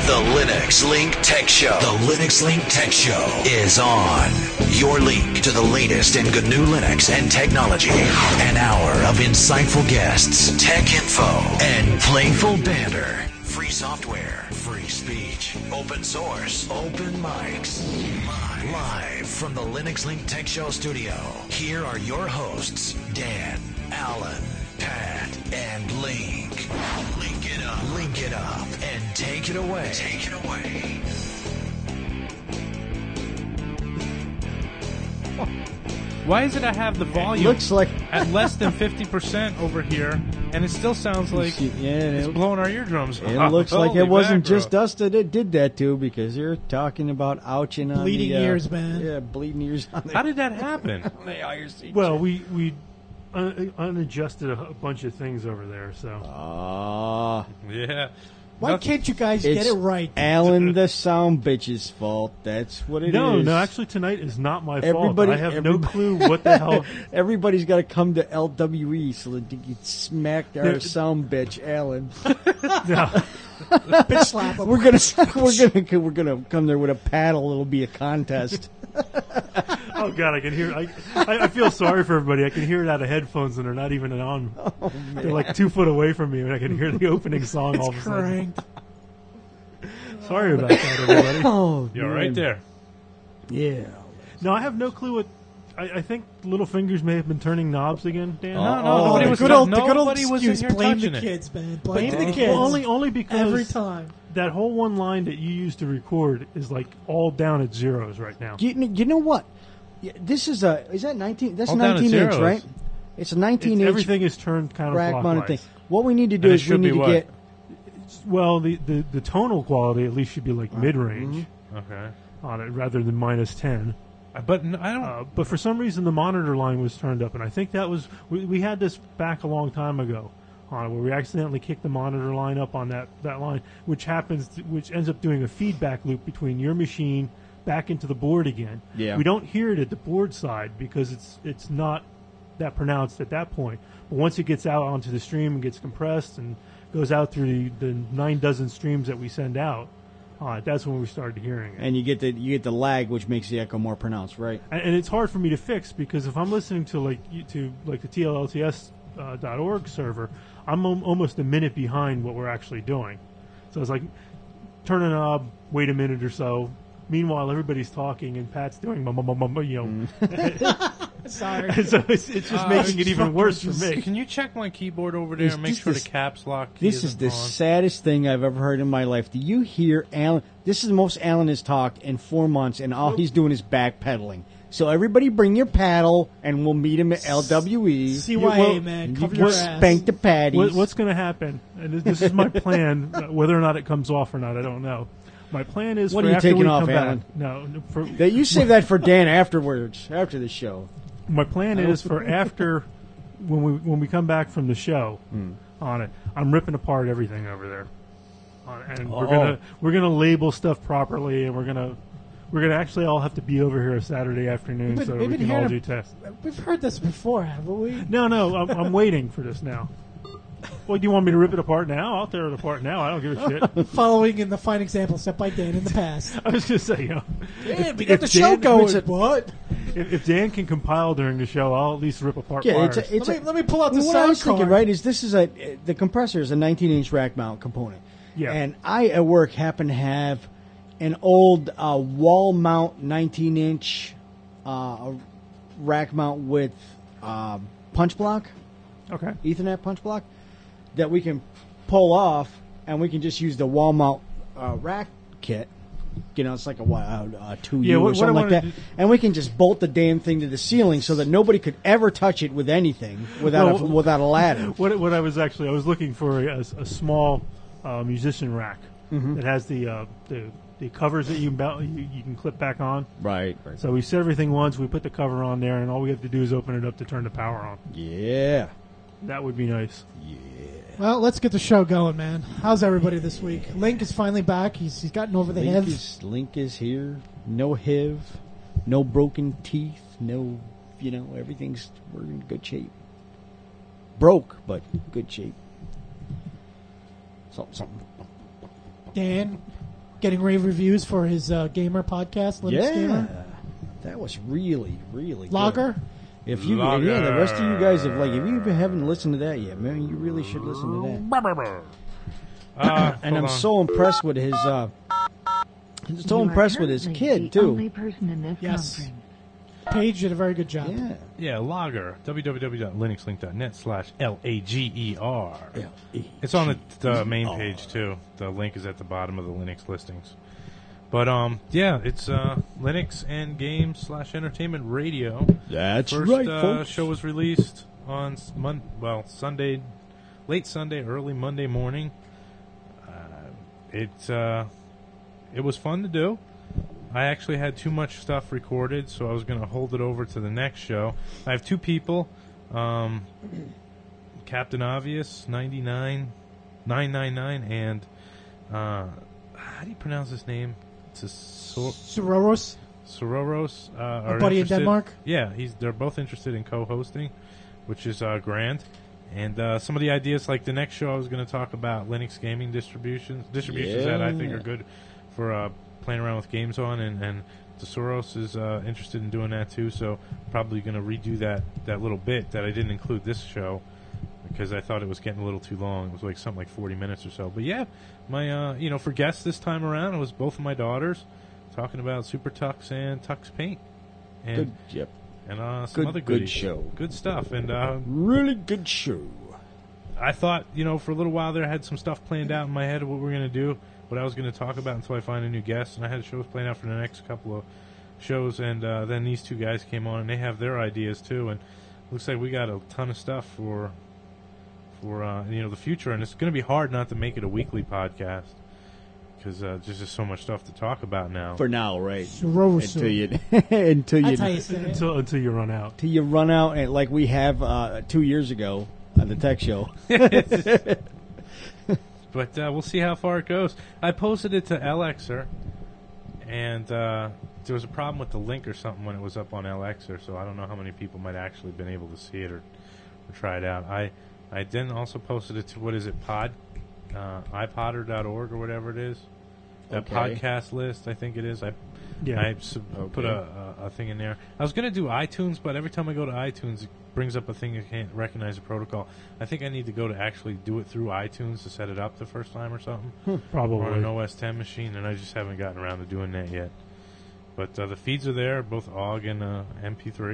The Linux Link Tech Show. The Linux Link Tech Show is on. Your link to the latest in GNU Linux and technology. An hour of insightful guests, tech info, and playful banter. Free software, free speech, open source, open mics. Live from the Linux Link Tech Show studio. Here are your hosts, Dan, Alan, Pat, and Link. Link it up, and take it away. Why is it I have the volume Looks like at less than 50% over here, and it still sounds like it's blowing our eardrums? It looks like it wasn't mackerel. just us that it did that to, because you're talking about ouching on Bleeding the, ears, man. Yeah, bleeding ears. On the, How did that happen? on the IRC. Well, we unadjusted a bunch of things over there, so. Yeah. Why can't you guys get it right? Alan the sound bitch's fault. That's what it is. No, actually tonight is not my fault. I have no clue what the hell. Everybody's got to come to LWE so that they can smack our sound bitch, Alan. Bitch slap him. We're gonna come there with a paddle. It'll be a contest. Oh God, I can hear. I feel sorry for everybody. I can hear it out of headphones, and they're not even on. Oh, they're like 2 foot away from me, and I can hear the opening song all of a sudden. Cranked. Sorry about that, everybody. Oh, You're man. right there. Yeah. No, I have no clue what. I think Little Fingers may have been turning knobs again, Dan. No, Oh, nobody the was, good old nobody was in excuse. here Blame touching the it. kids, man. Blame the kids. Well, only because Every time. that whole one line that you used to record is like all down at zeros right now. You know what? Yeah, this is that 19? That's All down at 19 inch, zeros. right? It's a 19 inch Everything is turned kind of rack mounted thing. clockwise. What we need to do And it is we should need be to what? get. Well, the tonal quality at least should be like mid-range Okay. on it rather than -10. But I don't. But for some reason, the monitor line was turned up, and I think that was we had this back a long time ago, where we accidentally kicked the monitor line up on that line, which ends up doing a feedback loop between your machine back into the board again. Yeah. We don't hear it at the board side because it's not that pronounced at that point. But once it gets out onto the stream and gets compressed and goes out through the 9 dozen streams that we send out, that's when we started hearing it. And you get the lag, which makes the echo more pronounced, right? And it's hard for me to fix because if I'm listening to the TLLTS.org server, I'm almost a minute behind what we're actually doing. So it's like turn a knob, wait a minute or so. Meanwhile, everybody's talking and Pat's doing Sorry. so it's just making it even worse for me. Can you check my keyboard over there and make sure the caps lock key This is isn't the on? saddest thing I've ever heard in my life. Do you hear Alan? This is the most Alan has talked in 4 months, and all he's doing is backpedaling. So everybody bring your paddle, and we'll meet him at LWE. CYA, man. Cover your We'll ass. spank the patties. What's going to happen? And this is my plan. Whether or not it comes off or not, I don't know. My plan is What for are you after taking we off, come Alan? back. No, You save that for Dan afterwards, after the show. my plan is for after when we come back from the show on it. I'm ripping apart everything over there, and we're gonna label stuff properly, and we're gonna actually all have to be over here a Saturday afternoon so we can all do tests. We've heard this before, haven't we? No, I'm waiting for this now. Well, do you want me to rip it apart now? I'll tear it apart now. I don't give a shit. Following in the fine example set by Dan in the past. I was just saying, Dan, we got the show going. What? If Dan can compile during the show, I'll at least rip apart wires. Let me pull out the what I sound was thinking, card. right, is the compressor is a 19-inch rack mount component. Yeah. And I, at work, happen to have an old wall mount 19-inch rack mount with punch block, Okay. Ethernet punch block, that we can pull off, and we can just use the wall mount rack kit. You know, it's like a 2U or something like that. And we can just bolt the damn thing to the ceiling so that nobody could ever touch it with anything without a ladder. What I was looking for a small musician rack that has the covers that you can clip back on. Right. So we set everything once, we put the cover on there, and all we have to do is open it up to turn the power on. Yeah. That would be nice. Well, let's get the show going, man. How's everybody this week? Link is finally back. He's gotten over the HIV. Link is here. No HIV. No broken teeth. No, everything's, we're in good shape. Broke, but good shape. Something. Dan, getting rave reviews for his gamer podcast, Linux Gamer. That was really, really Lager? good. If you, the rest of you guys have if you haven't listened to that yet, man, you really should listen to that. And I'm so impressed with his. Kid too. Only person in this conference. Paige did a very good job. Yeah, Lager. www.linuxlink.net/LAGER. It's on the main page too. The link is at the bottom of the Linux listings. But it's Linux and games /entertainment radio. That's First, right, folks. Show was released on Sunday, late Sunday, early Monday morning. It was fun to do. I actually had too much stuff recorded, so I was going to hold it over to the next show. I have two people, Captain Obvious 999, and how do you pronounce his name? It's Sororos. Sororos. A buddy in Denmark. Yeah, they're both interested in co-hosting, which is grand. And some of the ideas, like the next show, I was going to talk about Linux gaming distributions that I think are good for playing around with games on, and Soros is interested in doing that too, so probably going to redo that little bit that I didn't include this show because I thought it was getting a little too long. It was like something like 40 minutes or so. But yeah, my for guests this time around, it was both of my daughters talking about Super Tux and Tux Paint. And, and some other good show. Good stuff. And really good show. I thought, for a little while there, I had some stuff planned out in my head of what we're going to do, what I was going to talk about until I find a new guest. And I had shows planned out for the next couple of shows. And then these two guys came on, and they have their ideas, too. And it looks like we got a ton of stuff for the future. And it's going to be hard not to make it a weekly podcast because there's just so much stuff to talk about now. For now, right? Until you until you run out. Till you run out, and like we have 2 years ago on the Tech Show. But we'll see how far it goes. I posted it to LXer, and there was a problem with the link or something when it was up on LXer, so I don't know how many people might actually been able to see it or try it out. I then also posted it to, what is it, iPodder.org or whatever it is. That podcast list, I think it is. I put a thing in there. I was going to do iTunes, but every time I go to iTunes, it brings up a thing that can't recognize the protocol. I think I need to go to actually do it through iTunes to set it up the first time or something. Probably. On an OS 10 machine, and I just haven't gotten around to doing that yet. But the feeds are there, both OGG and MP3.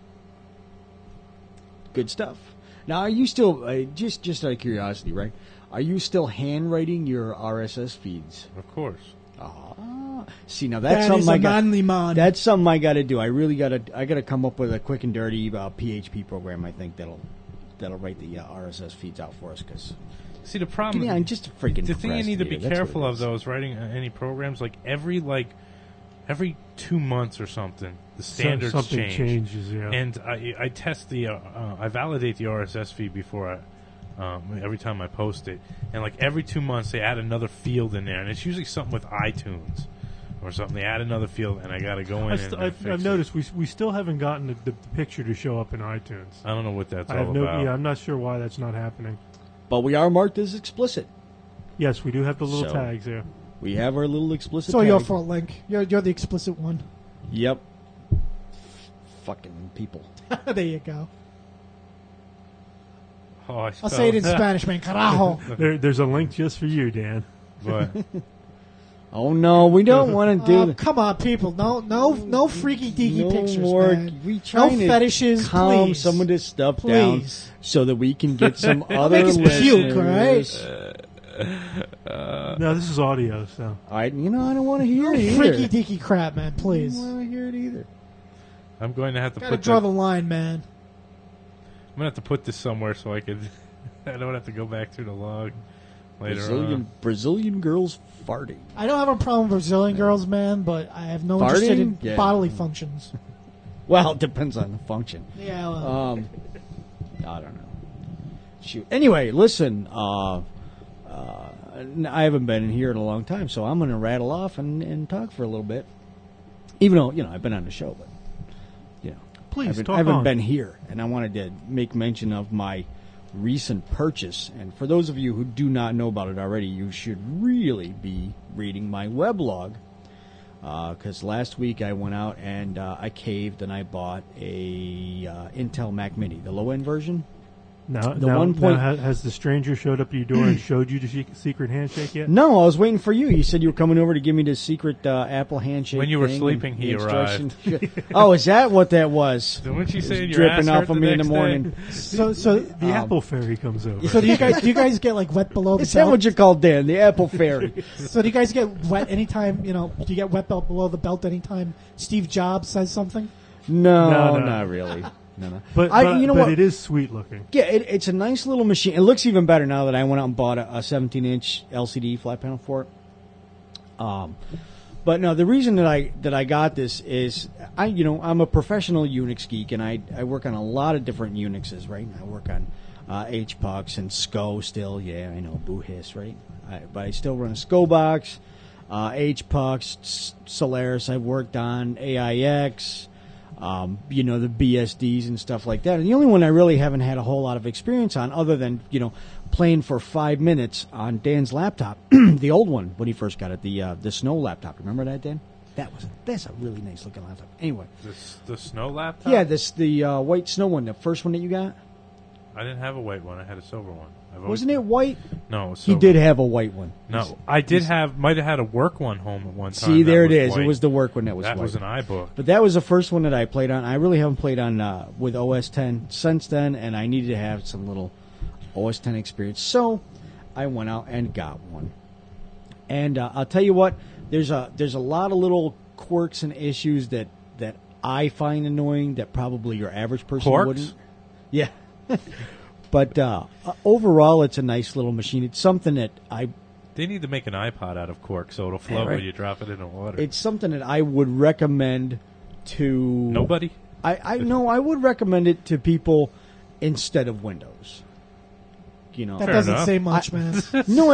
Good stuff. Now, are you still, just out of curiosity, right? Are you still handwriting your RSS feeds? Of course. See, now that's something I got. That's something I got to do. I really got to come up with a quick and dirty PHP program. I think that'll write the RSS feeds out for us. Because see, the problem. Yeah, I'm just freaking. The thing you need to be careful of though is writing any programs every 2 months or something. The standards something changes, yeah. And I test I validate the RSS feed before every time I post it, and every 2 months they add another field in there, and it's usually something with iTunes or something. They add another field, and I got to go in. I've noticed we still haven't gotten the picture to show up in iTunes. I don't know what that's all about. I'm not sure why that's not happening. But we are marked as explicit. Yes, we do have the little tags there. We have our little explicit. So your fault, Link. You're the explicit one. Yep. Fucking people. There you go. Oh, I'll say it in Spanish, man. Carajo. There's a link just for you, Dan. What? Oh no, we don't want to do. Come on, people! No freaky deaky pictures, more. Man. We trying no fetishes. Calm please. some of this stuff down so that we can get some other make us puke, right? No, this is audio, so. I don't want to hear it either. Freaky deaky crap, man. Please. I don't want to hear it either. I'm going to have to draw the line, man. I'm going to have to put this somewhere so I don't have to go back through the log later on. Brazilian girls farting. I don't have a problem with Brazilian girls, man, but I have no interest in bodily functions. Well, it depends on the function. Yeah. Well. I don't know. Shoot. Anyway, listen. I haven't been in here in a long time, so I'm going to rattle off and talk for a little bit. Even though I've been on the show, but please I haven't been here, and I wanted to make mention of my recent purchase. And for those of you who do not know about it already, you should really be reading my weblog. Because last week I went out and I caved and I bought a Intel Mac Mini, the low-end version. Now, has the stranger showed up to your door and showed you the secret handshake yet? No, I was waiting for you. You said you were coming over to give me the secret Apple handshake. When you were sleeping, he arrived. Oh, is that what that was? Didn't you say your dripping ass off of me in the morning? So the Apple Fairy comes over. So do you guys get like wet below the Is belt? that what you call Dan, the Apple Fairy? So do you guys get wet anytime? Do you get wet belt below the belt anytime Steve Jobs says something? No, not really. No. But what? It is sweet looking. Yeah, it's a nice little machine. It looks even better now that I went out and bought a 17-inch LCD flat panel for it. But no, the reason that I got this is I'm a professional Unix geek, and I work on a lot of different Unixes, right? I work on HPUX and SCO still. Yeah, I know, boo hiss, right? But I still run a SCO box, HPUX, Solaris. I've worked on AIX. The BSDs and stuff like that. And the only one I really haven't had a whole lot of experience on, other than, playing for 5 minutes on Dan's laptop, the old one when he first got it, the Snow laptop. Remember that, Dan? That's a really nice looking laptop. Anyway, the Snow laptop. Yeah, the white Snow one, the first one that you got. I didn't have a white one. I had a silver one. Wasn't it white? No, it was silver. He did have a white one. No, I might have had a work one home at one time. See, there it is. White. It was the work one that was white. That was an iBook. But that was the first one that I played on. I really haven't played on with OS 10 since then, and I needed to have some little OS 10 experience. So I went out and got one. And I'll tell you what, there's a lot of little quirks and issues that I find annoying that probably your average person wouldn't. Yeah. But overall, it's a nice little machine. It's something that They need to make an iPod out of cork so it'll float when you drop it in the water. It's something that I would recommend to... Nobody? I would recommend it to people instead of Windows. That doesn't say much, man. No,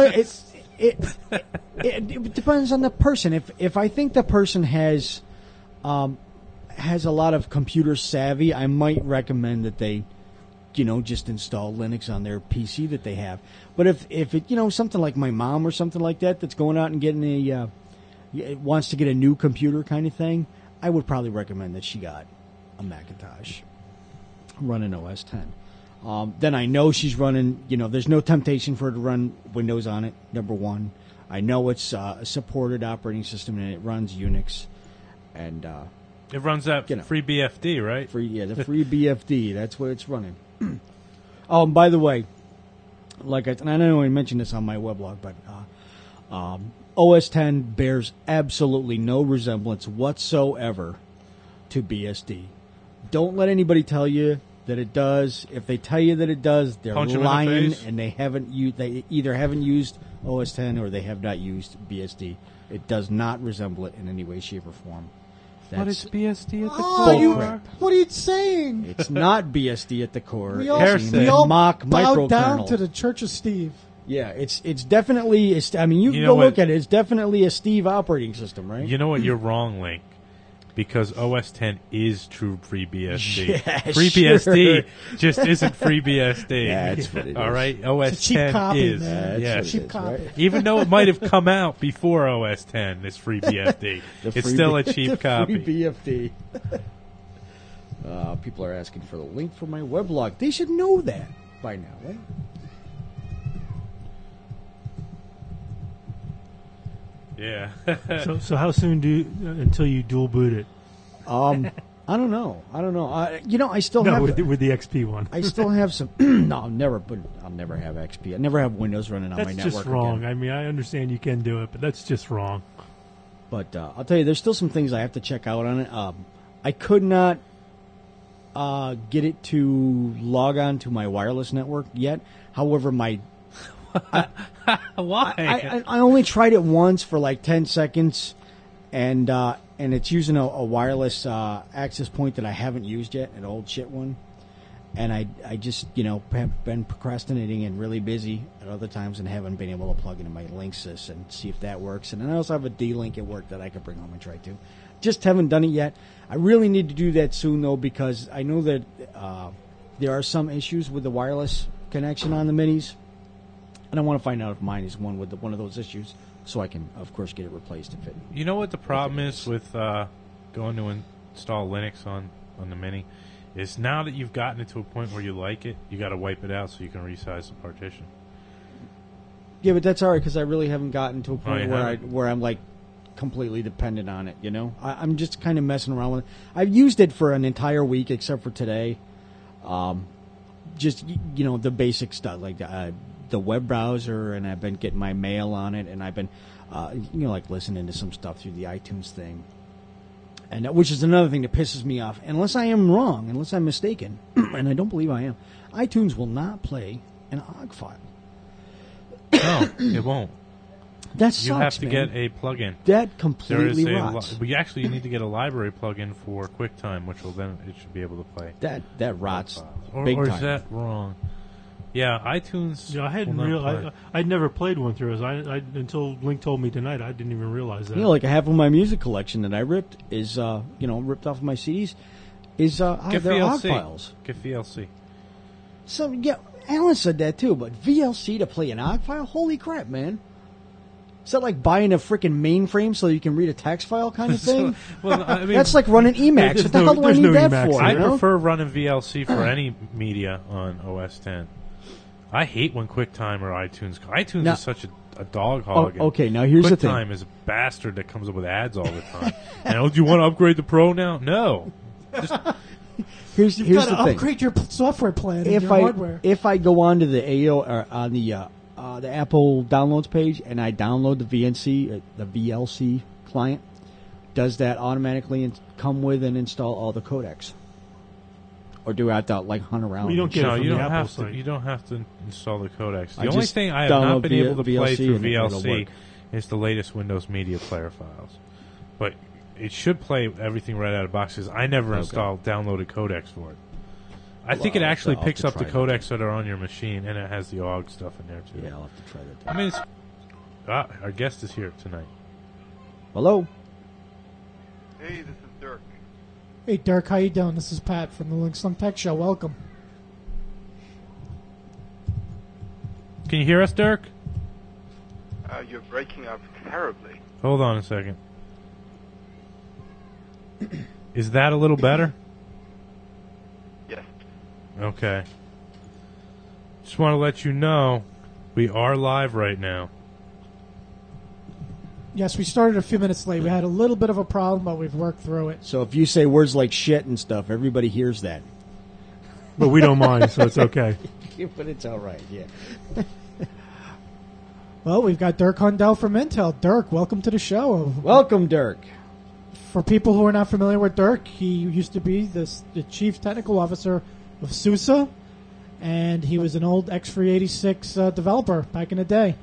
it depends on the person. If I think the person has a lot of computer savvy, I might recommend that they... just install Linux on their PC that they have. But if it, something like my mom or something like that that's going out and getting wants to get a new computer kind of thing, I would probably recommend that she got a Macintosh running OS 10. Then I know she's running, there's no temptation for her to run Windows on it, number one. I know it's a supported operating system and it runs Unix. And it runs that free BFD, right? The free BFD. That's what it's running. Oh, and by the way, and I know I mentioned this on my weblog, but OS 10 bears absolutely no resemblance whatsoever to BSD. Don't let anybody tell you that it does. If they tell you that it does, they're lying, and they either haven't used OS 10 or they have not used BSD. It does not resemble it in any way, shape, or form. What is BSD at the core? What are you saying? It's not BSD at the core. We all mock bowed down microkernel to the Church of Steve. Yeah, it's definitely. You can go look at it. It's definitely a Steve operating system, right? You know what? You're wrong, Link. Because OS 10 is true free BSD. Yeah, free sure. BSD just isn't free BSD. That's what it is. All right, OS it's a cheap 10 copy, is. Man. Yeah, cheap copy. Right? Even though it might have come out before OS 10, this free BSD, it's still a cheap copy. Free BFD. People are asking for the link for my weblog. They should know that by now, right? Yeah. So how soon until you dual boot it? I don't know. I still have with the XP one. I still have some. No, I'll never have XP. I never have Windows running on my network. That's just wrong. Again. I mean, I understand you can do it, but that's just wrong. But I'll tell you, there's still some things I have to check out on it. I could not get it to log on to my wireless network yet. However, Why? I only tried it once for like 10 seconds, and it's using a wireless access point that I haven't used yet, an old shit one. And I just, have been procrastinating and really busy at other times and haven't been able to plug into my Linksys and see if that works. And I also have a D-Link at work that I could bring home and try to. Just haven't done it yet. I really need to do that soon, though, because I know that there are some issues with the wireless connection on the minis, and I want to find out if mine is one with one of those issues, so I can, of course, get it replaced if it. You know what the problem is with going to install Linux on the Mini is now that you've gotten it to a point where you like it, you got to wipe it out so you can resize the partition. Yeah, but that's all right because I really haven't gotten to a point where I'm like completely dependent on it. You know, I'm just kind of messing around with it. I've used it for an entire week except for today. Just the basic stuff like the web browser, and I've been getting my mail on it, and I've been like listening to some stuff through the iTunes thing. And which is another thing that pisses me off. Unless I am wrong, unless I'm mistaken, and I don't believe I am, iTunes will not play an OGG file. No, it won't. That sucks, you have to man. get a plugin. That completely rots. You actually need to get a library plugin for QuickTime, which will then it should be able to play. That rots. Or is that wrong? Yeah, iTunes. Yeah, I hadn't realized. I'd never played one through it. I until Link told me tonight. I didn't even realize that. Like half of my music collection that I ripped is ripped off of my CDs is their OGG files. Get VLC. So yeah, Alan said that too. But VLC to play an OGG file? Holy crap, man! Is that like buying a freaking mainframe so you can read a text file kind of thing? Well, I mean, that's like running Emacs. What the hell do I need that for? I prefer running VLC for any media on OS X. I hate when QuickTime or iTunes. iTunes is such a dog hog. Okay, now here's the thing. QuickTime is a bastard that comes up with ads all the time. And do you want to upgrade the Pro now? No. Here's the thing. You've got to upgrade your software plan and your hardware. If I go onto the the Apple downloads page and I download the VLC client, does that automatically come with and install all the codecs? Or do I have to hunt around? Well, you don't get it from the Apple site. You don't have to install the codecs. The only thing I have not been able to play through VLC is the latest Windows Media Player files. But it should play everything right out of boxes. I never installed downloaded codecs for it. I think it actually picks up the codecs that are on your machine, and it has the OGG stuff in there too. Yeah, I'll have to try that. I mean, our guest is here tonight. Hello. Hey, this is Dirk. Hey, Dirk, how you doing? This is Pat from the Linux Link Tech Show. Welcome. Can you hear us, Dirk? You're breaking up terribly. Hold on a second. Is that a little better? Yes. Okay. Just want to let you know we are live right now. Yes, we started a few minutes late. We had a little bit of a problem, but we've worked through it. So if you say words like shit and stuff, everybody hears that. But we don't mind, so it's okay. But it's all right, yeah. Well, we've got Dirk Hundell from Intel. Dirk, welcome to the show. Welcome, Dirk. For people who are not familiar with Dirk, he used to be the chief technical officer of SUSE, and he was an old X386 developer back in the day.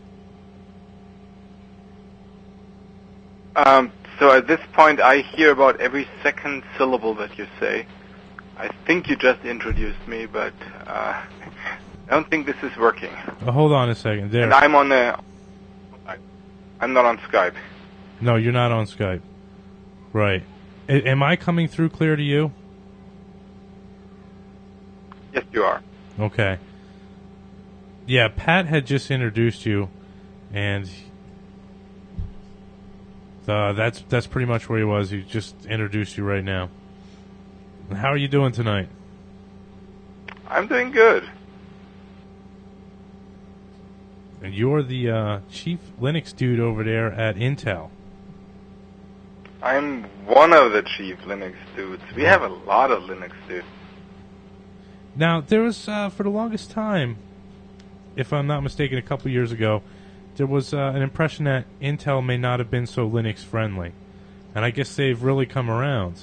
So at this point, I hear about every second syllable that you say. I think you just introduced me, but I don't think this is working. Hold on a second. There. And I'm not on Skype. No, you're not on Skype. Right. Am I coming through clear to you? Yes, you are. Okay. Yeah, Pat had just introduced you, and that's pretty much where he was. He just introduced you right now. How are you doing tonight? I'm doing good. And you're the chief Linux dude over there at Intel. I'm one of the chief Linux dudes. We have a lot of Linux dudes. Now, there was, for the longest time, if I'm not mistaken, a couple years ago, there was an impression that Intel may not have been so Linux friendly. And I guess they've really come around.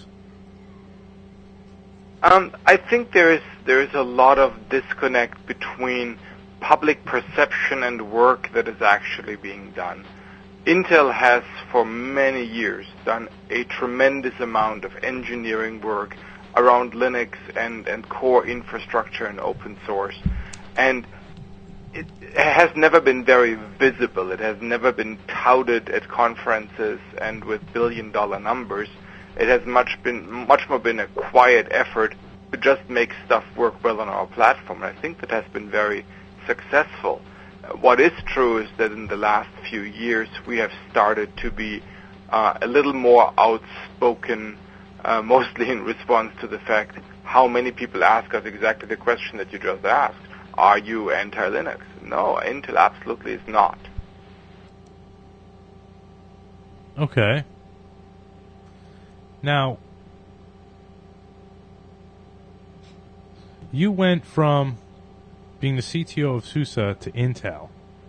I think there is a lot of disconnect between public perception and work that is actually being done. Intel has for many years done a tremendous amount of engineering work around Linux and core infrastructure and open source. And it has never been very visible. It has never been touted at conferences and with billion-dollar numbers. It has much more been a quiet effort to just make stuff work well on our platform. And I think that has been very successful. What is true is that in the last few years we have started to be a little more outspoken, mostly in response to the fact how many people ask us exactly the question that you just asked. Are you anti-Linux? No, Intel absolutely is not. Okay. Now, you went from being the CTO of SUSE to Intel,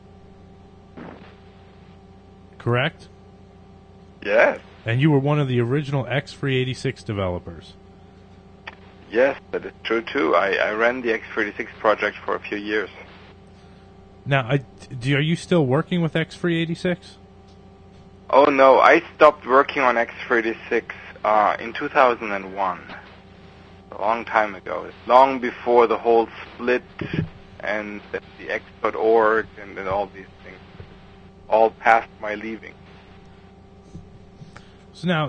correct? Yes. And you were one of the original X386 developers. Yes, that is true too. I ran the X386 project for a few years. Now, are you still working with X386? Oh no, I stopped working on X386 in 2001. A long time ago. Long before the whole split and the X.org and all these things. All past my leaving. So now,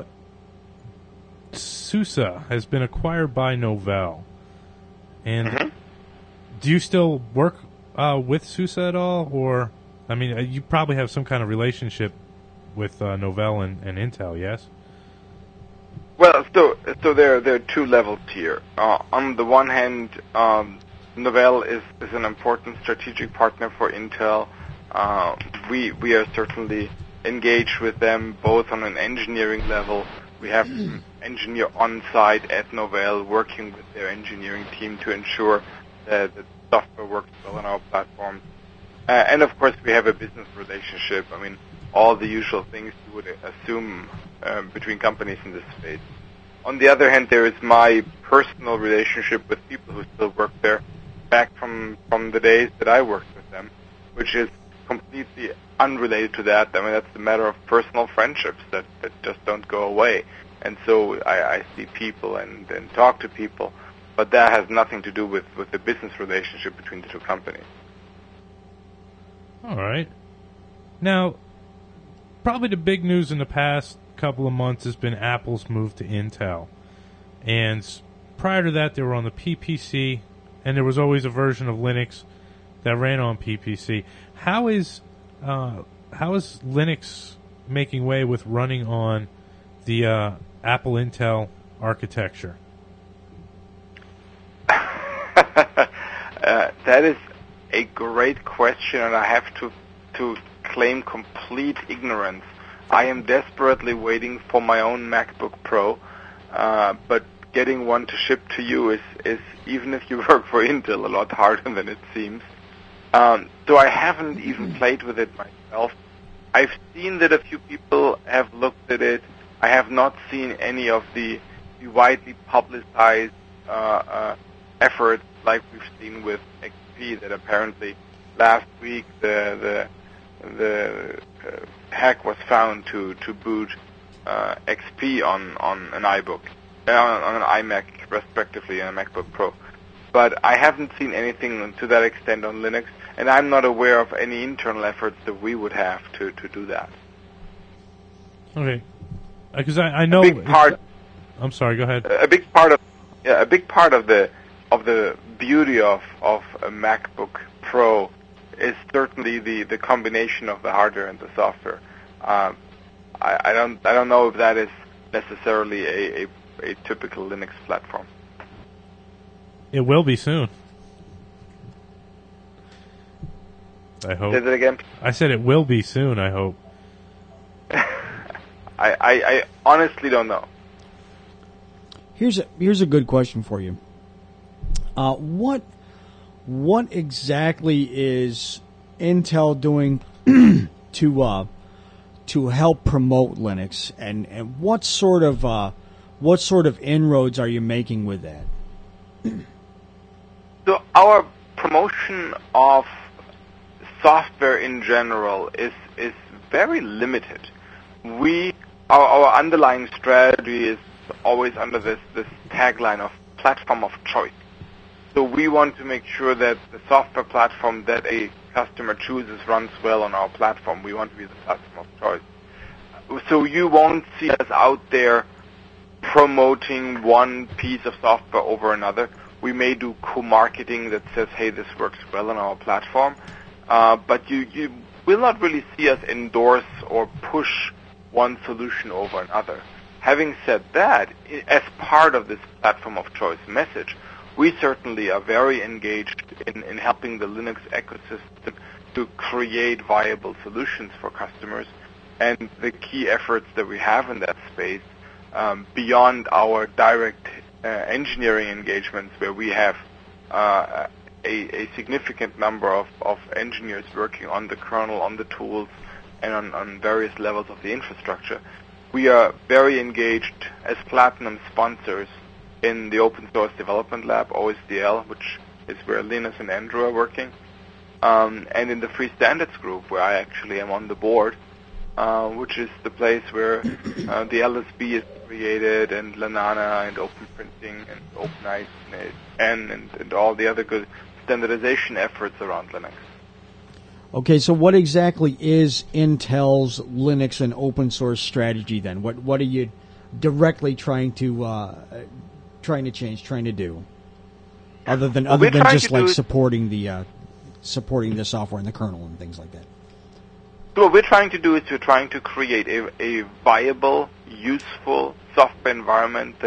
SUSE has been acquired by Novell. And do you still work with SUSE at all? Or, I mean, you probably have some kind of relationship with Novell and Intel, yes? Well, so there are two levels here. On the one hand, Novell is an important strategic partner for Intel. We are certainly engaged with them both on an engineering level. We have an engineer on site at Novell working with their engineering team to ensure that the software works well on our platform. And of course, we have a business relationship. I mean, all the usual things you would assume between companies in this space. On the other hand, there is my personal relationship with people who still work there, back from the days that I worked with them, which is completely unrelated to that. I mean, that's a matter of personal friendships that just don't go away. And so I see people and talk to people, but that has nothing to do with the business relationship between the two companies. All right. Now, probably the big news in the past couple of months has been Apple's move to Intel. And prior to that, they were on the PPC, and there was always a version of Linux that ran on PPC. How is Linux making way with running on the Apple Intel architecture? That is a great question, and I have to claim complete ignorance. I am desperately waiting for my own MacBook Pro, but getting one to ship to you is even if you work for Intel, a lot harder than it seems. So I haven't even played with it myself. I've seen that a few people have looked at it. I have not seen any of the widely publicized efforts like we've seen with XP, that apparently last week the hack was found to boot XP on an iBook, on an iMac respectively, and a MacBook Pro. But I haven't seen anything to that extent on Linux, and I'm not aware of any internal efforts that we would have to do that. Okay, because I know. I'm sorry. Go ahead. A big part of the beauty of a MacBook Pro is certainly the combination of the hardware and the software. I don't know if that is necessarily a typical Linux platform. It will be soon. I hope. Say that again? I said it will be soon, I hope. I honestly don't know. Here's a good question for you. What exactly is Intel doing to help promote Linux, and what sort of inroads are you making with that? So our promotion of software in general is very limited. Our underlying strategy is always under this tagline of platform of choice. So we want to make sure that the software platform that a customer chooses runs well on our platform. We want to be the platform of choice. So you won't see us out there promoting one piece of software over another. We may do co-marketing that says, hey, this works well on our platform, but you will not really see us endorse or push one solution over another. Having said that, as part of this platform of choice message, we certainly are very engaged in helping the Linux ecosystem to create viable solutions for customers. And the key efforts that we have in that space, beyond our direct engineering engagements, where we have a significant number of engineers working on the kernel, on the tools, and on various levels of the infrastructure, we are very engaged as Platinum sponsors in the Open Source Development Lab, OSDL, which is where Linus and Andrew are working, and in the Free Standards Group, where I actually am on the board, which is the place where the LSB is created, and Lanana, and Open Printing, and OpenICE, and all the other good standardization efforts around Linux. Okay, so what exactly is Intel's Linux and open source strategy then? What are you directly trying to change, trying to do, other than just like supporting the software and the kernel and things like that? So what we're trying to do is we're trying to create a viable, useful software environment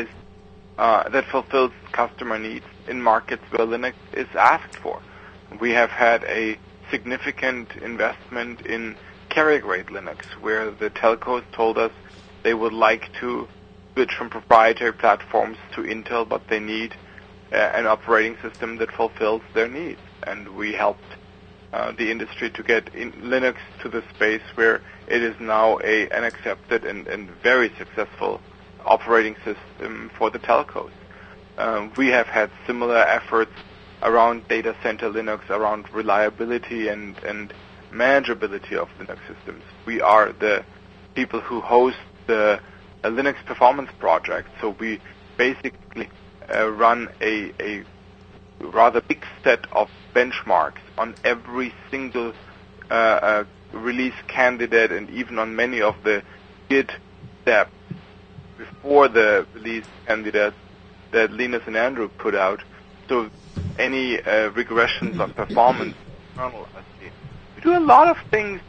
that fulfills customer needs in markets where Linux is asked for. We have had a significant investment in carrier-grade Linux, where the telcos told us they would like to switch from proprietary platforms to Intel, but they need an operating system that fulfills their needs. And we helped the industry to get Linux to the space where it is now an accepted and very successful operating system for the telcos. We have had similar efforts around data center Linux, around reliability and manageability of Linux systems. We are the people who host the Linux Performance Project, so we basically run a rather big set of benchmarks on every single release candidate, and even on many of the Git steps before the release candidates that Linus and Andrew put out. So any regressions on performance, kernel, we do a lot of things,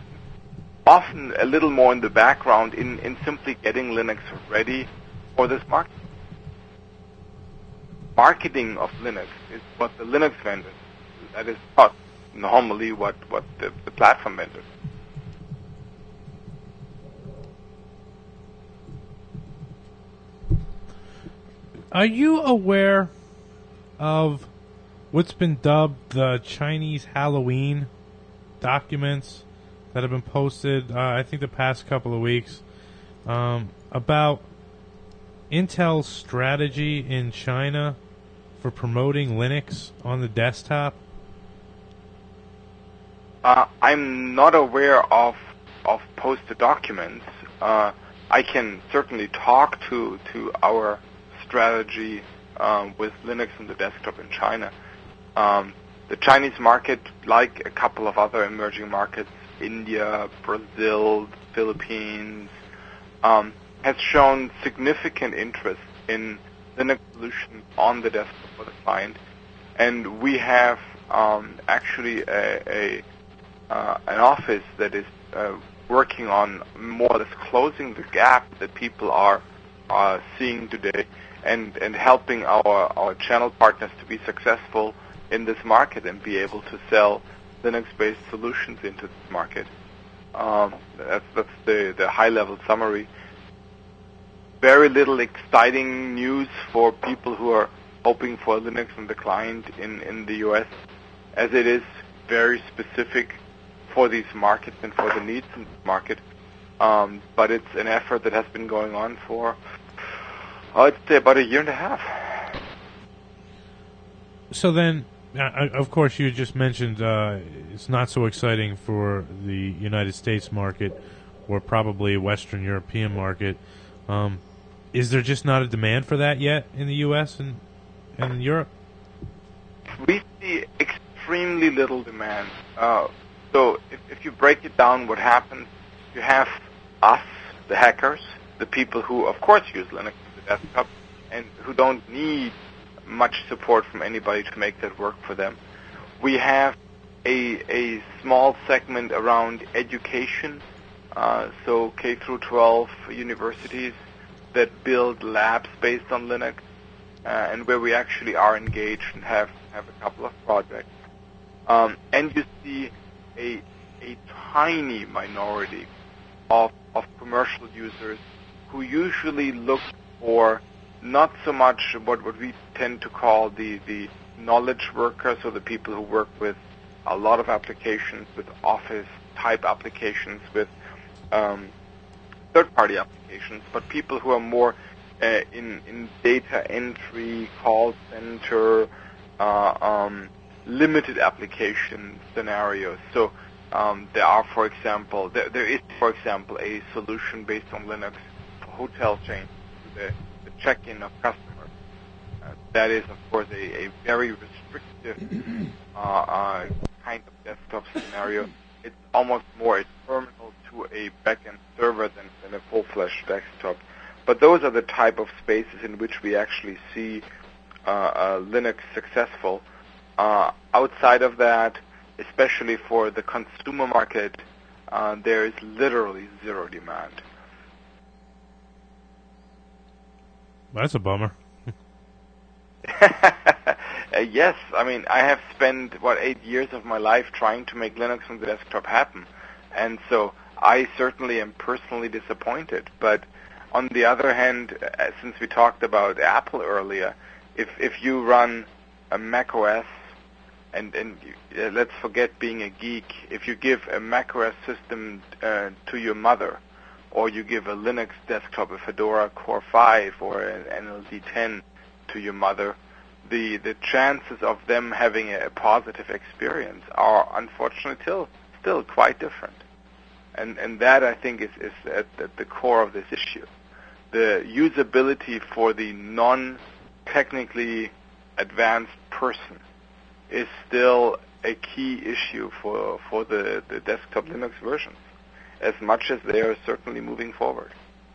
often a little more in the background, in simply getting Linux ready for this market. Marketing of Linux is what the Linux vendors do. That is not normally what the platform vendors do. Are you aware of what's been dubbed the Chinese Halloween documents that have been posted, I think, the past couple of weeks, about Intel's strategy in China for promoting Linux on the desktop? I'm not aware of posted documents. I can certainly talk to our strategy with Linux on the desktop in China. The Chinese market, like a couple of other emerging markets, India, Brazil, Philippines, has shown significant interest in Linux solutions on the desktop for the client. And we have actually an office that is working on more or less closing the gap that people are seeing today, and helping our channel partners to be successful in this market and be able to sell Linux-based solutions into this market. That's the high-level summary. Very little exciting news for people who are hoping for Linux on the client in the US, as it is very specific for these markets and for the needs in this market. But it's an effort that has been going on for, I'd say, about a year and a half. So then, of course, you just mentioned it's not so exciting for the United States market, or probably Western European market. Is there just not a demand for that yet in the U.S. and in Europe? We see extremely little demand. So if you break it down, what happens, you have us, the hackers, the people who, of course, use Linux on the desktop and who don't need much support from anybody to make that work for them. We have a small segment around education, so K through 12 universities that build labs based on Linux, and where we actually are engaged and have a couple of projects. And you see a tiny minority of commercial users who usually look for not so much what we tend to call the knowledge workers, or the people who work with a lot of applications, with Office-type applications, with third-party applications, but people who are more in data entry, call center, limited application scenarios. So there is, for example, a solution based on Linux for hotel chains, the check-in of customers. That is, of course, a very restrictive kind of desktop scenario. It's almost more a terminal to a backend server than a full-fledged desktop. But those are the type of spaces in which we actually see Linux successful. Outside of that, especially for the consumer market, there is literally zero demand. That's a bummer. Yes, I mean, I have spent, 8 years of my life trying to make Linux on the desktop happen. And so I certainly am personally disappointed. But on the other hand, since we talked about Apple earlier, if you run a Mac OS, and let's forget being a geek, if you give a Mac OS system to your mother, or you give a Linux desktop, a Fedora Core 5 or an NLD 10 to your mother, the chances of them having a positive experience are unfortunately still quite different. And that, I think, is at the core of this issue. The usability for the non-technically advanced person is still a key issue for the desktop Linux versions, as much as they are certainly moving forward.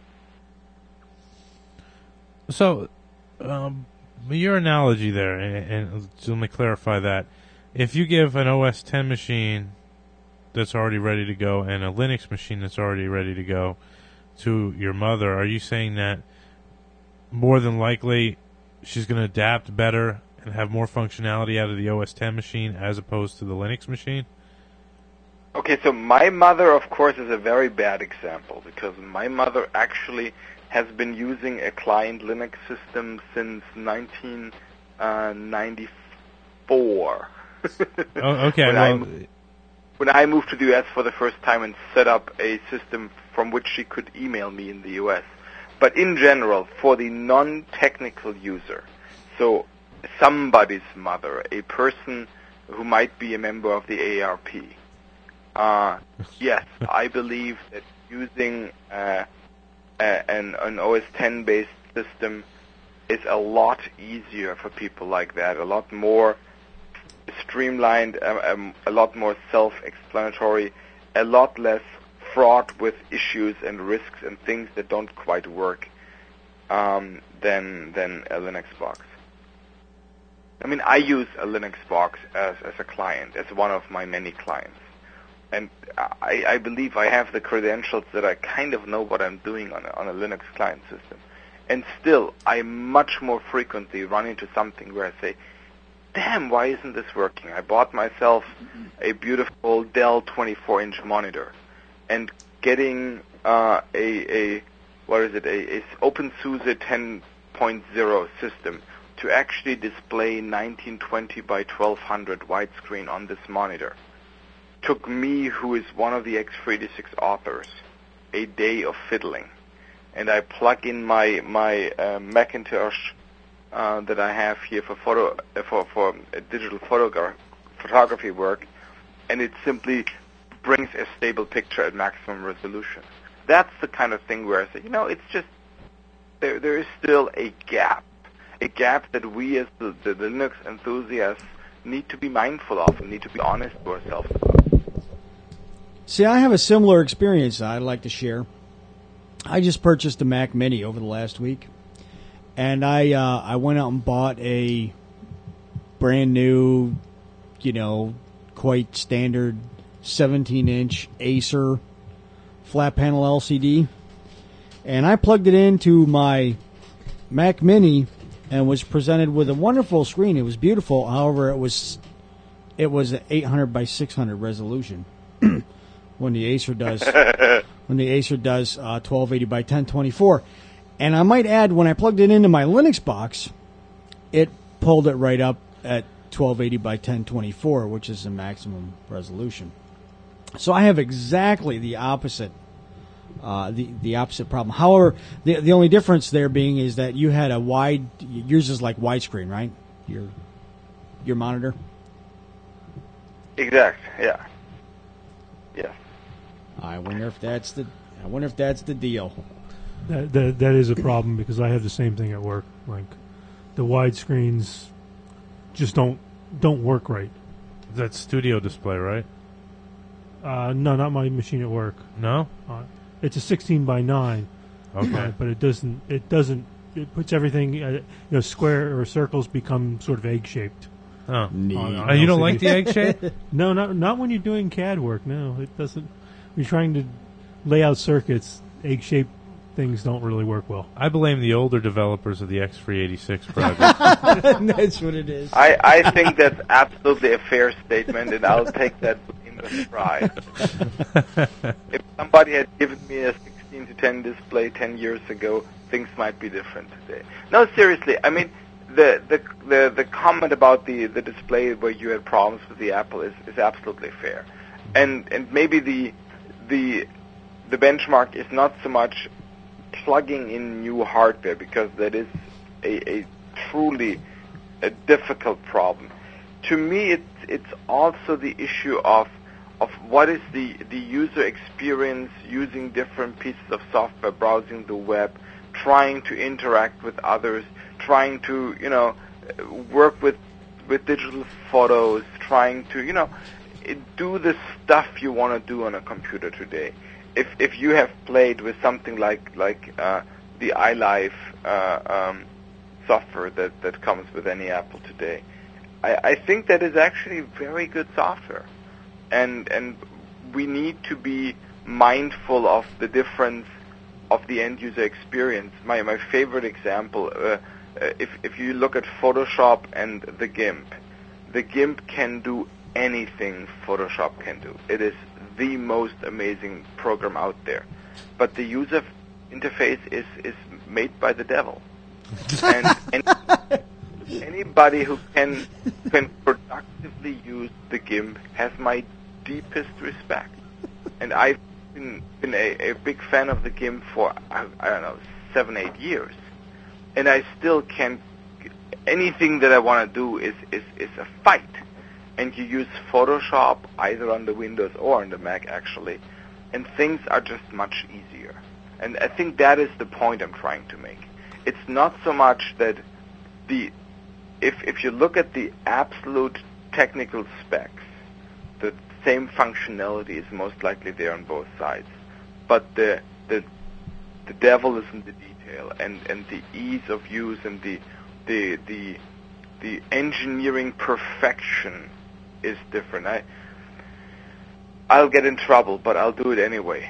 So, your analogy there, and let me clarify that. If you give an OS 10 machine that's already ready to go and a Linux machine that's already ready to go to your mother, are you saying that more than likely she's going to adapt better and have more functionality out of the OS 10 machine as opposed to the Linux machine? Okay, so my mother, of course, is a very bad example, because my mother actually has been using a client Linux system since 1994. Okay. When I moved to the U.S. for the first time and set up a system from which she could email me in the U.S. But in general, for the non-technical user, so somebody's mother, a person who might be a member of the AARP, yes, I believe that using an OS 10 based system is a lot easier for people like that, a lot more streamlined, a lot more self-explanatory, a lot less fraught with issues and risks and things that don't quite work than a Linux box. I mean, I use a Linux box as a client, as one of my many clients. And I believe I have the credentials that I kind of know what I'm doing on a Linux client system. And still, I much more frequently run into something where I say, damn, why isn't this working? I bought myself a beautiful Dell 24-inch monitor, and getting a OpenSUSE 10.0 system to actually display 1920 by 1200 widescreen on this monitor took me, who is one of the x86 authors, a day of fiddling. And I plug in my Macintosh that I have here for digital photography work, and it simply brings a stable picture at maximum resolution. That's the kind of thing where I say, it's just there is still a gap that we as the Linux enthusiasts need to be mindful of and need to be honest to ourselves about. See, I have a similar experience I'd like to share. I just purchased a Mac Mini over the last week, and I went out and bought a brand new, quite standard 17-inch Acer flat panel LCD, and I plugged it into my Mac Mini and was presented with a wonderful screen. It was beautiful. However, it was an 800 by 600 resolution when the Acer does 1280 by 1024. And I might add, when I plugged it into my Linux box, it pulled it right up at 1280 by 1024, which is the maximum resolution. So I have exactly the opposite. The opposite problem. However, the only difference there being is that you had yours is like widescreen, right? Your monitor. Exact. Yeah. Yes. I wonder if that's the deal. That is a problem because I have the same thing at work. Like the widescreens just don't work right. That's studio display, right? No, not my machine at work. No. It's a 16 by 9. Okay. But it doesn't. It puts everything. Square or circles become sort of egg shaped. Oh. You don't like the egg shape? No, not when you're doing CAD work. No, it doesn't. When you're trying to lay out circuits, egg shaped things don't really work well. I blame the older developers of the X386 project. That's what it is. I think that's absolutely a fair statement, and I'll take that in the stride. If somebody had given me a 16:10 display 10 years ago, things might be different today. No, seriously, I mean, the comment about the display where you had problems with the Apple is absolutely fair, and maybe the benchmark is not so much plugging in new hardware, because that is a truly a difficult problem. To me, it's also the issue of what is the user experience using different pieces of software, browsing the web, trying to interact with others, trying to work with digital photos, trying to do the stuff you want to do on a computer today. If you have played with something like the iLife software that comes with any Apple today, I think that is actually very good software, and we need to be mindful of the difference of the end user experience. My favorite example, if you look at Photoshop and the GIMP can do anything Photoshop can do. It is the most amazing program out there, but the user interface is made by the devil, and anybody who can productively use the GIMP has my deepest respect. And I've been a big fan of the GIMP for I don't know 7-8 years, and I still can't. Anything that I want to do is a fight. And you use Photoshop either on the Windows or on the Mac, actually, and things are just much easier. And I think that is the point I'm trying to make. It's not so much that if you look at the absolute technical specs, the same functionality is most likely there on both sides. But the devil is in the detail, and the ease of use and the engineering perfection is different. I'll get in trouble, but I'll do it anyway.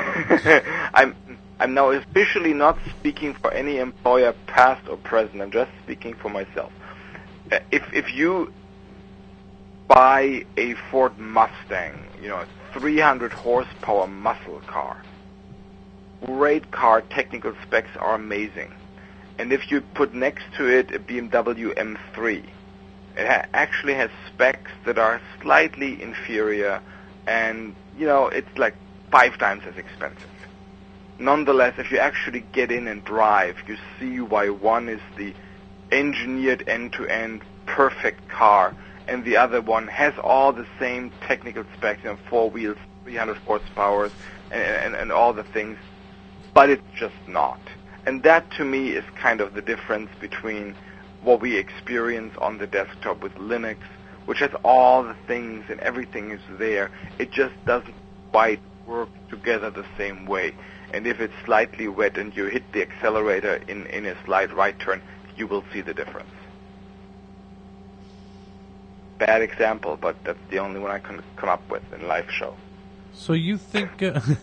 I'm now officially not speaking for any employer, past or present. I'm just speaking for myself. If you buy a Ford Mustang, a 300 horsepower muscle car, great car, technical specs are amazing. And if you put next to it a BMW M3, it actually has specs that are slightly inferior, and it's like 5 times as expensive. Nonetheless, if you actually get in and drive, you see why one is the engineered end-to-end perfect car, and the other one has all the same technical specs, 4 wheels, 300 horsepower, and all the things, but it's just not. And that, to me, is kind of the difference between what we experience on the desktop with Linux, which has all the things and everything is there. It just doesn't quite work together the same way. And if it's slightly wet and you hit the accelerator in a slight right turn, you will see the difference. Bad example, but that's the only one I can come up with in a live show. So you think,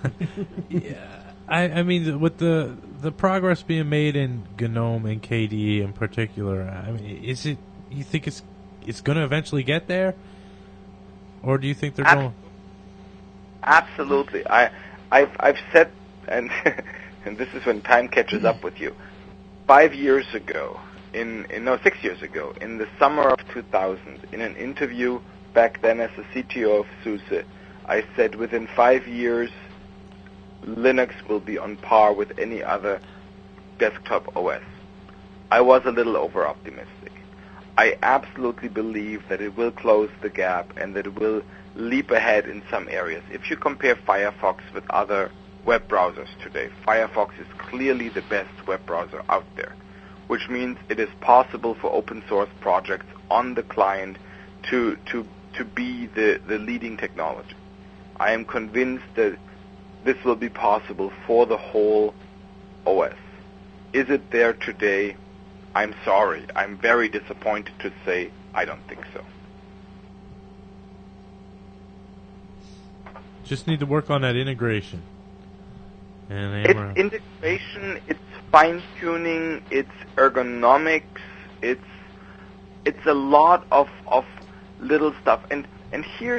I mean, with the progress being made in GNOME and KDE in particular, I mean, you think it's going to eventually get there? Or do you think they're going? Absolutely. I've said, and and this is when time catches up with you. 6 years ago, in the summer of 2000, in an interview back then as the CTO of SUSE, I said within 5 years, Linux will be on par with any other desktop OS. I was a little over-optimistic. I absolutely believe that it will close the gap and that it will leap ahead in some areas. If you compare Firefox with other web browsers today, Firefox is clearly the best web browser out there, which means it is possible for open source projects on the client to be the leading technology. I am convinced that this will be possible for the whole OS. Is it there today? I'm sorry. I'm very disappointed to say I don't think so. Just need to work on that integration. And it's integration, it's fine-tuning, it's ergonomics, it's a lot of little stuff. And here's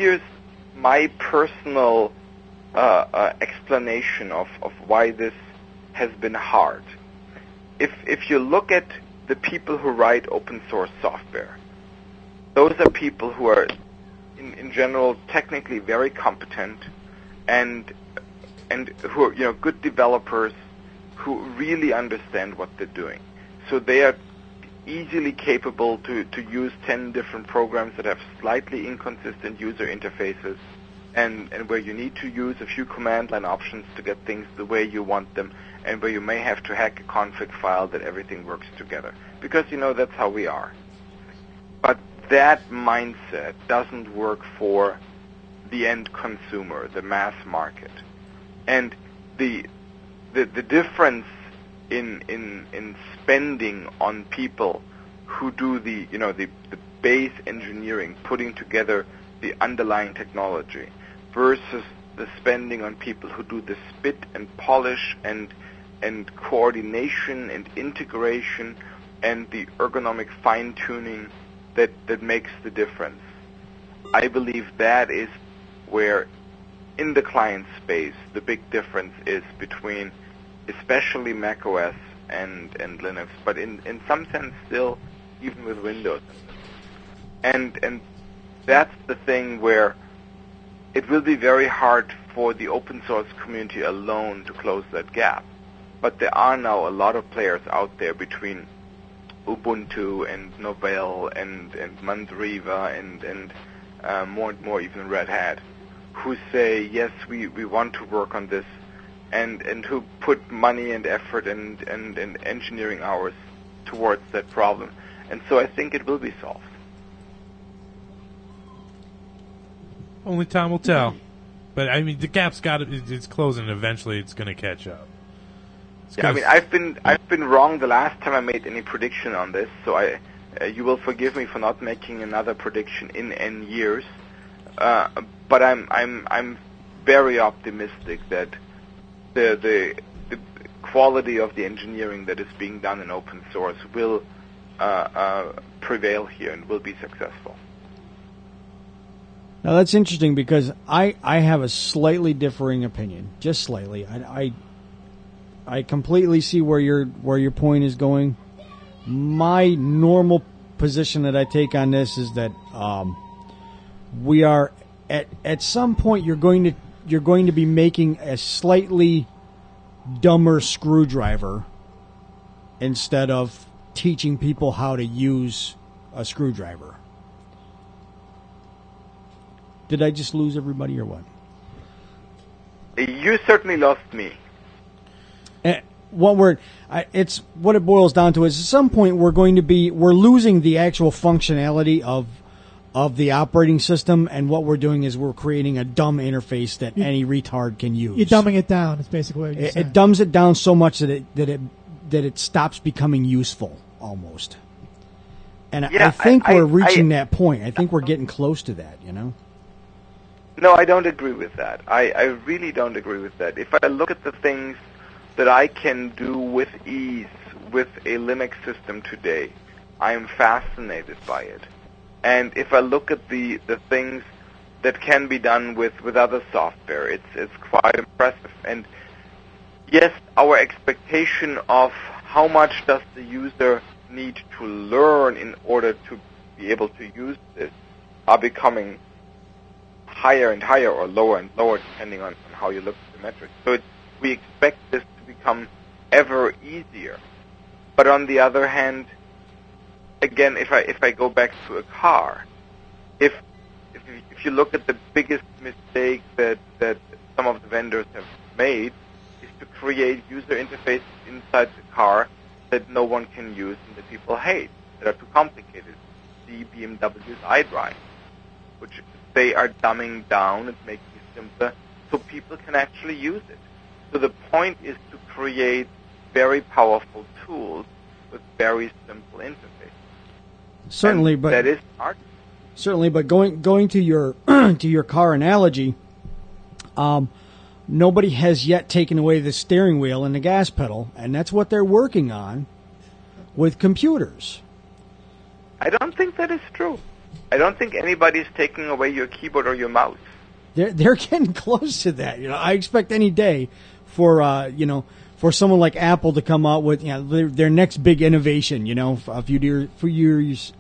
my personal explanation of why this has been hard. If you look at the people who write open source software, those are people who are in general technically very competent and who are good developers who really understand what they're doing. So they are easily capable to use 10 different programs that have slightly inconsistent user interfaces and where you need to use a few command line options to get things the way you want them, and where you may have to hack a config file that everything works together. Because, that's how we are. But that mindset doesn't work for the end consumer, the mass market. And the difference in spending on people who do the base engineering, putting together the underlying technology, versus the spending on people who do the spit and polish and coordination and integration and the ergonomic fine-tuning that makes the difference. I believe that is where, in the client space, the big difference is between especially macOS and Linux, but in some sense still even with Windows. And that's the thing where it will be very hard for the open source community alone to close that gap. But there are now a lot of players out there between Ubuntu and Novell and Mandriva and more even Red Hat, who say, yes, we want to work on this, and who put money and effort and engineering hours towards that problem. And so I think it will be solved. Only time will tell. But, I mean, the gap's it's closing, and eventually it's going to catch up. I mean, I've been wrong the last time I made any prediction on this, so you will forgive me for not making another prediction in N years. But I'm very optimistic that the quality of the engineering that is being done in open source will prevail here and will be successful. Now that's interesting because I have a slightly differing opinion, just slightly. I completely see where your point is going. My normal position that I take on this is that we are at some point you're going to be making a slightly dumber screwdriver instead of teaching people how to use a screwdriver. Did I just lose everybody or what? You certainly lost me. One word. It's what it boils down to is at some point we're losing the actual functionality of of the operating system, and what we're doing is we're creating a dumb interface that any retard can use. You're dumbing it down. It's basically what you're saying. It dumbs it down so much that it stops becoming useful almost. And I think we're reaching that point. I think we're getting close to that. No, I don't agree with that. I really don't agree with that. If I look at the things that I can do with ease with a Linux system today, I am fascinated by it. And if I look at the things that can be done with other software, it's quite impressive. And yes, our expectation of how much does the user need to learn in order to be able to use this are becoming higher and higher, or lower and lower, depending on how you look at the metrics. So we expect this to become ever easier. But on the other hand, again, if I go back to a car, if you look at the biggest mistake that some of the vendors have made, is to create user interfaces inside the car that no one can use and that people hate, that are too complicated. See BMW's iDrive, which they are dumbing down and making it simpler so people can actually use it. So the point is to create very powerful tools with very simple interfaces. Certainly, but that is hard. Certainly, but going to your to your car analogy, nobody has yet taken away the steering wheel and the gas pedal, and that's what they're working on with computers. I don't think that is true. I don't think anybody's taking away your keyboard or your mouse. They're getting close to that. I expect any day for for someone like Apple to come out with their next big innovation. A few years.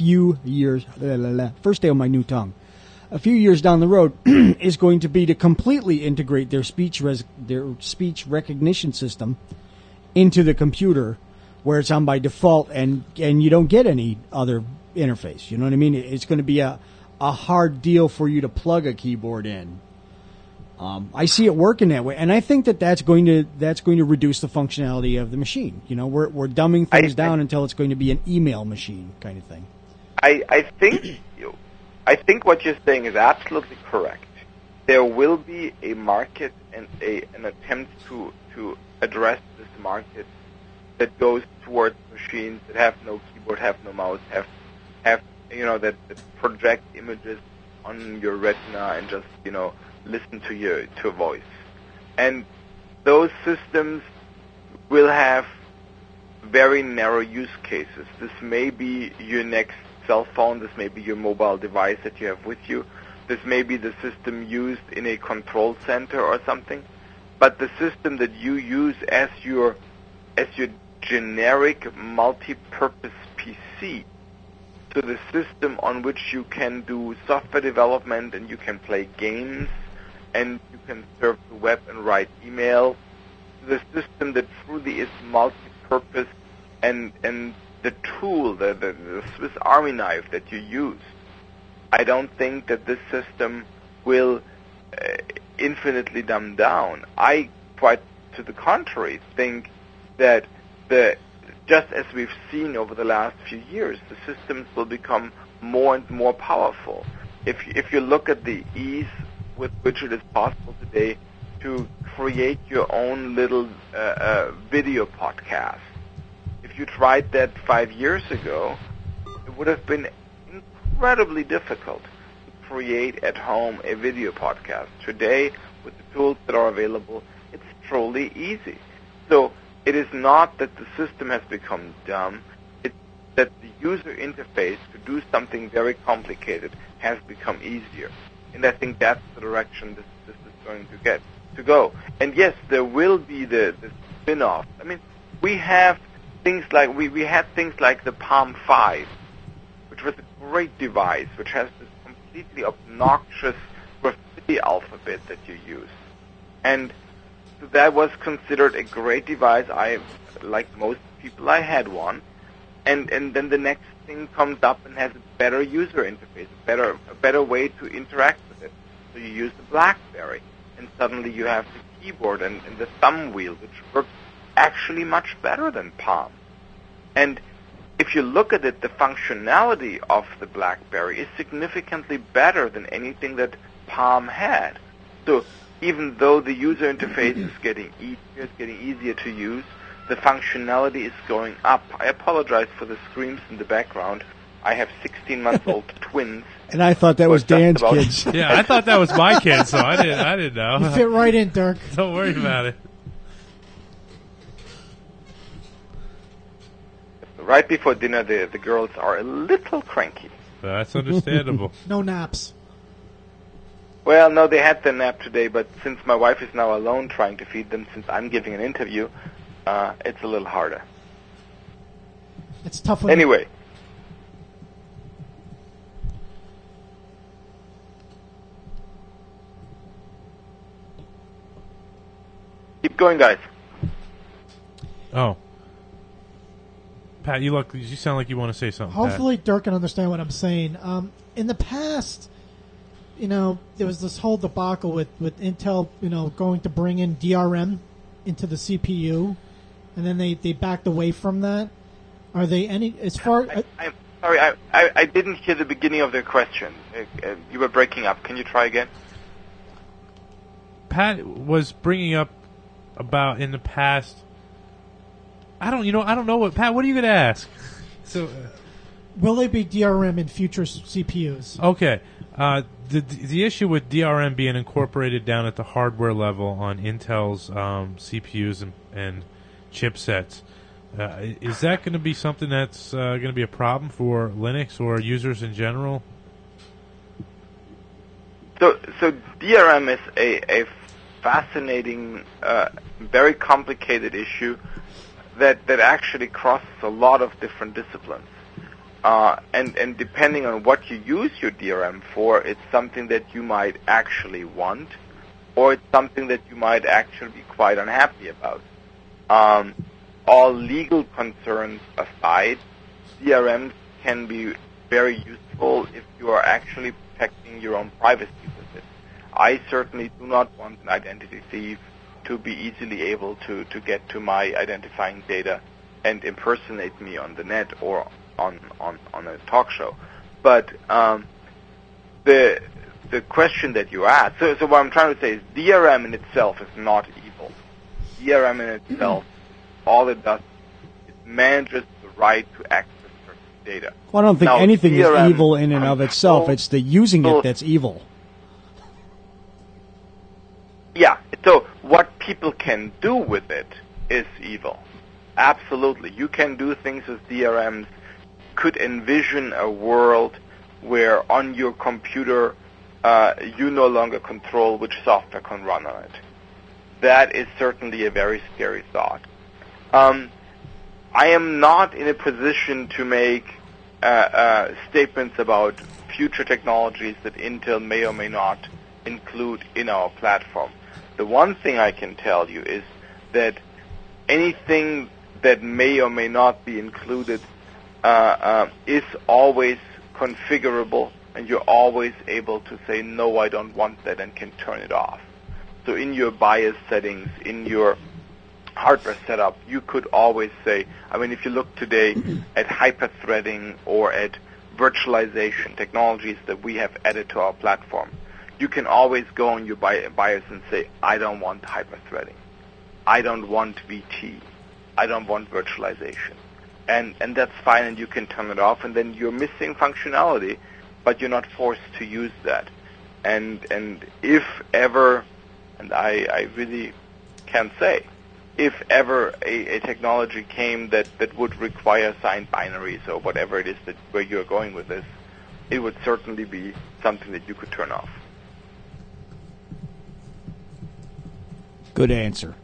First day on my new tongue. A few years down the road is going to be to completely integrate their speech recognition system into the computer, where it's on by default, and you don't get any other interface. You know what I mean? It's going to be a hard deal for you to plug a keyboard in. I see it working that way, and I think that's going to reduce the functionality of the machine. We're dumbing things down until it's going to be an email machine kind of thing. I think what you're saying is absolutely correct. There will be a market and an attempt to address this market that goes towards machines that have no keyboard, have no mouse, have that project images on your retina and just listen to a voice. And those systems will have very narrow use cases. This may be your next cell phone, this may be your mobile device that you have with you, this may be the system used in a control center or something, but the system that you use as your generic multi-purpose PC, so the system on which you can do software development and you can play games and you can surf the web and write email, the system that truly is multi-purpose and the tool, the Swiss Army knife that you use. I don't think that this system will infinitely dumb down. I, quite to the contrary, think that just as we've seen over the last few years, the systems will become more and more powerful. If you look at the ease with which it is possible today to create your own little video podcast, if you tried that 5 years ago, it would have been incredibly difficult to create at home a video podcast. Today, with the tools that are available, it's truly easy. So it is not that the system has become dumb, it's that the user interface to do something very complicated has become easier. And I think that's the direction this is going to go. And yes, there will be the spin-off. I mean, we have things like we had things like the Palm 5, which was a great device, which has this completely obnoxious graffiti alphabet that you use. And so that was considered a great device. Like most people, I had one. And then the next thing comes up and has a better user interface, a better way to interact with it. So you use the BlackBerry, and suddenly you have the keyboard and the thumb wheel, which works actually much better than Palm. And if you look at it, the functionality of the BlackBerry is significantly better than anything that Palm had. So even though the user interface is getting easier to use, the functionality is going up. I apologize for the screams in the background. I have 16-month-old twins. And I thought that was Dan's kids. Yeah, I thought that was my kids, so I didn't know. You fit right in, Dirk. Don't worry about it. Right before dinner, the girls are a little cranky. That's understandable. No naps. Well, no, they had their nap today, but since my wife is now alone trying to feed them, since I'm giving an interview, it's a little harder. It's tough. Anyway. Keep going, guys. Oh. Pat, you sound like you want to say something. Hopefully Dirk can understand what I'm saying. In the past, there was this whole debacle with Intel, going to bring in DRM into the CPU, and then they backed away from that. Are they any as far? I'm sorry, I didn't hear the beginning of their question. You were breaking up. Can you try again? Pat was bringing up about in the past. I don't know what Pat. What are you going to ask? So, will they be DRM in future CPUs? Okay, the issue with DRM being incorporated down at the hardware level on Intel's CPUs and chipsets, is that going to be something that's going to be a problem for Linux or users in general? So DRM is a fascinating, very complicated issue that actually crosses a lot of different disciplines. And depending on what you use your DRM for, it's something that you might actually want, or it's something that you might actually be quite unhappy about. All legal concerns aside, DRMs can be very useful if you are actually protecting your own privacy with it. I certainly do not want an identity thief to be easily able to get to my identifying data and impersonate me on the net or on a talk show. But the question that you asked, so what I'm trying to say is DRM in itself is not evil. DRM in itself, all it does is manages the right to access certain data. Well, I don't think anything is evil in and of itself. It's the using it that's evil. Yeah, so what people can do with it is evil. Absolutely. You can do things with DRMs. Could envision a world where on your computer you no longer control which software can run on it. That is certainly a very scary thought. I am not in a position to make statements about future technologies that Intel may or may not include in our platform. The one thing I can tell you is that anything that may or may not be included is always configurable, and you're always able to say, no, I don't want that, and can turn it off. So in your BIOS settings, in your hardware setup, you could always say, if you look today at hyper-threading or at virtualization technologies that we have added to our platform, you can always go on your BIOS and say, I don't want hyper-threading. I don't want VT. I don't want virtualization. And that's fine, and you can turn it off, and then you're missing functionality, but you're not forced to use that. And if ever, and I really can't say, if ever a technology came that would require signed binaries or whatever it is where you're going with this, it would certainly be something that you could turn off. Good answer.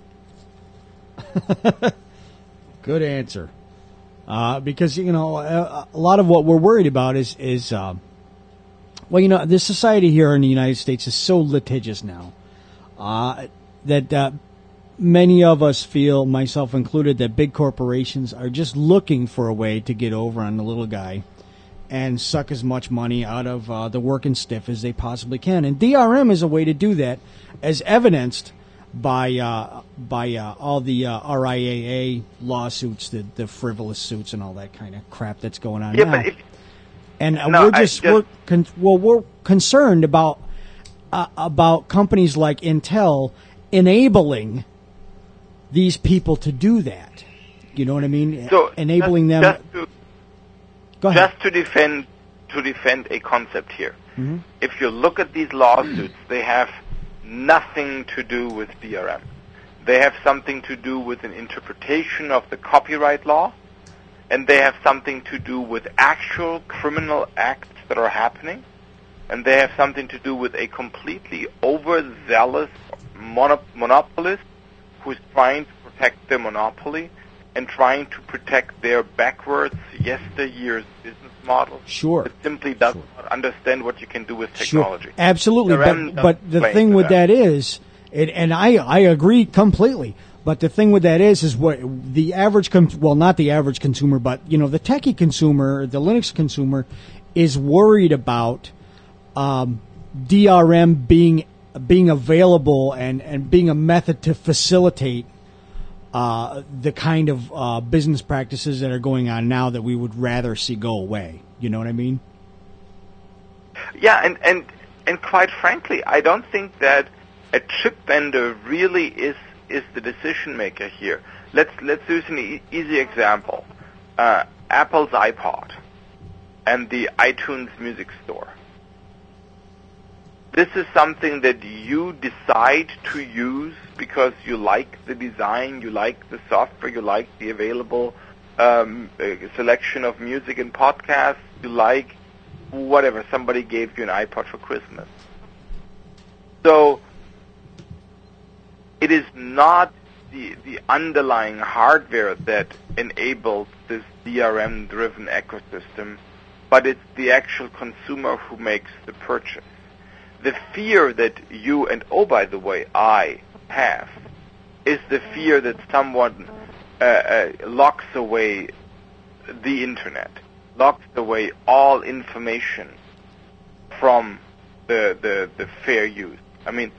Good answer. Because, a lot of what we're worried about is the society here in the United States is so litigious now that many of us feel, myself included, that big corporations are just looking for a way to get over on the little guy and suck as much money out of the working stiff as they possibly can. And DRM is a way to do that, as evidenced by all the RIAA lawsuits, the frivolous suits, and all that kind of crap that's going on now. We're concerned about companies like Intel enabling these people to do that. You know what I mean? So enabling them. Go ahead. Just to defend a concept here. Mm-hmm. If you look at these lawsuits, they have nothing to do with DRM. They have something to do with an interpretation of the copyright law, and they have something to do with actual criminal acts that are happening, and they have something to do with a completely overzealous monopolist who's trying to protect their monopoly and trying to protect their backwards yesteryear's business model. Sure. That simply does not understand what you can do with technology. Sure. Absolutely. But the thing with that is, and I agree completely, but the thing with that is what the average, not the average consumer, but, the techie consumer, the Linux consumer, is worried about DRM being available and being a method to facilitate the kind of business practices that are going on now that we would rather see go away. You know what I mean? Yeah, and quite frankly, I don't think that a chip vendor really is the decision maker here. Let's use an easy example: Apple's iPod and the iTunes Music Store. This is something that you decide to use because you like the design, you like the software, you like the available selection of music and podcasts, you like whatever. Somebody gave you an iPod for Christmas. So it is not the underlying hardware that enables this DRM-driven ecosystem, but it's the actual consumer who makes the purchase. The fear that you and, oh, by the way, I have is the fear that someone locks away the internet, locks away all information from the fair use. I mean,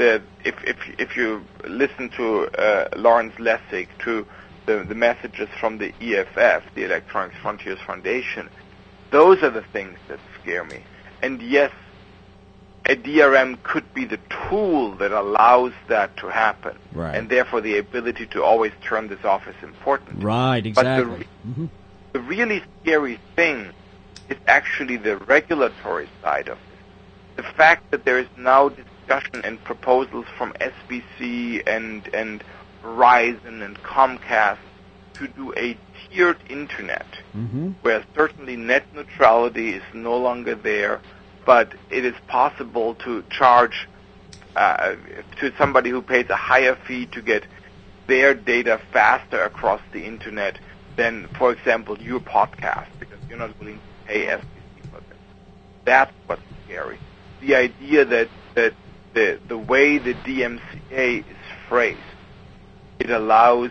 if you listen to Lawrence Lessig, to the messages from the EFF, the Electronic Frontiers Foundation, those are the things that scare me. And yes, a DRM could be the tool that allows that to happen. Right. And therefore the ability to always turn this off is important. Right, exactly. But the really scary thing is actually the regulatory side of it. The fact that there is now discussion and proposals from SBC and Verizon and Comcast to do a tiered internet, where certainly net neutrality is no longer there, but it is possible to charge to somebody who pays a higher fee to get their data faster across the internet than, for example, your podcast, because you're not willing to pay SBC for this. That's what's scary. The idea that the way the DMCA is phrased, it allows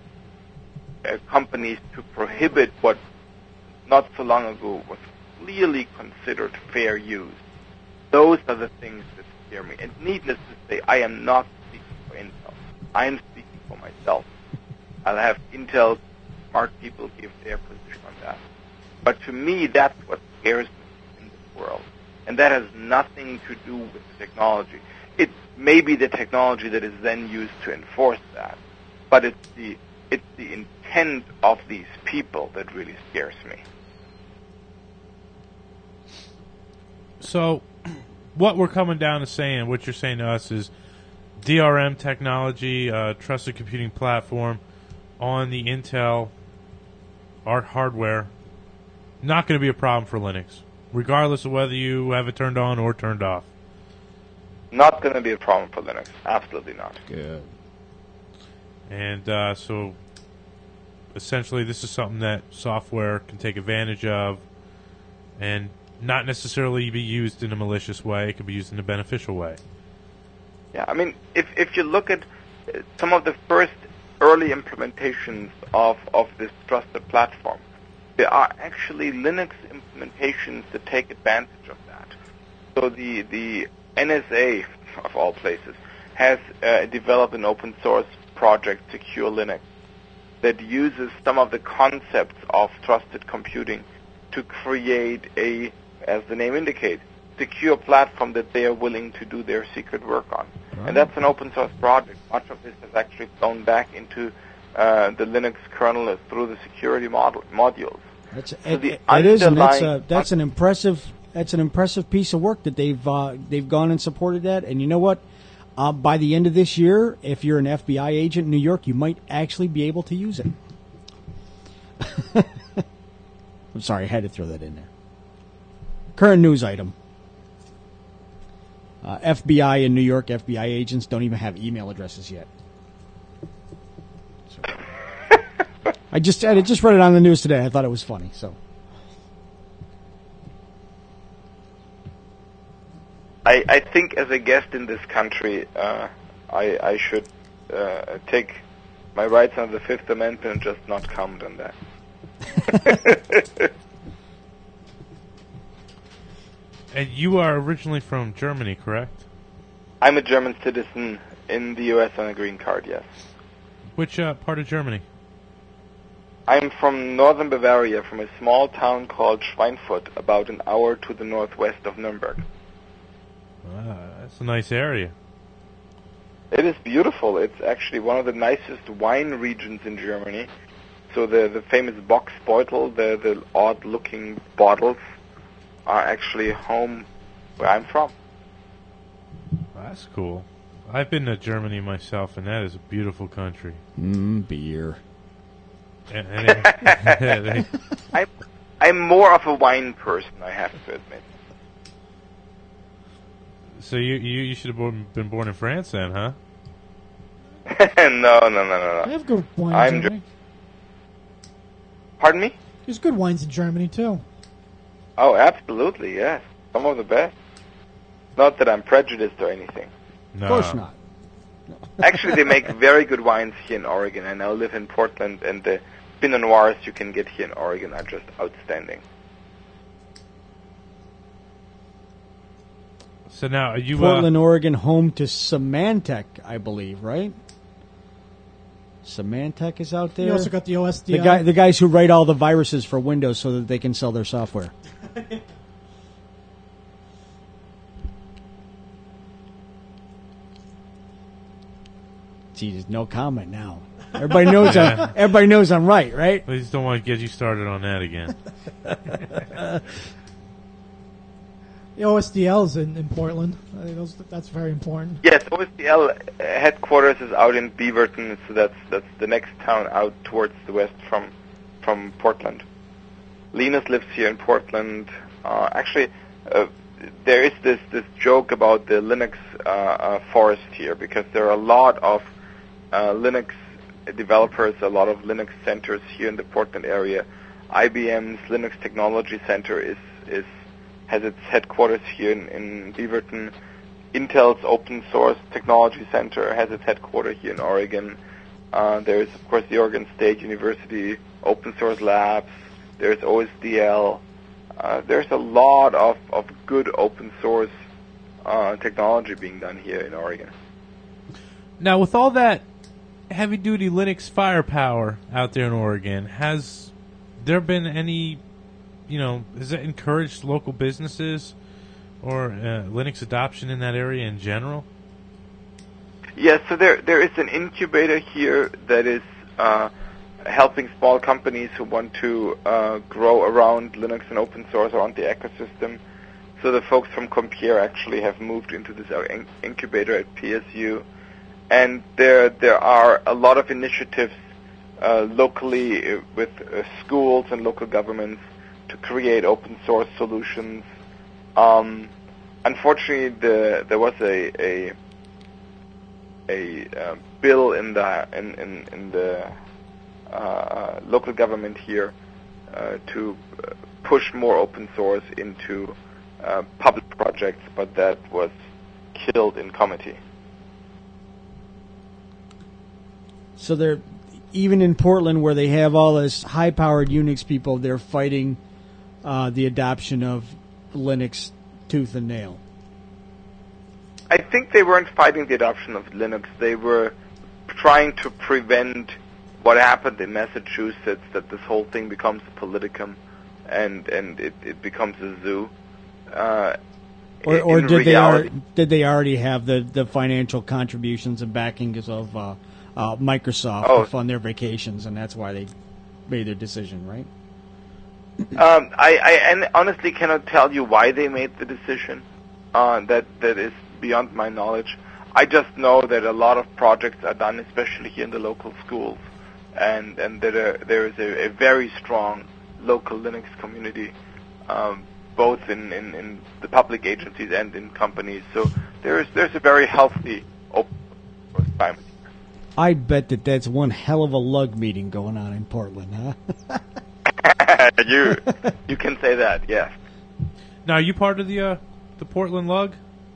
companies to prohibit what not so long ago was clearly considered fair use. Those are the things that scare me. And needless to say, I am not speaking for Intel. I am speaking for myself. I'll have Intel smart people give their position on that. But to me, that's what scares me in this world. And that has nothing to do with the technology. It may be the technology that is then used to enforce that. But it's the intent of these people that really scares me. So, what we're coming down to saying, what you're saying to us is DRM technology, trusted computing platform on the Intel ART hardware, not going to be a problem for Linux, regardless of whether you have it turned on or turned off. Not going to be a problem for Linux. Absolutely not. Good. And so, essentially, this is something that software can take advantage of and not necessarily be used in a malicious way. It can be used in a beneficial way. Yeah, I mean, if you look at some of the first early implementations of this trusted platform, there are actually Linux implementations that take advantage of that. So the NSA, of all places, has developed an open source project, Secure Linux, that uses some of the concepts of trusted computing to create a, as the name indicates, secure platform that they are willing to do their secret work on. Right. And that's an open source project. Much of this has actually flown back into the Linux kernel through the security modules. That's an impressive piece of work that they've gone and supported that. And you know what? By the end of this year, if you're an FBI agent in New York, you might actually be able to use it. I'm sorry, I had to throw that in there. Current news item. FBI in New York, FBI agents don't even have email addresses yet. So. I just read it on the news today. I thought it was funny. So, I think as a guest in this country, I should take my rights under the Fifth Amendment and just not comment on that. And you are originally from Germany, correct? I'm a German citizen in the U.S. on a green card, yes. Which part of Germany? I'm from northern Bavaria, from a small town called Schweinfurt, about an hour to the northwest of Nuremberg. That's a nice area. It is beautiful. It's actually one of the nicest wine regions in Germany. So the famous Bocksbeutel, the odd-looking bottles, are actually home where I'm from. That's cool. I've been to Germany myself, and that is a beautiful country. Beer. I'm more of a wine person, I have to admit. So you should have been born in France then, huh? No. They have good wines in Germany. Pardon me? There's good wines in Germany, too. Oh, absolutely, yes. Some of the best. Not that I'm prejudiced or anything. No. Of course not. Actually, they make very good wines here in Oregon. I now live in Portland, and the Pinot Noirs you can get here in Oregon are just outstanding. So now, are you... Portland, Oregon, home to Symantec, I believe, right? Symantec is out there. You also got the OSDI. The guys who write all the viruses for Windows so that they can sell their software. Geez, no comment now. Everybody knows everybody knows I'm right, right? I just don't want to get you started on that again. The OSDL is in Portland. I think that's very important. Yes, OSDL headquarters is out in Beaverton, so that's the next town out towards the west from Portland. Linus lives here in Portland. There is this joke about the Linux forest here, because there are a lot of Linux developers, a lot of Linux centers here in the Portland area. IBM's Linux Technology Center has its headquarters here in Beaverton. Intel's Open Source Technology Center has its headquarters here in Oregon. There is, of course, the Oregon State University Open Source Labs. There's OSDL. There's a lot of good open source technology being done here in Oregon. Now, with all that heavy-duty Linux firepower out there in Oregon, has there been any... has it encouraged local businesses or Linux adoption in that area in general? Yes, so there is an incubator here that is helping small companies who want to grow around Linux and open source around the ecosystem. So the folks from Compere actually have moved into this incubator at PSU. And there are a lot of initiatives locally with schools and local governments to create open source solutions. Unfortunately, there was a bill in the local government here to push more open source into public projects, but that was killed in committee. So they're even in Portland, where they have all this high-powered Unix people, they're fighting the adoption of Linux tooth and nail. I think they weren't fighting the adoption of Linux. They were trying to prevent what happened in Massachusetts, that this whole thing becomes a politicum and it becomes a zoo. Or did they already have the financial contributions and backings of Microsoft to fund their vacations, and that's why they made their decision, right? I honestly cannot tell you why they made the decision. That is beyond my knowledge. I just know that a lot of projects are done, especially here in the local schools, and that there is a very strong local Linux community, both in the public agencies and in companies. So there's a very healthy open source climate. I bet that's one hell of a lug meeting going on in Portland, huh? You can say that, yes. Now, are you part of the Portland Lug?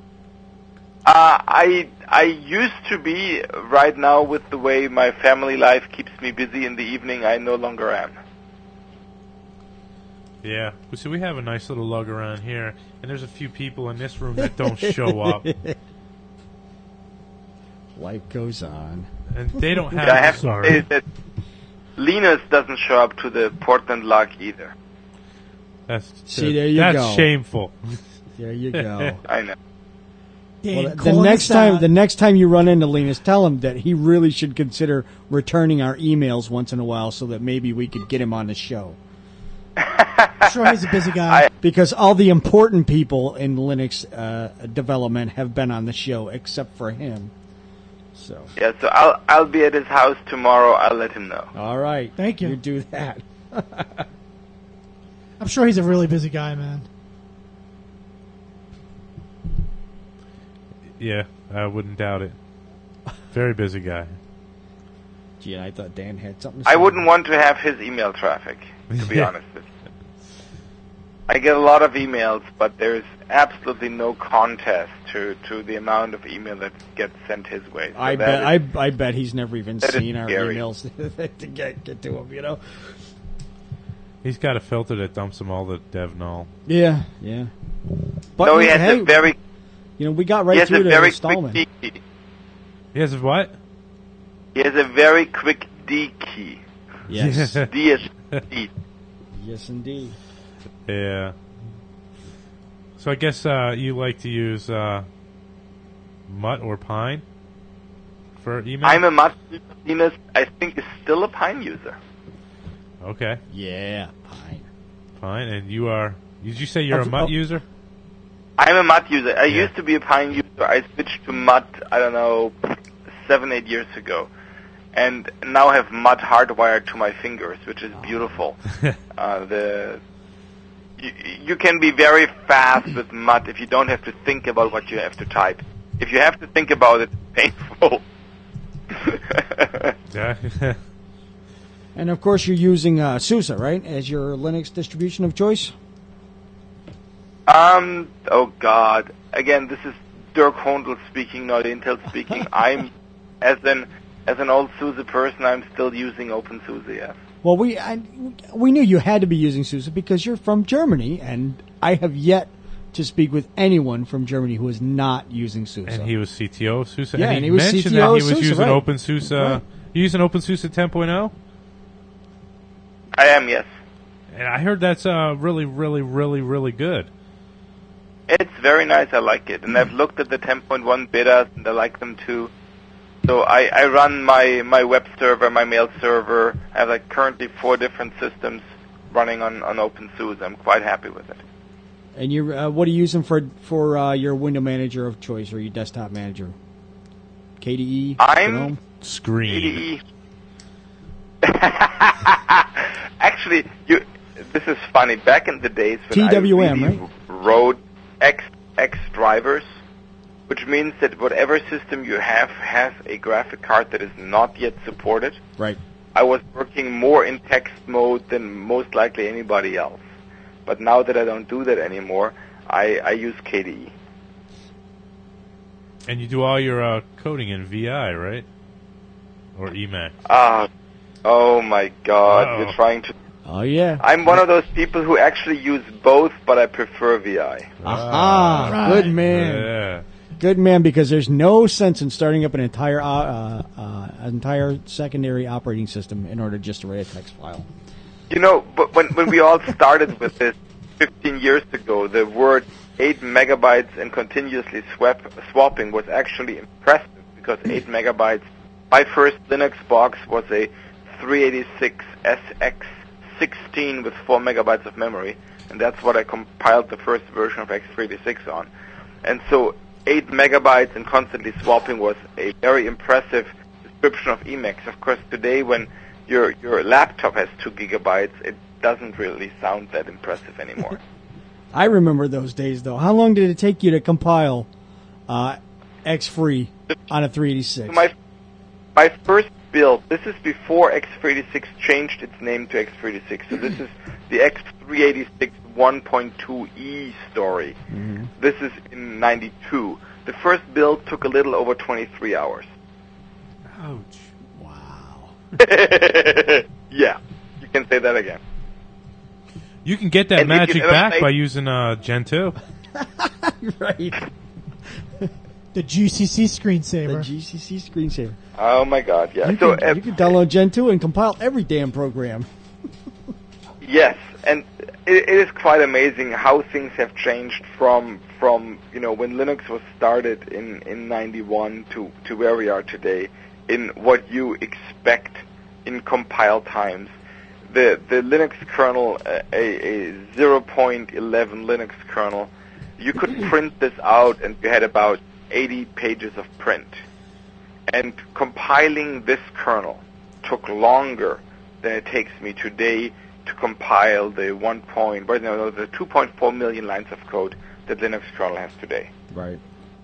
I used to be. Right now, with the way my family life keeps me busy in the evening, I no longer am. Yeah. So we have a nice little lug around here, and there's a few people in this room that don't show up. Life goes on. And they don't have... Yeah, I have to say that Linus doesn't show up to the Portland Lug either. There you go. That's shameful. There you go. I know. Well, the next time you run into Linus, tell him that he really should consider returning our emails once in a while, so that maybe we could get him on the show. I'm sure he's a busy guy. Because all the important people in Linux development have been on the show, except for him. So yeah, so I'll be at his house tomorrow. I'll let him know. All right, thank you. You do that. I'm sure he's a really busy guy, man. Yeah, I wouldn't doubt it. Very busy guy. Gee, I thought Dan had something to say. I wouldn't want to have his email traffic, to be honest with you. I get a lot of emails, but there's absolutely no contest to the amount of email that gets sent his way. So I bet he's never even seen our emails to get to him, you know. He's got a filter that dumps him all the dev null. Yeah. But no, he has a very... You know, we got right through the installment. He has a what? He has a very quick D key. Yes. D is D. Yes, indeed. Yeah. So I guess you like to use Mutt or Pine for email? I'm a Mutt user. Linus, I think, is still a Pine user. Okay. Yeah, Pine. And you are... Did you say you're a Mutt user? I'm a Mutt user. I used to be a Pine user. I switched to Mutt, 7-8 years ago. And now have Mutt hardwired to my fingers, which is beautiful. You can be very fast with Mutt if you don't have to think about what you have to type. If you have to think about it, it's painful. Yeah. And of course, you're using SUSE, right, as your Linux distribution of choice? Oh God. Again, this is Dirk Hondel speaking, not Intel speaking. I'm, as an old SUSE person, I'm still using OpenSUSE, yes. Well, we knew you had to be using SUSE because you're from Germany, and I have yet to speak with anyone from Germany who is not using SUSE. And he was CTO of SUSE. Yeah, and he mentioned CTO that he was SUSE, using right. OpenSUSE. Right. You using OpenSUSE 10.0? I am, yes. And I heard that's really, really, really, really good. It's very nice. I like it. And I've looked at the 10.1 betas, and I like them too. So I run my web server, my mail server. I have currently 4 different systems running on OpenSUSE. I'm quite happy with it. And you, what are you using for your window manager of choice or your desktop manager? KDE? I'm Screen. KDE. Actually, this is funny. Back in the days when TWM, I really wrote XX drivers, which means that whatever system you have has a graphic card that is not yet supported. Right. I was working more in text mode than most likely anybody else. But now that I don't do that anymore, I use KDE. And you do all your coding in VI, right? Or Emacs? Oh my God! Uh-oh. You're trying to... Oh, yeah. I'm one of those people who actually use both, but I prefer VI. Aha! Right. Good man. Yeah. Good man, because there's no sense in starting up an entire secondary operating system in order just to write a text file. You know, but when we all started with this 15 years ago, the word 8 megabytes and continuously swapping was actually impressive, because 8 megabytes, my first Linux box was a 386 SX16 with 4 megabytes of memory, and that's what I compiled the first version of X386 on. And so 8 megabytes and constantly swapping was a very impressive description of Emacs. Of course, today when your laptop has 2 gigabytes, it doesn't really sound that impressive anymore. I remember those days, though. How long did it take you to compile X-Free on a 386? My first build, this is before X386 changed its name to X386, so this is the X386 1.2e story. Mm-hmm. This is in 92. The first build took a little over 23 hours. Ouch. Wow. Yeah, you can say that again. You can get that magic back by using Gen 2. Right. The GCC screensaver. The GCC screensaver. Oh my God! Yeah. You can download Gen 2 and compile every damn program. Yes, and it is quite amazing how things have changed from when Linux was started in 91 to where we are today in what you expect in compile times. The Linux kernel, a 0.11 Linux kernel, you could print this out and you had about 80 pages of print. And compiling this kernel took longer than it takes me today to compile the 2.4 million lines of code that Linux kernel has today. Right.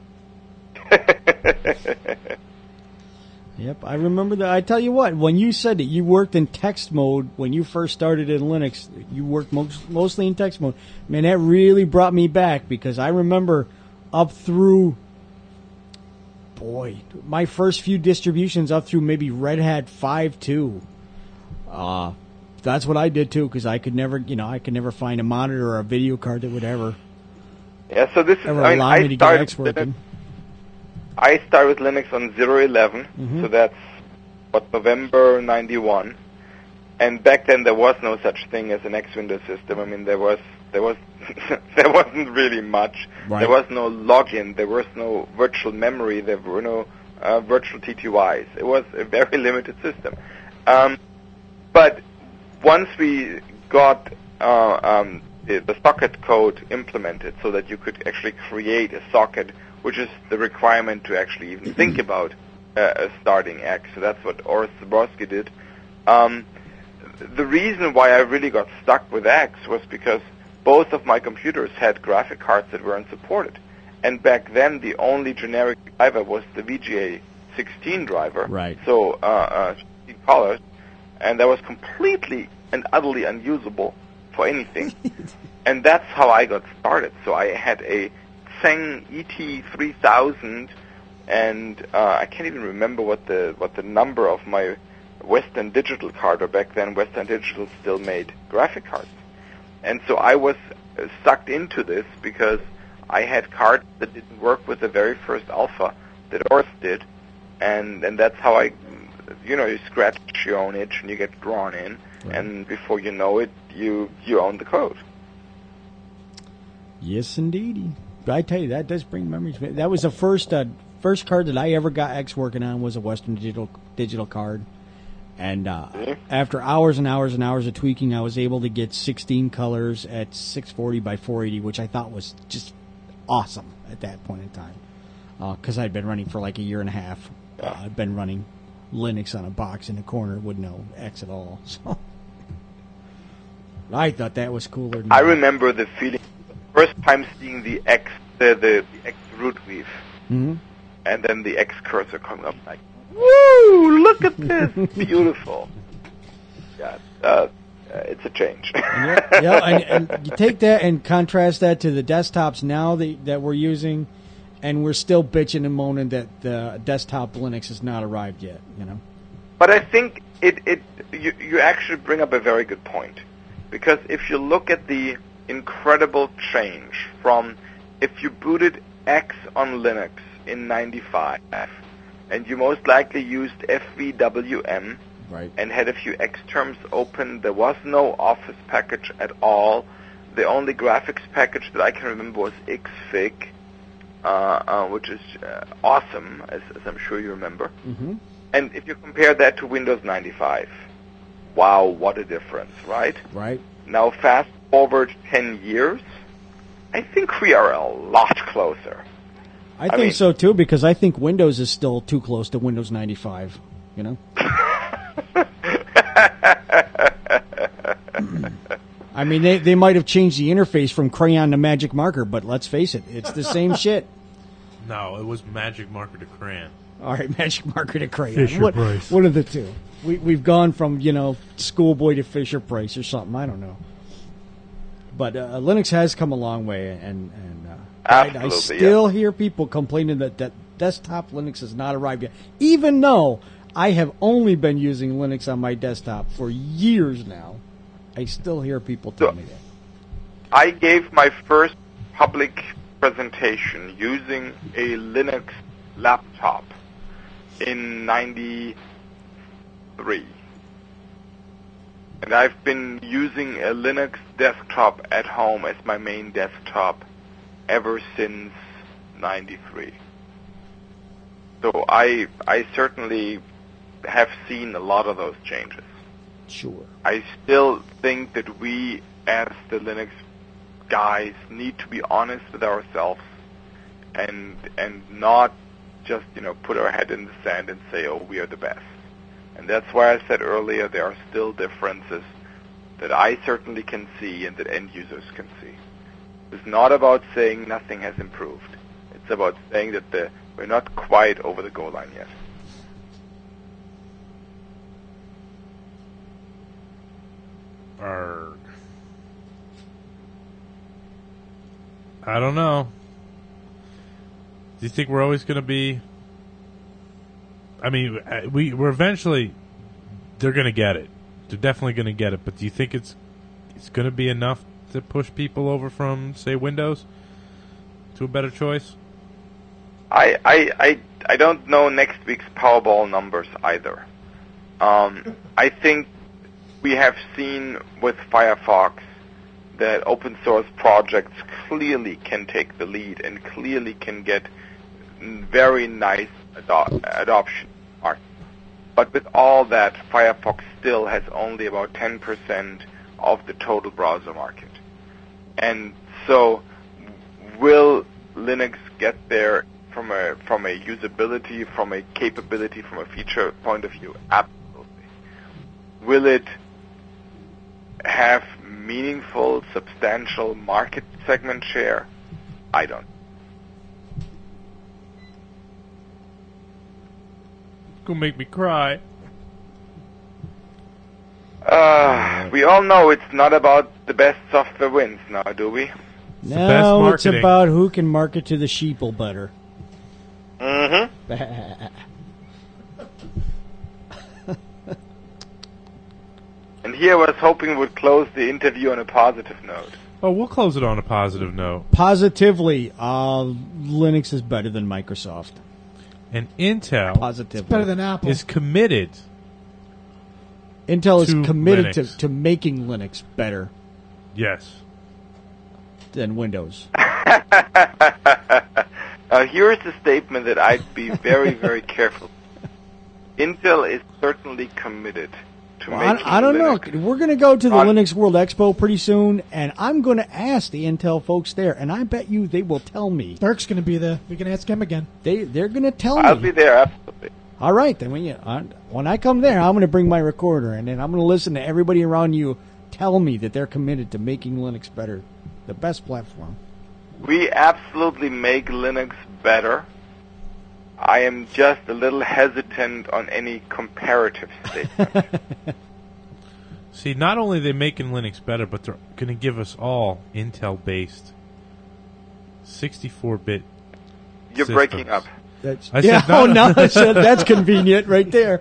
Yep, I remember that. I tell you what, when you said that you worked in text mode when you first started in Linux, you worked mostly in text mode. Man, that really brought me back, because I remember up through, my first few distributions up through maybe Red Hat 5.2. That's what I did too, because I could never find a monitor or a video card that would ever. Yeah, so this is. allow me to get X working. I started with Linux on 0.11, so that's November 91, and back then there was no such thing as an X Windows system. I mean, there wasn't really much. Right. There was no login. There was no virtual memory. There were no virtual TTYs. It was a very limited system. But once we got the socket code implemented, so that you could actually create a socket, which is the requirement to actually even think about starting X. So that's what Orest Zabroski did. The reason why I really got stuck with X was because both of my computers had graphic cards that weren't supported. And back then, the only generic driver was the VGA 16 driver. Right. So, 16 colors. And that was completely and utterly unusable for anything. And that's how I got started. So I had a Tseng ET3000, and I can't even remember what the number of my Western Digital card, or back then Western Digital still made graphic cards. And so I was sucked into this because I had cards that didn't work with the very first alpha that Orest did, and that's how you scratch your own itch and you get drawn in, right. And before you know it, you own the code. Yes, indeedy. I tell you, that does bring memories. That was the first card that I ever got X working on, was a Western Digital card. And after hours and hours and hours of tweaking, I was able to get 16 colors at 640 by 480, which I thought was just awesome at that point in time. Because I'd been running for like a year and a half. I'd been running Linux on a box in the corner with no X at all. So I thought that was cooler than I remember the feeling the first time seeing the X, the X root weave, and then the X cursor coming up like, woo! Look at this, beautiful. Yeah, it's a change. And you take that and contrast that to the desktops now that we're using, and we're still bitching and moaning that the desktop Linux has not arrived yet. But I think you actually bring up a very good point, because if you look at the incredible change from if you booted X on Linux in 95, and you most likely used FVWM, right, and had a few X terms open, there was no Office package at all. The only graphics package that I can remember was Xfig, which is awesome, as I'm sure you remember. Mm-hmm. And if you compare that to Windows 95, wow, what a difference, right? Right. Now fast forward 10 years, I think we are a lot closer. I think so too, because I think Windows is still too close to Windows 95, you know? I mean, they might have changed the interface from crayon to magic marker, but let's face it, it's the same shit. No, it was magic marker to crayon. All right, magic marker to crayon. Fisher-Price. What are the two? We've gone from, schoolboy to Fisher-Price or something. I don't know. But Linux has come a long way, and I still hear people complaining that desktop Linux has not arrived yet, even though I have only been using Linux on my desktop for years now. I still hear people tell me that. I gave my first public presentation using a Linux laptop in 93. And I've been using a Linux desktop at home as my main desktop ever since 93. So I certainly have seen a lot of those changes. Sure. I still think that we, as the Linux guys, need to be honest with ourselves and not just, put our head in the sand and say, oh, we are the best. And that's why I said earlier there are still differences that I certainly can see and that end users can see. It's not about saying nothing has improved. It's about saying that we're not quite over the goal line yet. Arrgh. I don't know. Do you think we're always going to be... I mean, we're eventually... They're going to get it. They're definitely going to get it. But do you think it's going to be enough to push people over from, say, Windows to a better choice? I don't know next week's Powerball numbers either. I think we have seen with Firefox that open source projects clearly can take the lead and clearly can get very nice adoption. But with all that, Firefox still has only about 10% of the total browser market. And so will Linux get there from a usability, from a capability, from a feature point of view? Absolutely. Will it have meaningful, substantial market segment share? I don't. It's gonna make me cry. We all know it's not about the best software wins now, do we? No, it's about who can market to the sheeple better. Mm-hmm. And here I was hoping we'd close the interview on a positive note. Oh, we'll close it on a positive note. Positively, Linux is better than Microsoft. And Intel Positively. It's better than Apple. Is committed. Intel is committed Linux. to making Linux better. Yes. Than Windows. Here's a statement that I'd be very, very careful. Intel is certainly committed to making I don't Linux. know. We're going to go to the Linux World Expo pretty soon, and I'm going to ask the Intel folks there, and I bet you they will tell me. Dirk's going to be there. We can ask him again. They're going to tell me. I'll be there, absolutely. All right, then when I come there, I'm going to bring my recorder, and then I'm going to listen to everybody around you tell me that they're committed to making Linux better, the best platform. We absolutely make Linux better. I am just a little hesitant on any comparative statement. See, not only are they making Linux better, but they're going to give us all Intel-based 64-bit You're systems. Breaking up. That's convenient right there.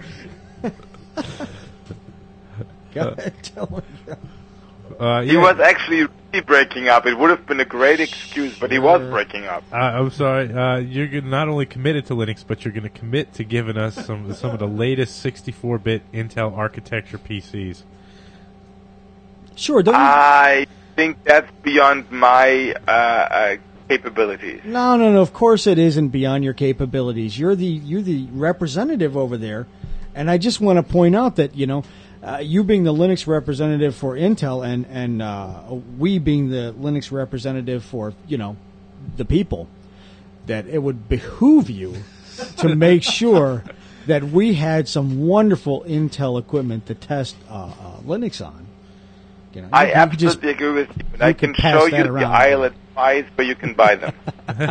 Go ahead, tell him. He was actually really breaking up. It would have been a great excuse, but he was breaking up. I'm sorry. You're not only committed to Linux, but you're going to commit to giving us some of the latest 64-bit Intel architecture PCs. Sure. I think that's beyond my capabilities. No. Of course, it isn't beyond your capabilities. You're the representative over there, and I just want to point out that you being the Linux representative for Intel, and we being the Linux representative for the people, that it would behoove you to make sure that we had some wonderful Intel equipment to test Linux on. I absolutely agree with you. And I can show you the aisle at Spies where you can buy them.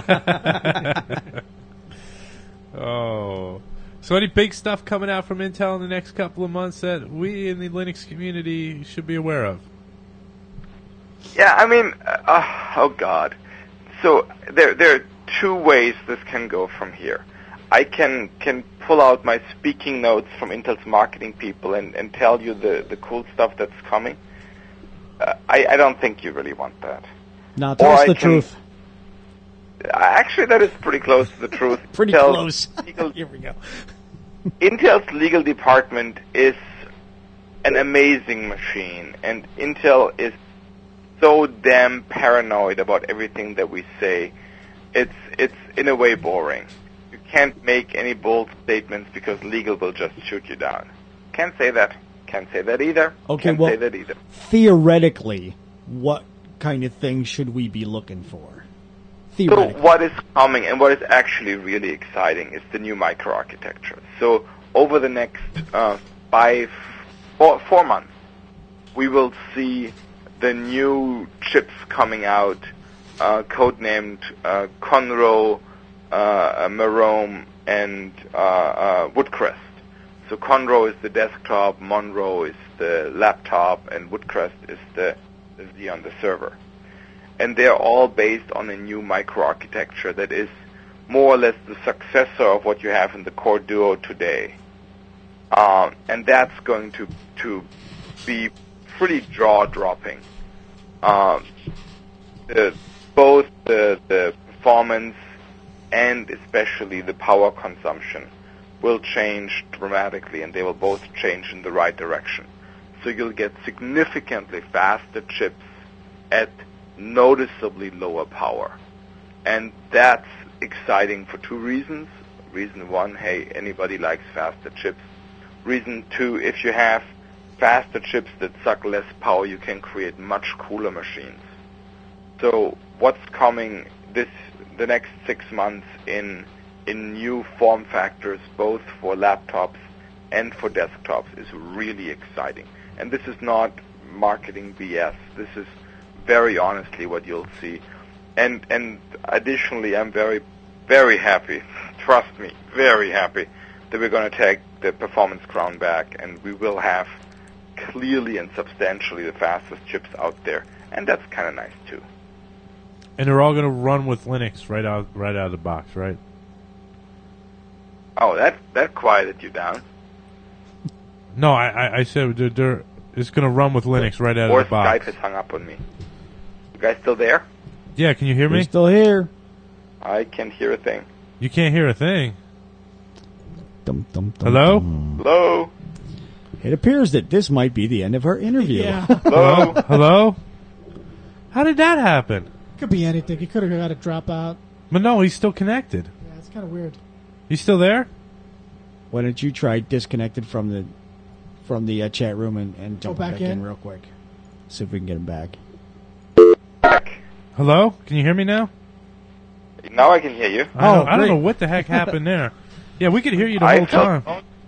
Oh. So any big stuff coming out from Intel in the next couple of months that we in the Linux community should be aware of? Yeah, I mean, oh God. So there are two ways this can go from here. I can pull out my speaking notes from Intel's marketing people and tell you the cool stuff that's coming. I don't think you really want that. No, tell us the truth. Actually, that is pretty close to the truth. Pretty close. Here we go. Intel's legal department is an amazing machine, and Intel is so damn paranoid about everything that we say. It's in a way boring. You can't make any bold statements because legal will just shoot you down. Can't say that. Can't say that either. Okay, Can't say that either. Theoretically, what kind of things should we be looking for? So what is coming and what is actually really exciting is the new microarchitecture. So over the next 4 months, we will see the new chips coming out, codenamed Conroe, Marome, and Woodcrest. So Conroe is the desktop, Monroe is the laptop, and Woodcrest is the Xeon, the server. And they're all based on a new microarchitecture that is more or less the successor of what you have in the Core Duo today. And that's going to be pretty jaw-dropping. Both the performance and especially the power consumption will change dramatically, and they will both change in the right direction. So you'll get significantly faster chips at noticeably lower power. And that's exciting for two reasons. Reason one, hey, anybody likes faster chips. Reason two, if you have faster chips that suck less power, you can create much cooler machines. So what's coming the next 6 months in new form factors, both for laptops and for desktops, is really exciting. And this is not marketing BS. This is very honestly what you'll see. And additionally, I'm very, very happy, trust me, very happy that we're going to take the performance crown back, and we will have clearly and substantially the fastest chips out there. And that's kind of nice too. And they're all going to run with Linux right out of the box, right? Oh, that quieted you down. No, I said it's going to run with Linux right out of the box. Or Skype has hung up on me. You guys still there? Yeah, can you hear me? We're still here. I can't hear a thing. You can't hear a thing. Dum, dum, dum, Hello? dum. Hello? It appears that this might be the end of our interview. Yeah. Hello? Hello? How did that happen? Could be anything. He could have got it drop out. But no, he's still connected. Yeah, it's kind of weird. He's still there? Why don't you try disconnected from the chat room and jump back in real quick? See if we can get him back. Hello? Can you hear me now? Now I can hear you. I don't know what the heck happened there. Yeah, we could hear you the whole time.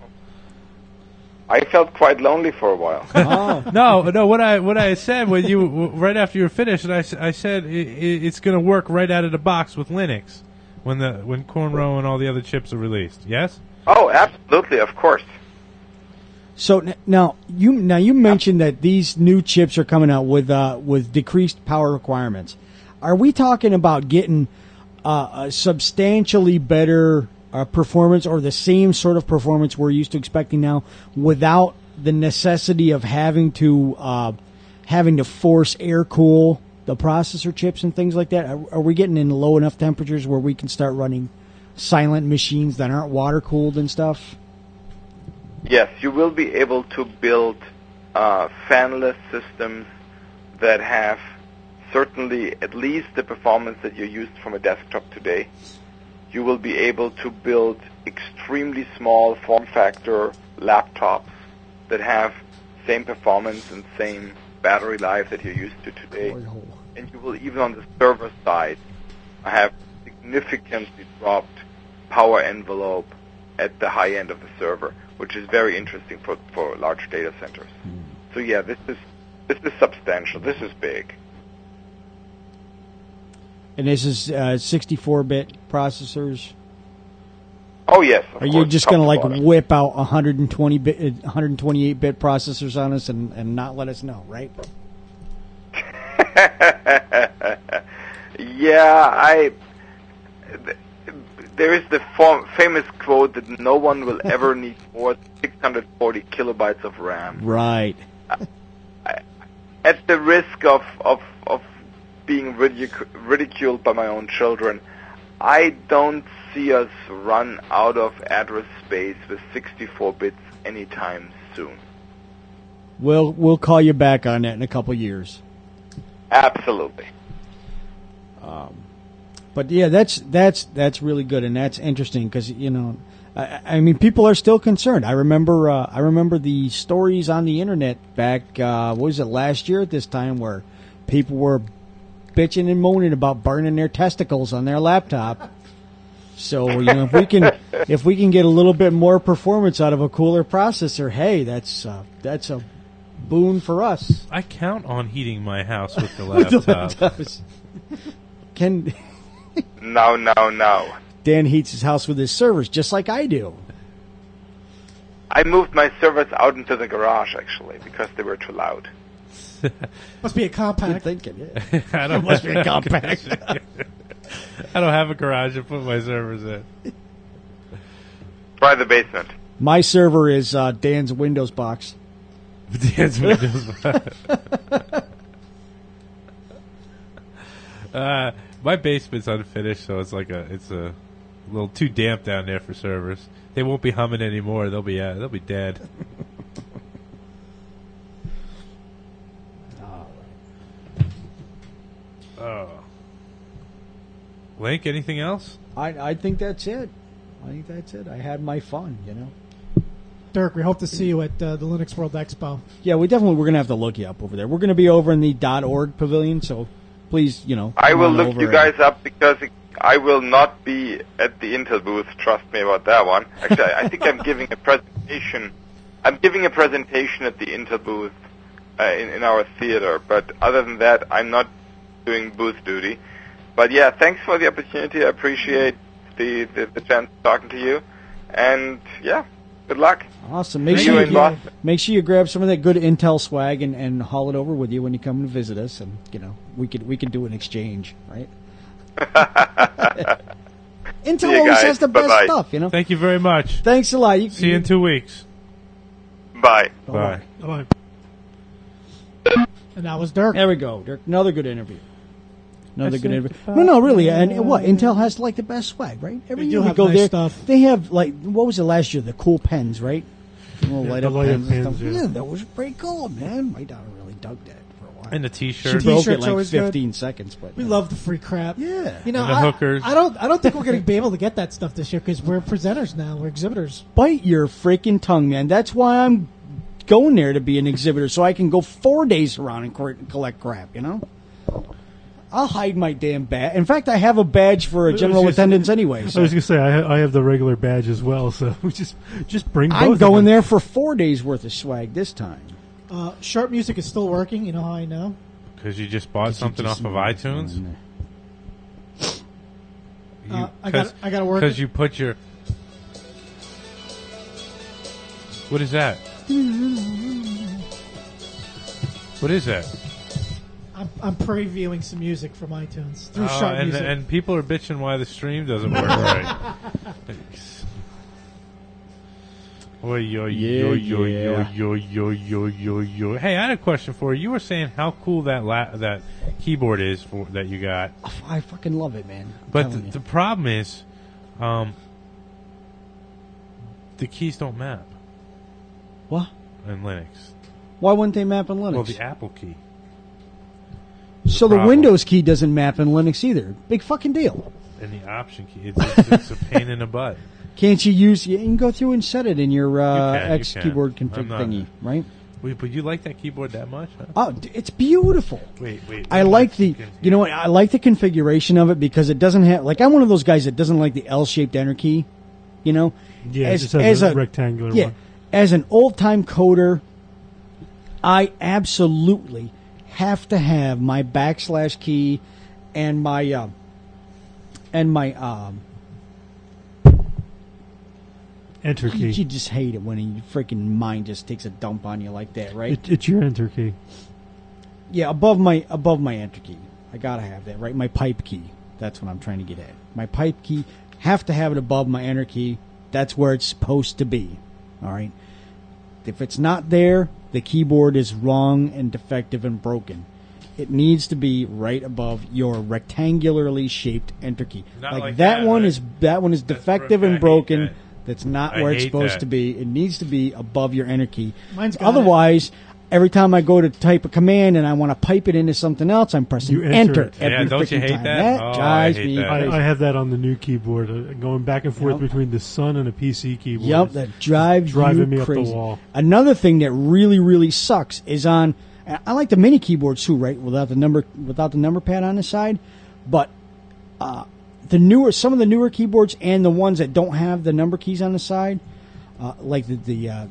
I felt quite lonely for a while. Oh. No. What I said when you right after you were finished, and I said it's going to work right out of the box with Linux when Conroe and all the other chips are released. Yes. Oh, absolutely, of course. So now you mentioned that these new chips are coming out with decreased power requirements. Are we talking about getting a substantially better performance, or the same sort of performance we're used to expecting now, without the necessity of having to force air cool the processor chips and things like that? Are we getting in low enough temperatures where we can start running silent machines that aren't water cooled and stuff? Yes, you will be able to build fanless systems that have certainly at least the performance that you're used from a desktop today. You will be able to build extremely small form factor laptops that have same performance and same battery life that you're used to today. And you will, even on the server side, have significantly dropped power envelope at the high end of the server, which is very interesting for large data centers. So yeah, this is substantial. This is big. And this is 64-bit processors. Oh yes. Are you just going to like whip out 128-bit processors on us and not let us know, right? Yeah, there is the famous quote that no one will ever need more than 640 kilobytes of RAM. Right. At the risk of being ridiculed by my own children, I don't see us run out of address space with 64 bits anytime soon. We'll call you back on that in a couple years. Absolutely. But yeah, that's really good, and that's interesting because I mean, people are still concerned. I remember the stories on the internet back what was it, last year at this time, where people were bitching and moaning about burning their testicles on their laptop. So if we can get a little bit more performance out of a cooler processor, hey, that's a boon for us. I count on heating my house with the laptop. No. Dan heats his house with his servers, just like I do. I moved my servers out into the garage, actually, because they were too loud. Must be a compact. Good thinking, yeah. It must be a compact. I don't have a garage to put my servers in. Try the basement. My server is Dan's Windows box. Dan's Windows box. My basement's unfinished, so it's a little too damp down there for servers. They won't be humming anymore. They'll be dead. Link, anything else? I think that's it. I had my fun, Dirk, we hope to see you at the Linux World Expo. Yeah, we're going to have to look you up over there. We're going to be over in the .org pavilion, so please, I will look you guys up because I will not be at the Intel booth. Trust me about that one. Actually, I think I'm giving a presentation. I'm giving a presentation at the Intel booth in our theater, but other than that, I'm not doing booth duty. But yeah, thanks for the opportunity. I appreciate the chance talking to you, and yeah, good luck. Awesome. Make sure you grab some of that good Intel swag and haul it over with you when you come and visit us, and we could do an exchange, right? Intel always has the best stuff, Thank you very much. Thanks a lot. See you in 2 weeks. Bye. Bye. Bye. And that was Dirk. There we go, Dirk. Another good interview. Another good interview. No, really. And what? Intel has like the best swag, right? Every year we go there, they have like, what was it last year? The cool pens, right? Light up pens and stuff. Yeah, that was pretty cool, man. My daughter really dug that for a while. And the T-shirt. She broke it like 15 seconds, but we love the free crap. Yeah, and the hookers. I don't think we're going to be able to get that stuff this year because we're presenters now. We're exhibitors. Bite your freaking tongue, man. That's why I'm going there to be an exhibitor, so I can go 4 days around and collect crap. I'll hide my damn badge. In fact, I have a badge for a general attendance anyway. So. I was going to say, I have the regular badge as well, so just bring both. I'm going there for 4 days worth of swag this time. Sharp Music is still working. You know how I know? Because you just bought something off of iTunes? I got to work. Because you put your... What is that? What is that? I'm previewing some music from iTunes through Sharp Music. And people are bitching why the stream doesn't work right. Hey, I had a question for you. You were saying how cool that keyboard is that you got. I fucking love it, man. But the problem is, the keys don't map. What? In Linux. Why wouldn't they map in Linux? Well, the Apple key. So the Windows key doesn't map in Linux either. Big fucking deal. And the option key, it's a pain in the butt. Can't you use? You can go through and set it in your X keyboard config thingy, right? Wait, but you like that keyboard that much? Huh? Oh, it's beautiful. Wait. I like the. You know what? I like the configuration of it because it doesn't have. Like, I'm one of those guys that doesn't like the L-shaped enter key. You know. Yeah, it just has a rectangular one. As an old-time coder, I absolutely have to have my / key and my enter key. You just hate it when your freaking mind just takes a dump on you like that, right? It's your enter key. Yeah, above my enter key. I gotta have that, right? My pipe key. That's what I'm trying to get at. My pipe key, have to have it above my enter key. That's where it's supposed to be. All right? If it's not there, the keyboard is wrong and defective and broken. It needs to be right above your rectangularly shaped enter key. Like that one is defective and broken. That's not where it's supposed that. to be. It needs to be above your enter key. Mine's got Otherwise, every time I go to type a command and I want to pipe it into something else, I'm pressing You enter it. every don't you freaking hate time. that? That Oh, drives I hate me that. crazy. I have that on the new keyboard, going back and forth between the Sun and a PC keyboard. Yep, that drives driving you me up crazy. the wall. Another thing that really, really sucks is on. I like the mini keyboards too, right? Without the number pad on the side, but some of the newer keyboards and the ones that don't have the number keys on the side, like the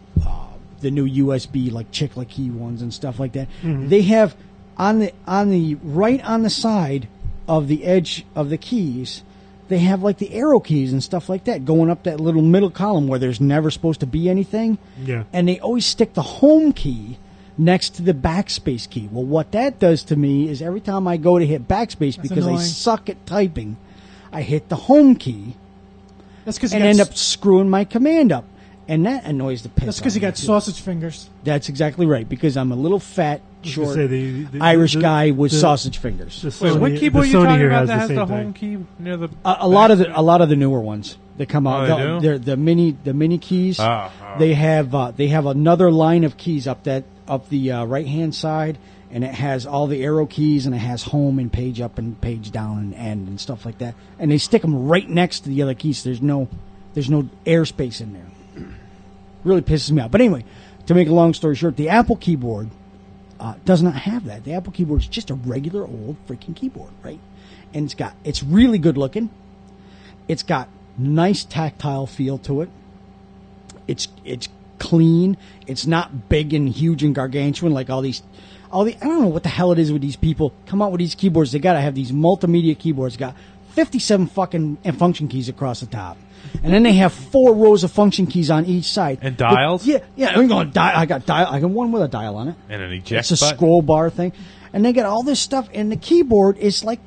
new USB like Chicla key ones and stuff like that. Mm-hmm. They have on the right on the side of the edge of the keys. They have like the arrow keys and stuff like that going up that little middle column where there's never supposed to be anything. Yeah. And they always stick the home key next to the backspace key. Well, what that does to me is every time I go to hit backspace because annoying. I suck at typing, I hit the home key and end up screwing my command up. And that annoys the piss. That's because you got sausage fingers. That's exactly right, because I'm a little fat, short the Irish guy with sausage fingers. Wait, what keyboard are you talking about that has the home key near the? A lot of the newer ones that come out. Oh, They're the mini keys. They have another line of keys up the right hand side, and it has all the arrow keys, and it has home and page up and page down and end and stuff like that. And they stick them right next to the other keys. There's no airspace in there. Really pisses me off. But anyway, to make a long story short, the Apple keyboard does not have that. The Apple keyboard is just a regular old freaking keyboard, right? And it's really good looking. It's got nice tactile feel to it. It's clean. It's not big and huge and gargantuan like all the I don't know what the hell it is with these people come out with these keyboards. They gotta have these multimedia keyboards. Got 57 fucking function keys across the top. And then they have 4 rows of function keys on each side. And dials? Yeah. I'm going I got dial. I got one with a dial on it. And an eject It's a button? scroll bar thing. And they got all this stuff. And the keyboard is like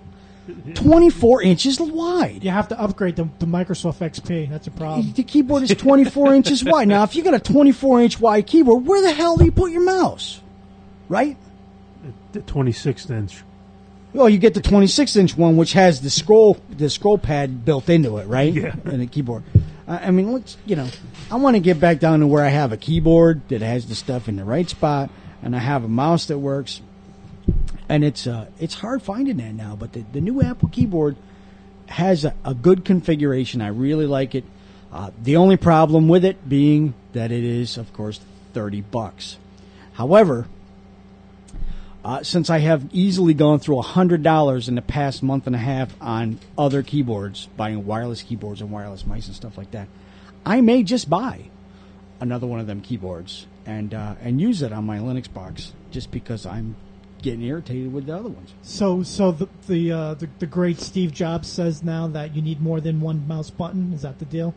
24 inches wide. You have to upgrade the Microsoft XP. That's a problem. The keyboard is 24 inches wide. Now, if you got a 24-inch wide keyboard, where the hell do you put your mouse? Right? The 26th inch. Well, you get the 26-inch one, which has the scroll pad built into it, right? Yeah. And the keyboard. I mean, I want to get back down to where I have a keyboard that has the stuff in the right spot, and I have a mouse that works. And it's hard finding that now, but the new Apple keyboard has a good configuration. I really like it. The only problem with it being that it is, of course, $30. However, since I have easily gone through $100 in the past month and a half on other keyboards, buying wireless keyboards and wireless mice and stuff like that, I may just buy another one of them keyboards and use it on my Linux box just because I'm getting irritated with the other ones. So the great Steve Jobs says now that you need more than one mouse button. Is that the deal?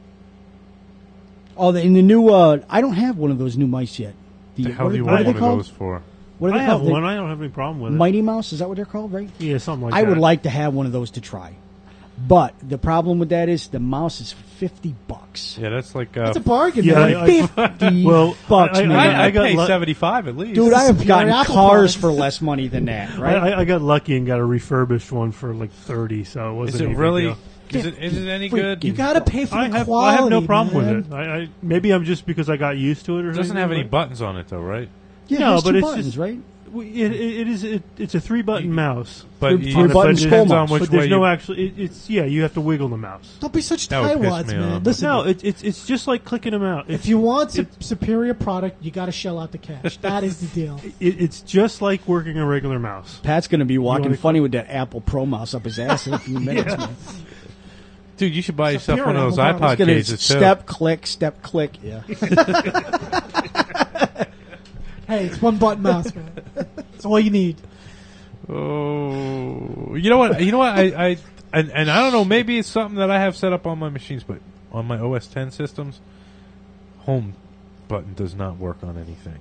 Oh, in the new, I don't have one of those new mice yet. The hell do you want one of those for? What are they I called? have one. I don't have any problem with it. Mighty Mouse, is that what they're called, right? Yeah, something like that. I would like to have one of those to try. But the problem with that is the mouse is $50. Yeah, that's like That's a bargain, Yeah, man. $50 bucks, man. I got pay lu- 75 at least. Dude, I have gotten Apple cars products. for less money than that, right? I got lucky and got a refurbished one for like 30, so it wasn't. Is it any big really? deal. Is it any good? You gotta pay for I the have quality. no problem man. with it. I maybe I'm just because I got used to it or It doesn't something, have any but- buttons on it though, right? Yeah, No, there's but two it's buttons, just- right? It's a 3-button mouse. But Three you- buttons, it full depends on mouse. which But way there's no you. actually. It's you have to wiggle the mouse. Don't be such That would piss tightwads, me man. off. Listen, No, it's just like clicking them out. if you want superior product, you got to shell out the cash. That is the deal. It's just like working a regular mouse. Pat's going to be walking wanna- funny with that Apple Pro mouse up his ass in a few minutes, man. Dude, you should buy It's a yourself one of those pure Apple iPod He's gonna cases too. step, click. Yeah. Hey, it's one button mouse, man. That's all you need. Oh, you know what? I and I don't know. Maybe it's something that I have set up on my machines, but on my OS 10 systems, home button does not work on anything.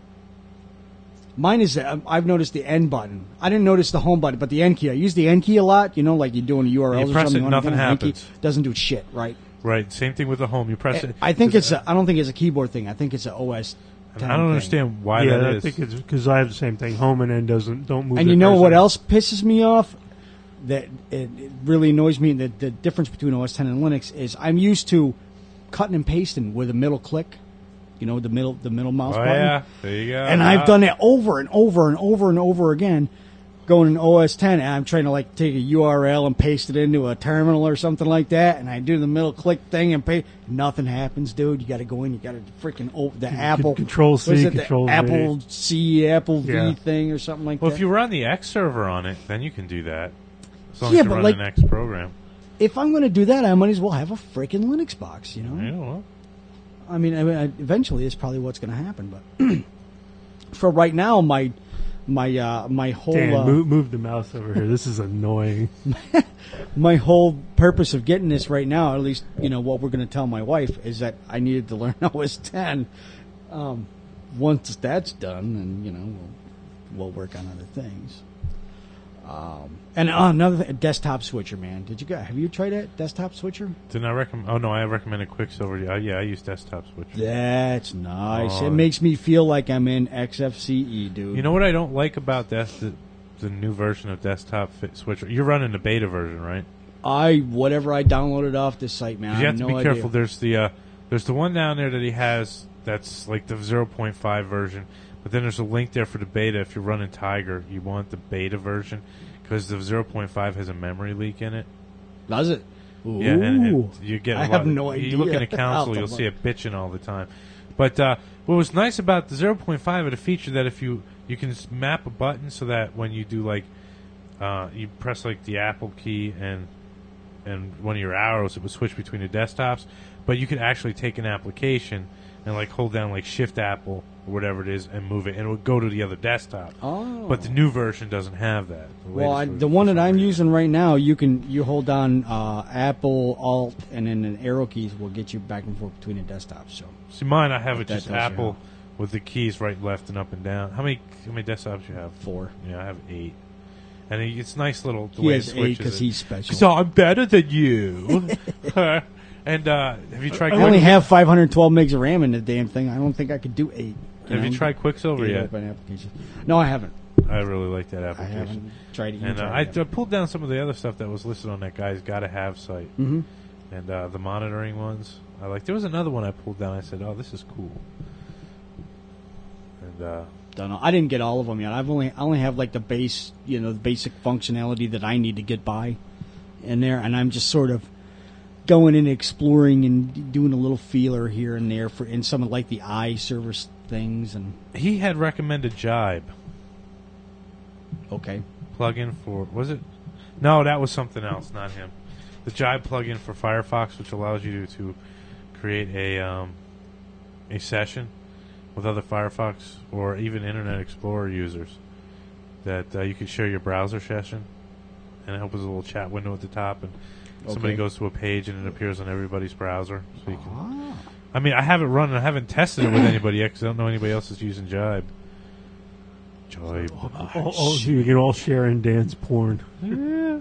Mine is, I've noticed the N button. I didn't notice the home button, but the N key. I use the N key a lot, you know, like you're doing URLs You or press something. it, you wanna nothing do an N key, happens. doesn't do shit, right? Right. Same thing with the home. You press it. I think it's, I don't think it's a keyboard thing. I think it's an OS 10 I don't thing. understand why yeah, that I is. think it's because I have the same thing. Home and N don't move. And the you know cursor. what else pisses me off? That it really annoys me. The difference between OS 10 and Linux is I'm used to cutting and pasting with a middle click. You know, the middle mouse Oh button. yeah, there you go. And I've done that over and over and over and over again, going in OS 10, and I'm trying to like take a URL and paste it into a terminal or something like that, and I do the middle click thing and paste. Nothing happens, dude. You got to go in. You got to freaking the Apple Control C, what is it, Control the V. Apple C, Apple V Yeah. thing or something like Well, that. if you run the X server on it, then you can do that. As long Yeah, as you but run like- an X program. If I'm going to do that, I might as well have a freaking Linux box. You know. You know, I mean, eventually, it's probably what's going to happen. But for right now, my whole Dan, move the mouse over here. This is annoying. my whole purpose of getting this right now, at least you know what we're going to tell my wife, is that I needed to learn OS 10. Once that's done, then you know we'll work on other things. And another thing, desktop switcher, man. Have you tried that desktop switcher? didn't I recommend? Oh no, I recommended Quicksilver. Yeah, I use desktop switcher. That's nice. Oh. It makes me feel like I'm in XFCE, dude. You know what I don't like about the new version of desktop switcher? You're running the beta version, right? Whatever I downloaded off this site, man. You I have to no be idea. careful. There's the one down there that he has that's like the 0.5 version, but then there's a link there for the beta. If you're running Tiger, you want the beta version because the 0.5 has a memory leak in it. Does it? Ooh. Yeah, and you get. I have no idea. You look in a console, you'll see it bitching all the time. But what was nice about the 0.5 had a feature that if you can map a button so that when you do like you press like the Apple key and one of your arrows, it would switch between the desktops. But you could actually take an application and like hold down like Shift Apple or whatever it is and move it, and it would go to the other desktop. Oh. But the new version doesn't have that. Well, the one that I'm using right now, you hold down Apple Alt and then the arrow keys will get you back and forth between the desktops. So See, mine, I have it That just tells you Apple how. with the keys right, left, and up and down. How many desktops you have? 4. Yeah, I have 8. And it's nice little the He way has it 8 switches because it. he's special. Because I'm better than you. And have you tried? I only have 512 megs of RAM in the damn thing. I don't think I could do 8. Have you tried Quicksilver yet? Open applications. No, I haven't. I really like that I application. haven't tried it. And I pulled down some of the other stuff that was listed on that guy's Gotta Have site. Mm-hmm. And the monitoring ones. I like. There was another one I pulled down. I said, "Oh, this is cool." And Don't know. I didn't get all of them yet. I only have like the base, the basic functionality that I need to get by in there, and I'm just sort of going in exploring and doing a little feeler here and there in some of like the iService things. And he had recommended Jibe okay, plugin for was it? No, that was something else, not him. The Jibe plugin for Firefox, which allows you to create a session with other Firefox or even Internet Explorer users. That you could share your browser session, and it opens a little chat window at the top, and somebody goes to a page and it appears on everybody's browser. So you can. I mean, I haven't run and I haven't tested it with anybody yet because I don't know anybody else is using Jibe. Jibe. You can all share in Dan's porn.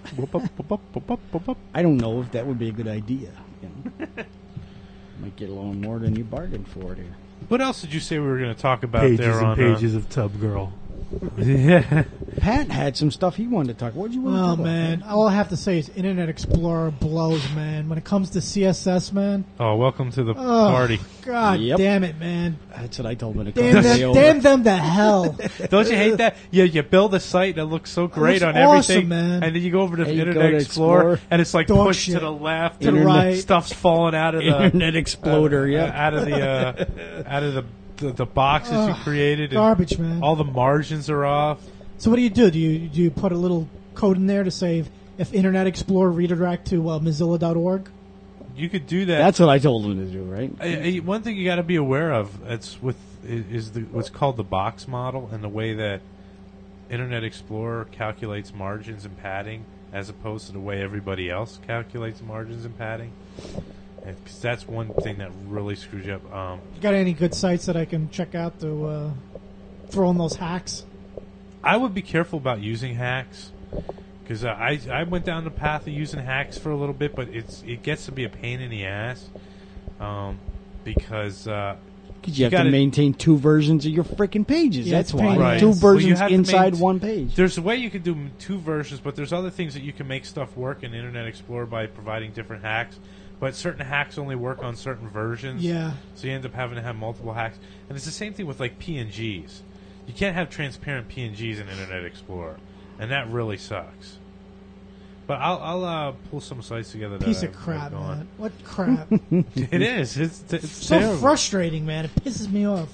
I don't know if that would be a good idea. You know? Might get a little more than you bargained for here. What else did you say we were going to talk about Pages there and on pages of Tub Girl. Yeah. Pat had some stuff he wanted to talk. What did you want to Oh, talk about? man. All I have to say is Internet Explorer blows, man. When it comes to CSS, man. Oh, welcome to the Oh, party. God Yep. damn it, man. That's what I told him. To Damn them to hell. Don't you hate that? Yeah, you build a site that looks so great looks on awesome, everything, man. and then you go over to And you Internet go to Explorer, Explorer. and it's like Dog pushed shit. to the left, To the right. stuff's falling out of the Internet Exploder, out of the boxes you created. and Garbage, man. All the margins are off. So what do? Do you put a little code in there to say if Internet Explorer redirect to Mozilla.org? You could do that. That's what I told him to do, right? One thing you got to be aware of is what's called the box model, and the way that Internet Explorer calculates margins and padding, as opposed to the way everybody else calculates margins and padding. Because that's one thing that really screws you up. You got any good sites that I can check out to throw in those hacks? I would be careful about using hacks, because I went down the path of using hacks for a little bit, but it gets to be a pain in the ass, because Because you have to maintain two versions of your freaking pages. Yeah, That's it's why. pain. Right. Two Well, you versions have to inside one page. There's a way you can do two versions, but there's other things that you can make stuff work in Internet Explorer by providing different hacks. But certain hacks only work on certain versions. Yeah. So you end up having to have multiple hacks. And it's the same thing with like PNGs. You can't have transparent PNGs in Internet Explorer, and that really sucks. But I'll pull some sites together. Piece that of I've crap, gone. man. What crap? It is. It's So terrible. frustrating, man. It pisses me off.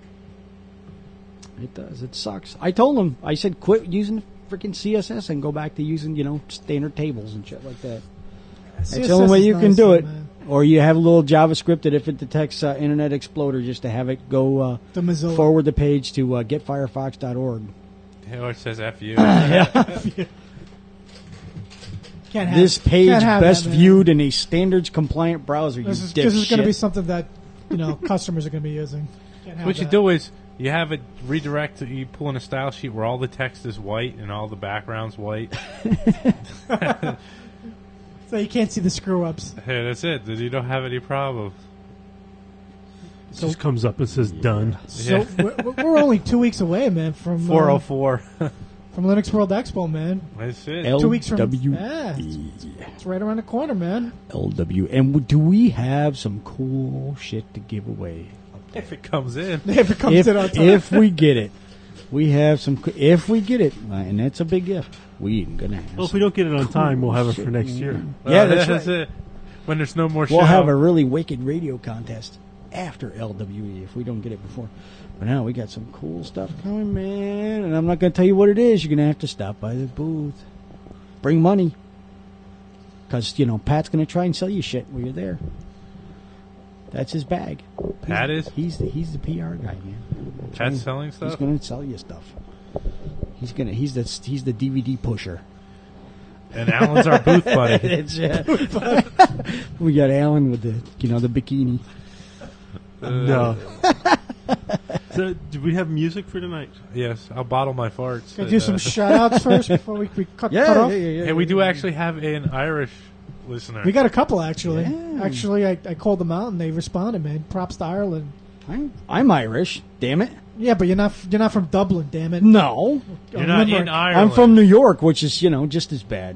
It does. It sucks. I told him. I said, quit using freaking CSS and go back to using, standard tables and shit like that. That's the only way you can do it. Man. Or you have a little JavaScript that if it detects Internet Explorer, just to have it go The Mozilla. forward the page to getfirefox.org. Or it says F you. Can't have, This page can't have best that, man. viewed in a standards compliant browser. This you is going to be dipshit. something that customers are going to be using. Can't have What you that. do is you have it redirect. You pull in a style sheet where all the text is white and all the background's white. So you can't see the screw ups. Hey, that's it. You don't have any problem. It just comes up and says done. So Yeah. we're only 2 weeks away, man, from 404. from Linux World Expo, man. That's it. 2 weeks from LW. yeah, it's right around the corner, man. LW. And do we have some cool shit to give away? If it comes in. If it comes in on time. If we get it, we have some. If we get it, and that's a big if, we ain't gonna have. Well, if we don't get it on time, we'll have it for next year. Yeah, that's right. it. When there's no more We'll show. have a really wicked radio contest after LWE if we don't get it before. But now we got some cool stuff coming, man. And I'm not going to tell you what it is. You're going to have to stop by the booth. Bring money. Because, Pat's going to try and sell you shit while you're there. That's his bag. Pat is? He's the PR guy, man. Pat's selling He's stuff? going to sell you stuff. He's the DVD pusher. And Alan's our booth buddy. It's, we got Alan with the bikini. No. So, do we have music for tonight? Yes, I'll bottle my farts. Can I do some shout outs first before we cut off? Hey, we do actually have an Irish listener. We got a couple, actually. Yeah. Actually, I called them out and they responded, man. Props to Ireland. I'm Irish. Damn it. Yeah, but you're not from Dublin, damn it. No. You're not in Limerick. Ireland. I'm from New York, which is, just as bad.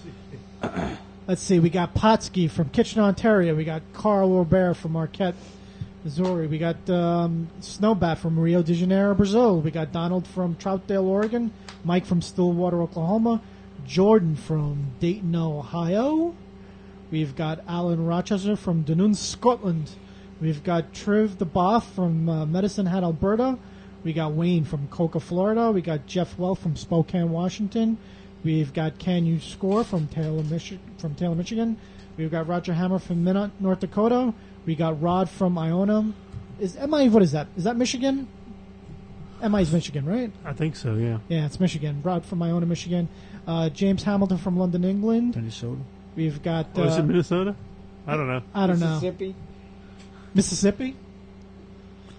Let's see. We got Potsky from Kitchener, Ontario. We got Carl Robert from Marquette, Missouri. We got Snowbat from Rio de Janeiro, Brazil. We got Donald from Troutdale, Oregon. Mike from Stillwater, Oklahoma. Jordan from Dayton, Ohio. We've got Alan Rochester from Dunoon, Scotland. We've got Triv the Boff from Medicine Hat, Alberta. We got Wayne from Coca, Florida. We got Jeff Well from Spokane, Washington. We've got Can You Score from Taylor, Michigan. We've got Roger Hammer from Minot, North Dakota. We got Rod from Iona. Is MI, what is that? Is that Michigan? MI is Michigan, right? I think so, yeah. Yeah, it's Michigan. Rod from Iona, Michigan. James Hamilton from London, England. Minnesota. We've got... Oh, is it Minnesota? I don't know. I don't know. Mississippi?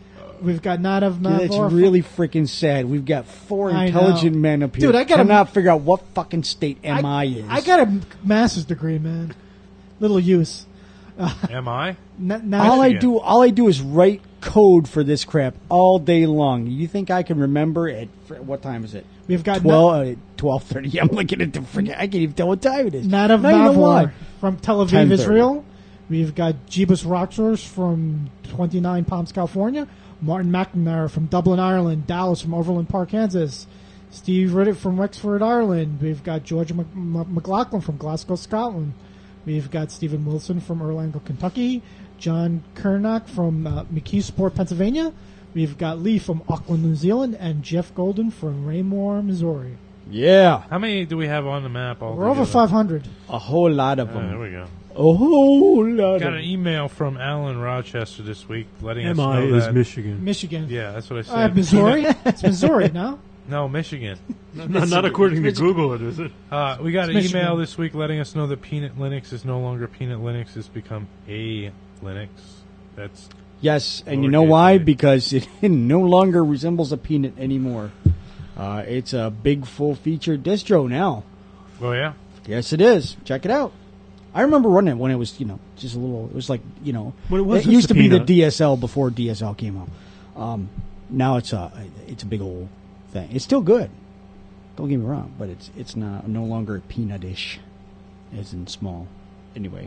We've got Nadav Mavor. That's really freaking sad. We've got 4 I intelligent know. men up here. Dude, I cannot figure out what fucking state MI is. I got a master's degree, man. Little use. Am I? All I do is write code for this crap all day long. You think I can remember at what time is it? We've got 12:30. I'm looking at the freaking. I can't even tell what time it is. Nadav Now you know why. Mavor from Tel Aviv, 10:30. Israel. We've got Jebus Roxors from 29 Palms, California. Martin McNamara from Dublin, Ireland. Dallas from Overland Park, Kansas. Steve Riddick from Wexford, Ireland. We've got George McLaughlin from Glasgow, Scotland. We've got Stephen Wilson from Orlando, Kentucky. John Kernock from McKeesport, Pennsylvania. We've got Lee from Auckland, New Zealand. And Jeff Golden from Raymore, Missouri. Yeah. How many do we have on the map? We're over 500. A whole lot of them. There we go. A whole lot Got of an email from Alan Rochester this week letting us know MI is that Michigan. Michigan. Yeah, that's what I said. Missouri? It's Missouri now. No, Michigan. Not according to Google, it is it? We got an Michigan. email this week letting us know that Peanut Linux is no longer Peanut Linux. It's become a Linux. That's Yes, and you know Lowercase why? a. Because it no longer resembles a peanut anymore. It's a big, full-featured distro now. oh yeah. Yes, it is. Check it out. I remember running it when it was, just a little. It was like, When it was it used to be the Peanut. DSL before DSL came out. Now it's a big old thing. It's still good. Don't get me wrong, but it's no longer peanut-ish, as in small. Anyway.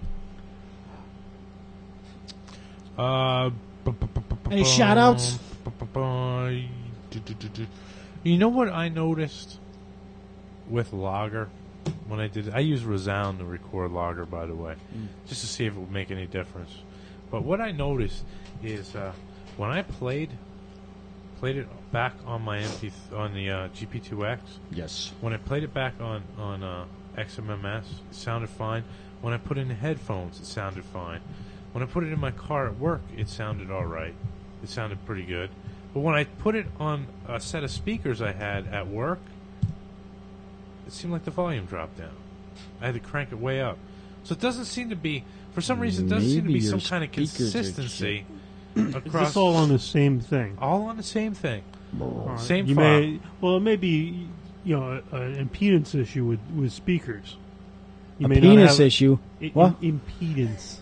Any shout-outs? You know what I noticed with Logger when I did? I use Resound to record Logger, by the way, just to see if it would make any difference. But what I noticed is when I played it back on my on the GP2X. Yes. When I played it back on XMMS, it sounded fine. When I put in the headphones, it sounded fine. When I put it in my car at work, it sounded all right. It sounded pretty good. But when I put it on a set of speakers I had at work, it seemed like the volume dropped down. I had to crank it way up. So it doesn't seem to be, for some reason, it doesn't seem to be Maybe some your kind of speakers are consistency Is across this all on the same thing? all on the same thing. Same You file. it may be an impedance issue with speakers. You A may penis not have issue. What? impedance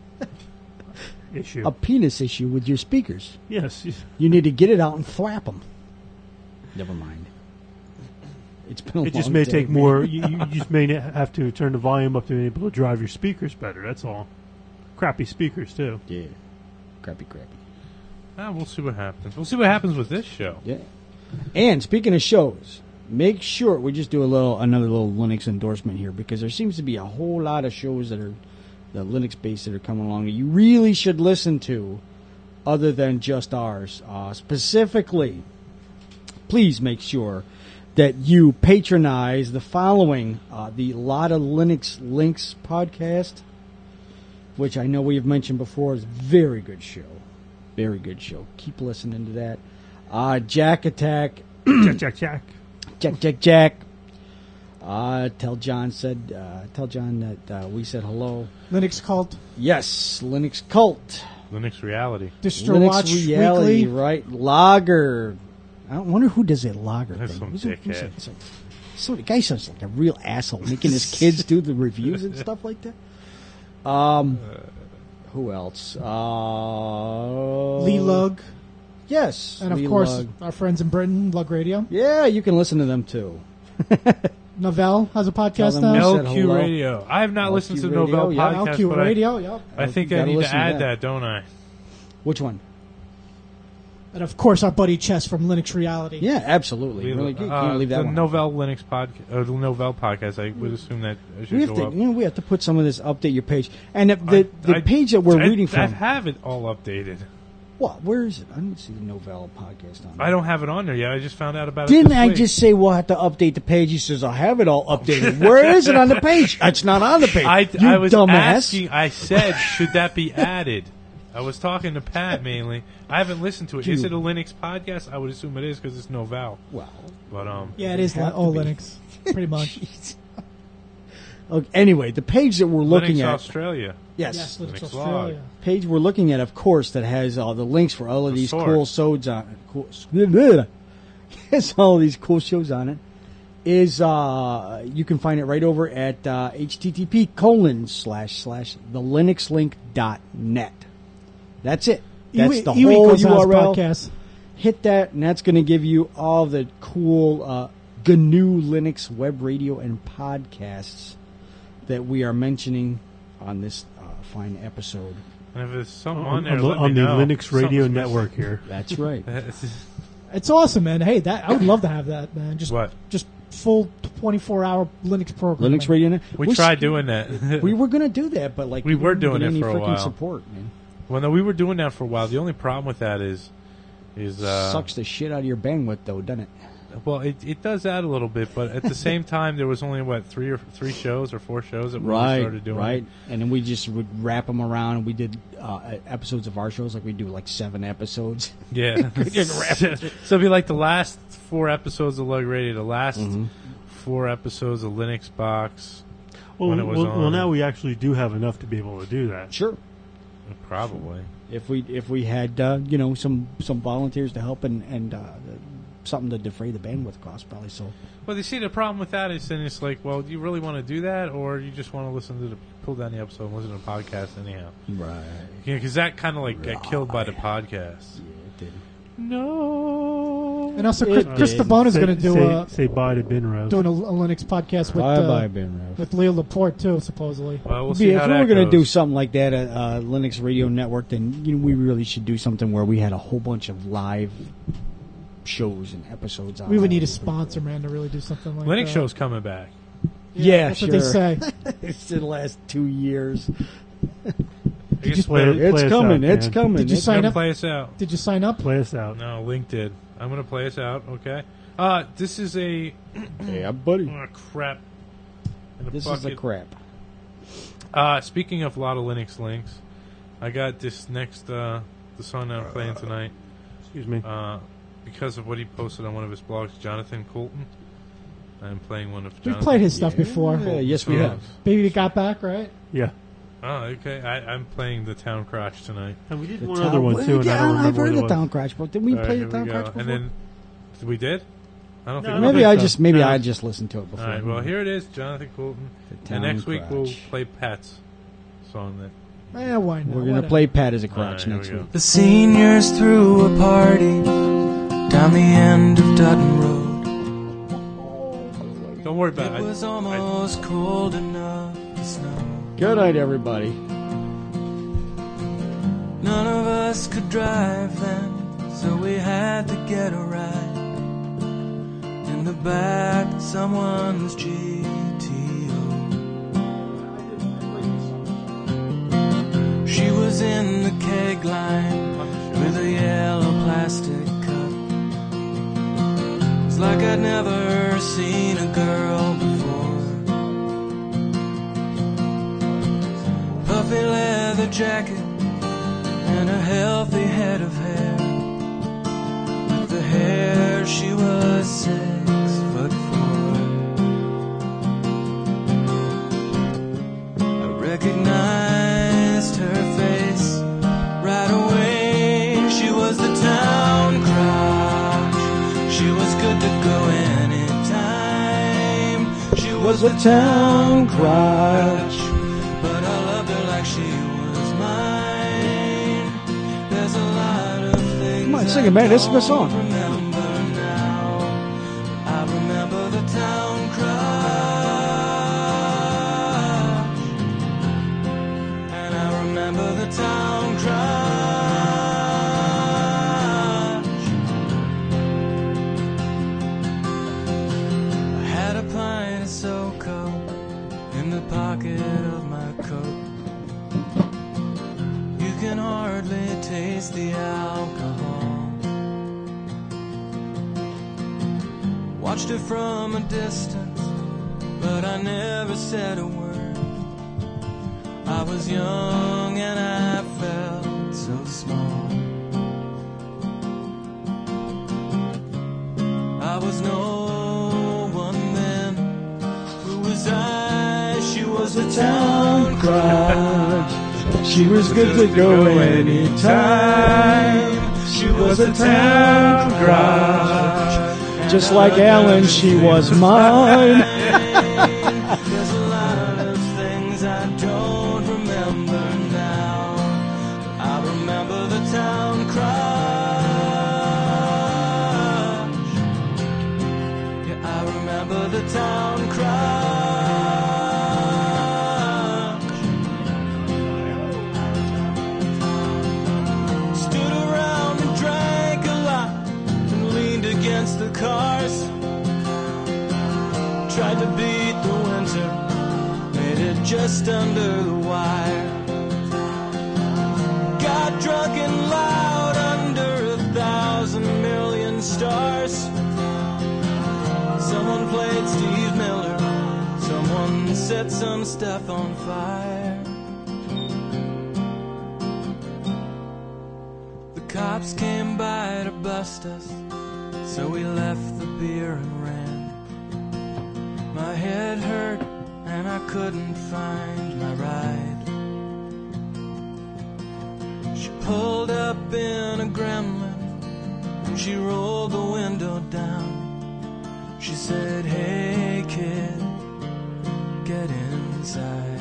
issue. A penis issue with your speakers. Yes. You need to get it out and flap them. Never mind. It's been a long It just may day, take man. more. You just may have to turn the volume up to be able to drive your speakers better. That's all. Crappy speakers too. Yeah. Crappy. We'll see what happens. We'll see what happens with this show. Yeah. And speaking of shows, make sure we just do another little Linux endorsement here, because there seems to be a whole lot of shows that are the Linux based that are coming along that you really should listen to, other than just ours. Specifically, please make sure that you patronize the following: the Lot of Linux Links podcast, which I know we have mentioned before is a very good show. Very good show. Keep listening to that. Jack Attack. Jack. Jack. Tell John that we said hello. Linux Cult. Yes, Linux Cult. Linux Reality. Distro Linux Watch Reality, Weekly. right? Logger. I wonder who does that Logger That's thing. some Who's it- dickhead. So the guy sounds like a real asshole, making his kids do the reviews and stuff like that. Who else? Lee Lug. Yes, And of Lee course, Lug. our friends in Britain, Lug Radio. Yeah, you can listen to them too. Novell has a Tell podcast them now. we said LQ hello. Radio. I have not LQ listened to the Radio, Novell yeah. podcast, LQ but Radio, yep. I think You I gotta need to listen to add that. that, don't I? Which one? And of course, our buddy Chess from Linux Reality. Yeah, absolutely. Really, you can't leave that the one. Novell Linux podcast, the Novell podcast. I would assume that it should We have go to, up. we have to put some of this. Update your page, and the page that we're reading I from. have it all updated. What? Where is it? I don't see the Novell podcast on there. I don't have it on there yet. I just found out about it. Didn't this I week. just say we'll have to update the page? He says I have it all updated. Where is it on the page? It's not on the page. You I was dumbass. asking. I said, should that be added? I was talking to Pat mainly. I haven't listened to it. Is it a Linux podcast? I would assume it is because it's Novell. Well, But Yeah, it is have to all be. Linux, pretty much. Okay, anyway, the page that we're looking Linux at, Australia. yes, Linux Linux Australia. page we're looking at, of course, that has all the links for all of The these source. cool shows on has all of these cool shows on it. Is you can find it right over at http://thelinuxlink.net. That's it. That's the whole URL. Podcast. Hit that, and that's going to give you all the cool GNU Linux web radio and podcasts that we are mentioning on this fine episode. And if there's something on there, on the Linux Radio Something's Network here. That's right. It's awesome, man. Hey, that I would love to have that, man. Just What? Just full 24-hour Linux program. Linux Radio Net. We tried doing that. We were going to do that, but like We were didn't doing get it any for a freaking while. support, man. Well, no, we were doing that for a while. The only problem with that is Sucks the shit out of your bandwidth, though, doesn't it? well, it does add a little bit, but at the same time, there was only three shows or 4 shows that we started doing. Right, and then we just would wrap them around, and we did episodes of our shows, like we do like 7 episodes. Yeah. So it'd be like the last 4 episodes of Lug Radio, the last 4 episodes of Linux Box. When it was on. Well, now we actually do have enough to be able to do that. Sure. Probably. If we had some volunteers to help and something to defray the bandwidth costs, probably so. Well, you see, the problem with that is then it's like, well, do you really want to do that, or you just want to pull down the episode and listen to the podcast anyhow? Right. Yeah, because that kind of like got killed by the podcast. Yeah, it did. No. And also, Chris Tabone is going to do say bye to Ben Rose. doing a Linux podcast with Bye, Ben Rev. with Leo Laporte too, supposedly. Well, we'll see If how we that were going to do goes. something like that at Linux Radio Network, then we really should do something where we had a whole bunch of live shows and episodes on. We would need a sponsor, man, to really do something like Linux that. show's coming back. Yeah, that's sure. what they say. It's the last 2 years. Did you play it? It's us coming. out, It's man. coming. Did you It's sign Gonna up? play us out. Did you sign up? Play us out. No, Link did. I'm going to play us out, okay? This is a... Yeah, buddy. Oh, crap. In This bucket. is a crap. Speaking of a lot of Linux links, I got this next... the song that I'm playing tonight. Excuse me. Because of what he posted on one of his blogs, Jonathan Coulton. I'm playing one of We've Jonathan. played his stuff Yeah, before. yes, we have. Baby Got Back, right? Yeah. Oh, okay. I'm playing the Town Crotch tonight. And we did The one town- other one too, and I don't I've remember heard what the it was. Town Crash, but did we All right, play here the Town we Crash go. before? And then we did? I don't No, think I we don't Maybe did. I so. just No. I just listened to it before. All right. Well, here it is, Jonathan Coulton. The And Town next week we'll Crotch. play Pat's song that. Why not? We're gonna Whatever. play Pat as a All crotch right, here next we go. week. The seniors threw a party down the end of Dutton Road. Don't worry about It it. was almost cold enough to snow. Good night, everybody. None of us could drive then, so we had to get a ride in the back of someone's GTO. She was in the keg line with a yellow plastic cup. It's like I'd never seen a girl before. Puffy leather jacket and a healthy head of hair. With the hair, she was 6'4". I recognized her face right away. She was the town crotch. She was good to go anytime. She was the town crotch. But I loved her like she was mine. There's a lot of things. Come on, sing it, man. This is a good song. I remember now. I remember the town crotch. And I remember the town crotch. I had a pint of SoCo in the pocket of my coat. You can hardly taste the alcohol. Watched her from a distance, but I never said a word. I was young and I felt so small. I was no one then. Who was I? She was a town crotch. She was good to go anytime. She was a town crotch. Just like Ellen, she was mine. There's a lot of things I don't remember now. I remember the town crush. Yeah, I remember the town crush. Stood around and drank a lot and leaned against the cars. Tried to beat the winter, made it just under the wire. Got drunk and loud under 1,000 million stars. Someone played Steve Miller, someone set some stuff on fire. The cops came by to bust us, so we left the beer and ran. My head hurt and I couldn't find my ride. She pulled up in a Gremlin and she rolled the window down. She said, "Hey kid, get inside."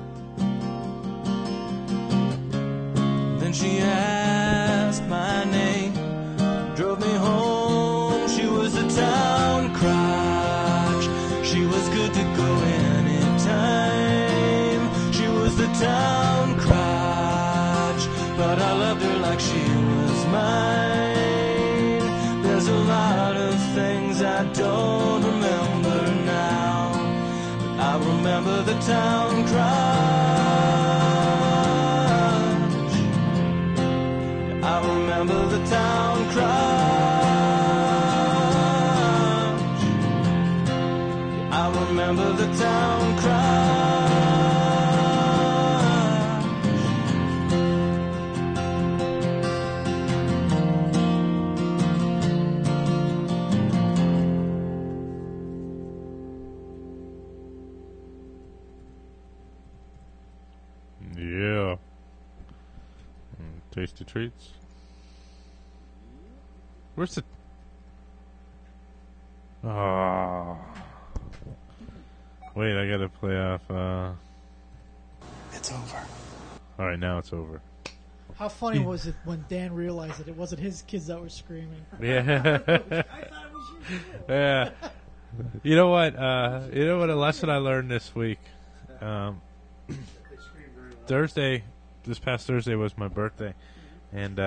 Then she asked my name, drove me home. She was a town crotch. She was good to go anytime. She was the town crotch, but I loved her like she was mine. There's a lot of things I don't remember now. I remember the town crotch. I remember the town crotch. I remember the town crotch. Yeah. Tasty treats. Where's the... Ah. Wait, I gotta play off, It's over. Alright, now it's over. How funny was it when Dan realized that it wasn't his kids that were screaming? Yeah. I thought it was you. Yeah. You know what? A lesson I learned this week. Thursday, this past Thursday was my birthday, and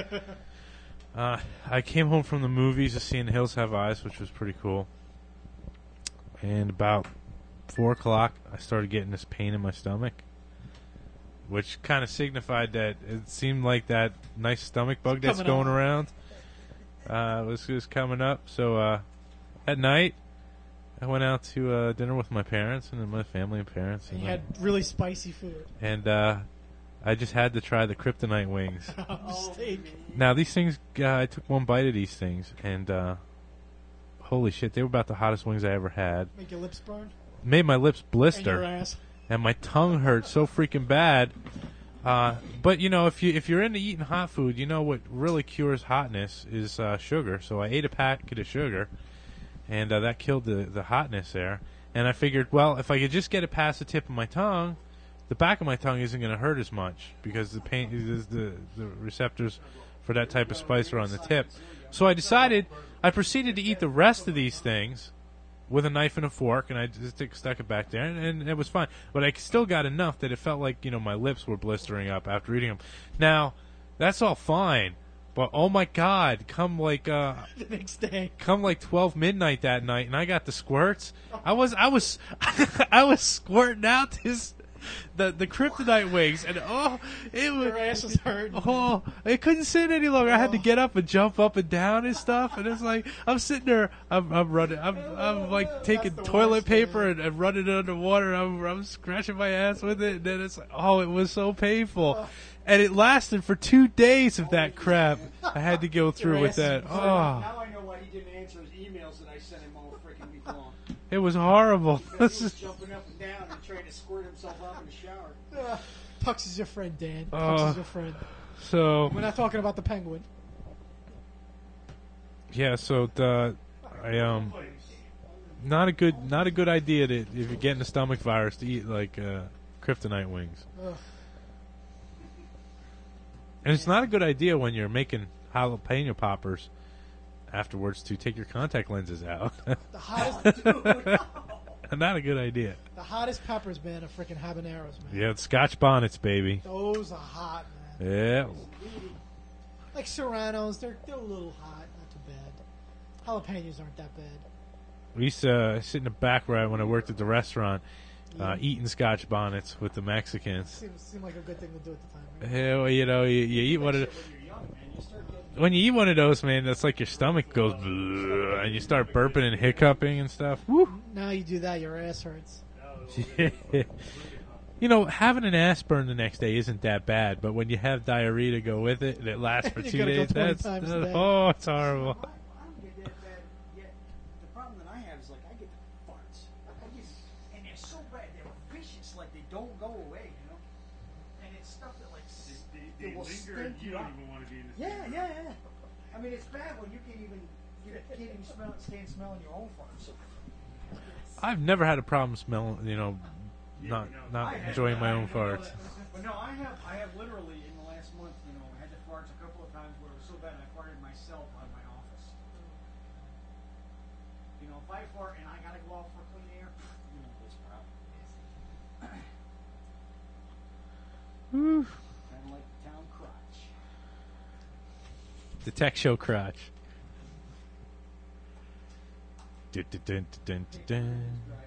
I came home from the movies to see Hills Have Eyes, which was pretty cool. And about 4 o'clock, I started getting this pain in my stomach, which kind of signified that it seemed like that nice stomach bug that's going around was coming up. So at night, I went out to dinner with my parents and my family and parents. And you had really spicy food. And I just had to try the kryptonite wings. Steak. Now, these things, I took one bite of these things, and holy shit, they were about the hottest wings I ever had. Make your lips burn? Made my lips blister. And your ass. And my tongue hurt so freaking bad. But, you know, if you're into eating hot food, you know what really cures hotness is sugar. So I ate a packet of sugar, and that killed the hotness there. And I figured, well, if I could just get it past the tip of my tongue, the back of my tongue isn't going to hurt as much because the pain is the receptors for that type of spice are on the tip. So I proceeded to eat the rest of these things with a knife and a fork, and I just stuck it back there, and it was fine. But I still got enough that it felt like, you know, my lips were blistering up after eating them. Now, that's all fine, but oh my God, come like the next day, come like 12 midnight that night, and I got the squirts. I was I was squirting out the kryptonite wings, and it was, your ass was hurting. Oh, I couldn't sit any longer. I had to get up and jump up and down and stuff. And it's like I'm sitting there, I'm running, I'm like taking toilet paper and running it underwater. I'm scratching my ass with it. And then it's like, it was so painful, and it lasted for 2 days of that crap. I had to go through with that. Now I know why he didn't answer his emails that I sent him all freaking week long. It was horrible. He was jumping up and down and trying to squirt himself out in the shower. Tux is your friend, Dan. Tux is your friend. So we're not talking about the penguin. Yeah, so not a good idea to, if you're getting a stomach virus, to eat like kryptonite wings. Ugh. And it's not a good idea when you're making jalapeno poppers afterwards to take your contact lenses out. The hottest, dude. Not a good idea. The hottest peppers, man, are freaking habaneros, man. Yeah, it's Scotch bonnets, baby. Those are hot, man. Yeah. Like serranos, they're a little hot, not too bad. Jalapenos aren't that bad. We used to sit in the back right when I worked at the restaurant, eating Scotch bonnets with the Mexicans. Seemed like a good thing to do at the time. Right? Hell, you know, you eat one of the, when you eat one of those, man, that's like your stomach goes and you start burping and hiccuping and stuff. Woo. Now you do that, your ass hurts. You know, having an ass burn the next day isn't that bad, but when you have diarrhea to go with it and it lasts for 2 days, it's horrible. I don't get that bad yet. The problem that I have is like I get farts. And they're so bad, they're vicious, like they don't go away, you know? And it's stuff that like they will linger stink and you you don't up. even want to be in the Yeah. I mean, it's bad when you can't even stand smelling your own farts. I've never had a problem smelling, not enjoying my own farts. But no, I have literally in the last month, had the farts a couple of times where it was so bad I farted myself out of my office. If I fart and I gotta go out for clean air, it's a problem. Kind of like the town crotch. The Tech Show crotch. Dun, dun, dun, dun, dun.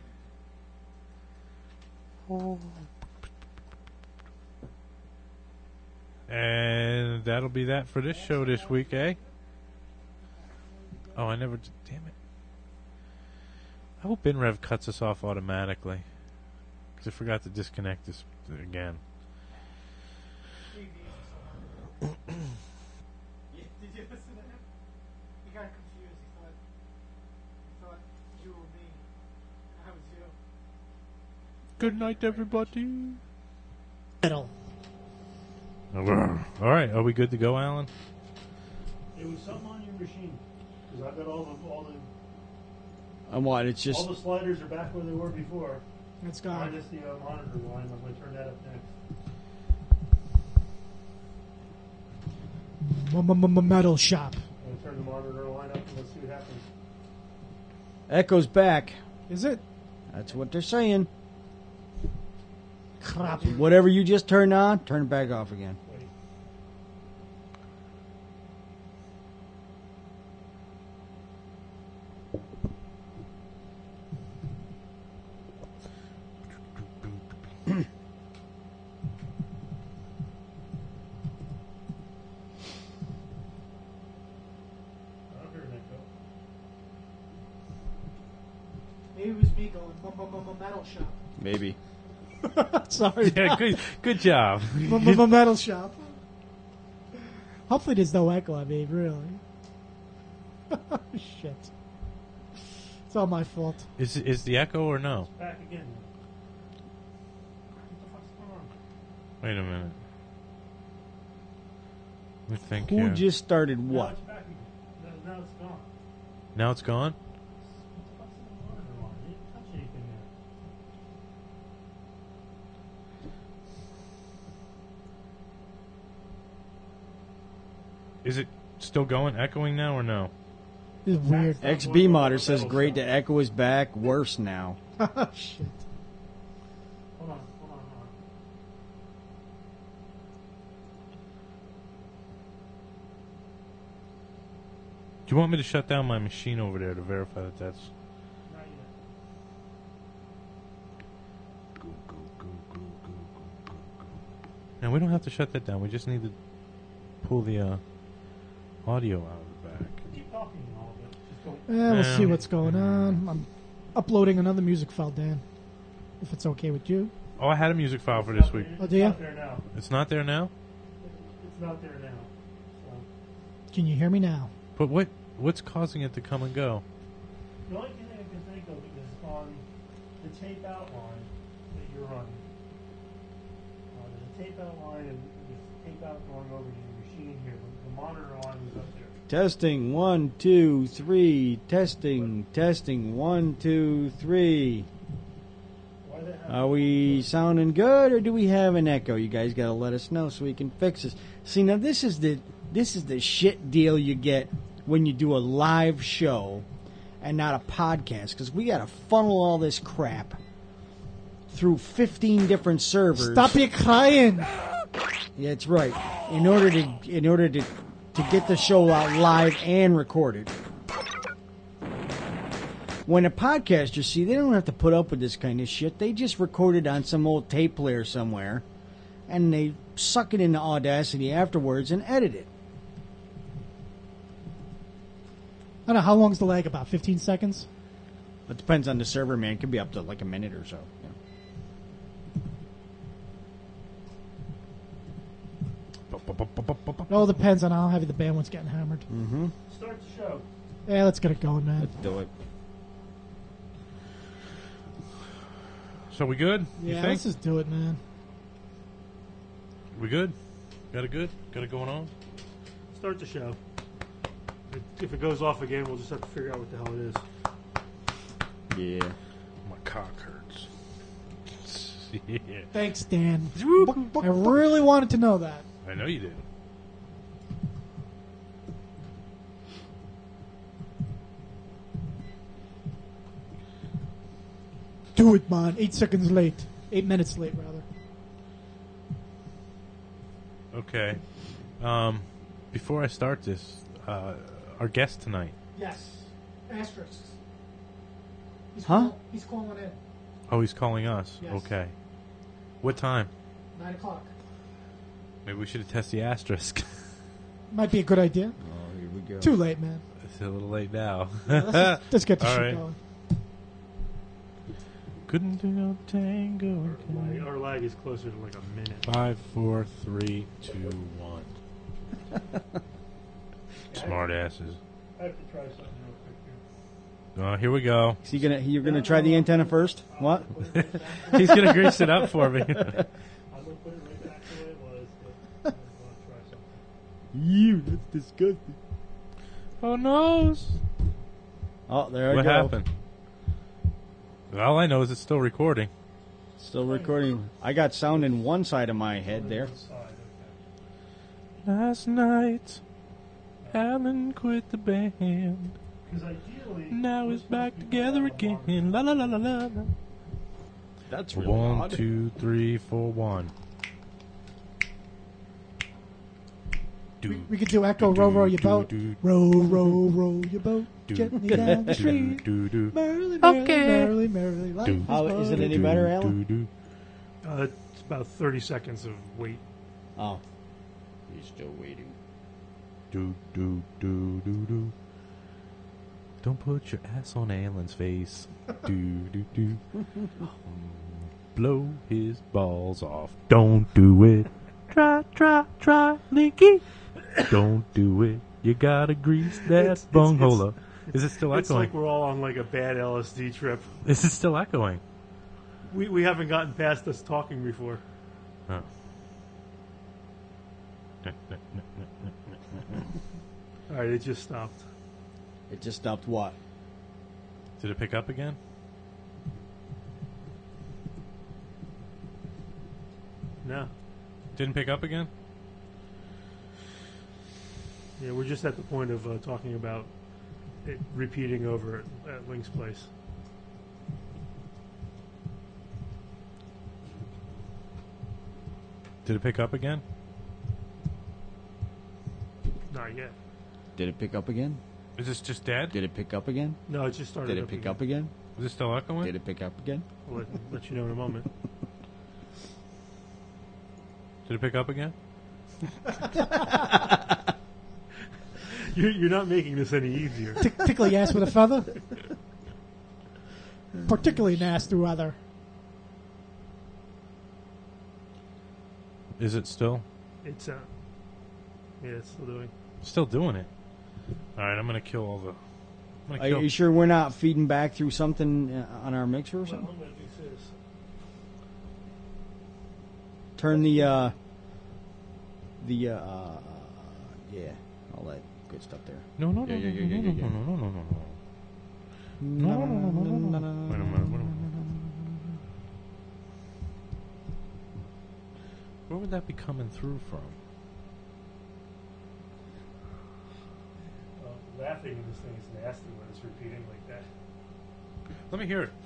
And that'll be that for this show this week, eh? Oh, I never... Damn it. I hope BinRev cuts us off automatically. Because I forgot to disconnect this again. Did you listen to him? He got confused. He thought you were me. I was you. Good night, everybody. Middle. All right, are we good to go, Alan? It was something on your machine because I've got all the. And what? It's just all the sliders are back where they were before. It's gone. Minus the monitor line. I'm going to turn that up next. Metal shop. I'm going to turn the monitor line up and let's see what happens. Echo's back. Is it? That's what they're saying. Crap. Whatever you just turned on, turn it back off again. Maybe it was me going metal shop. Maybe. Sorry. Yeah, good job. Metal shop. Hopefully there's no echo. I mean, really. Shit. It's all my fault. Is the echo or no? Back again. Wait a minute. Let me think Who here. just started Now what? it's back again. Now it's gone. Now it's gone? What's in the monitor line? You didn't touch anything there. Is it still going, echoing now or no? It's weird. XB Modder says great, the echo is back, worse now. Shit. Hold on. Do you want me to shut down my machine over there to verify that that's... Not yet. No, we don't have to shut that down. We just need to pull the audio out of the back. Keep talking and all of it. Just go. We'll see what's going on. I'm uploading another music file, Dan. If it's okay with you. Oh, I had a music file for this week. Oh, do you? It's not there now. It's not there now? It's not there now. So. Can you hear me now? But what? What's causing it to come and go? The only thing I can think of is on the tape outline that you're running. There's a tape outline and there's tape out going over to your machine here. The monitor line is up there. Testing 1, 2, 3. Testing 1, 2, 3. Are we sounding good, or do we have an echo? You guys got to let us know so we can fix this. See, now this is the shit deal you get when you do a live show and not a podcast, because we got to funnel all this crap through 15 different servers. Stop your crying. Yeah, that's right. In order to get the show out live and recorded. When a podcaster, see, they don't have to put up with this kind of shit. They just record it on some old tape player somewhere, and they suck it into Audacity afterwards and edit it. I don't know, how long's the lag? About 15 seconds? It depends on the server, man. It could be up to like a minute or so. It all depends on how heavy the bandwidth's getting hammered. Mm-hmm. Start the show. Yeah, let's get it going, man. Let's do it. So we good? Yeah, you think? let's just do it, man. We good? Got it good? Got it going on? Start the show. If it goes off again, we'll just have to figure out what the hell it is. Yeah. My cock hurts. Yeah. Thanks, Dan. I really wanted to know that. I know you did. Do it, man. 8 seconds late. 8 minutes late, rather. Okay. Before I start this, our guest tonight. Yes. Asterisks. Huh? He's calling in. Oh, he's calling us. Yes. Okay. What time? 9 o'clock. Maybe we should have tested the asterisk. Might be a good idea. Oh, here we go. Too late, man. It's a little late now. Let's get the All shit right. going. Couldn't do no tango. Our lag is closer to like a minute. 5, 4, 3, 2, 1. Smart asses. I have to try something real quick here. Here we go. So you're gonna try the antenna first? What? He's gonna grease it up for me. I'm going to put it right back the way it was, but I'm going to try something. You, that's disgusting. Oh no! Oh, there I What go. happened? All I know is it's still recording. Still recording. I got sound in one side of my head there. Last night, Alan quit the band. Now he's back together again. La la la la la. la. That's really 1, odd. 2, 3, 4, 1. We could do Echo, row, row your boat. Row, row, row your boat. Gently down the street. Merrily, merrily, merrily, merrily. Life is How, is it any better, Alan? It's about 30 seconds of wait. Oh. He's still waiting. Do, do, do, do, do. Don't put your ass on Alan's face. Do, do, do. Blow his balls off. Don't do it. Try, Linky. Don't do it. You gotta grease that bunghole up. Is it still echoing? It's like we're all on like a bad LSD trip. Is it still echoing? We haven't gotten past us talking before. Oh. All right, it just stopped. It just stopped what? Did it pick up again? No. Didn't pick up again? Yeah, we're just at the point of talking about it repeating over at Link's place. Did it pick up again? Not yet. Did it pick up again? Is this just dead? Did it pick up again? No, it just started. Did it pick up again? Is it still echoing? Did it pick up again? I'll let you know in a moment. Did it pick up again? You're not making this any easier. Tickle your ass with a feather. Particularly nasty weather. Is it still? It's yeah, it's still doing. Still doing it. All right, I'm gonna kill all the. Are you sure we're not feeding back through something on our mixer or something? I'm going to do this. Turn the yeah, all that good stuff there. No. No. Wait a minute. Where would that be coming through from? Laughing at this thing is nasty when it's repeating like that. Let me hear it.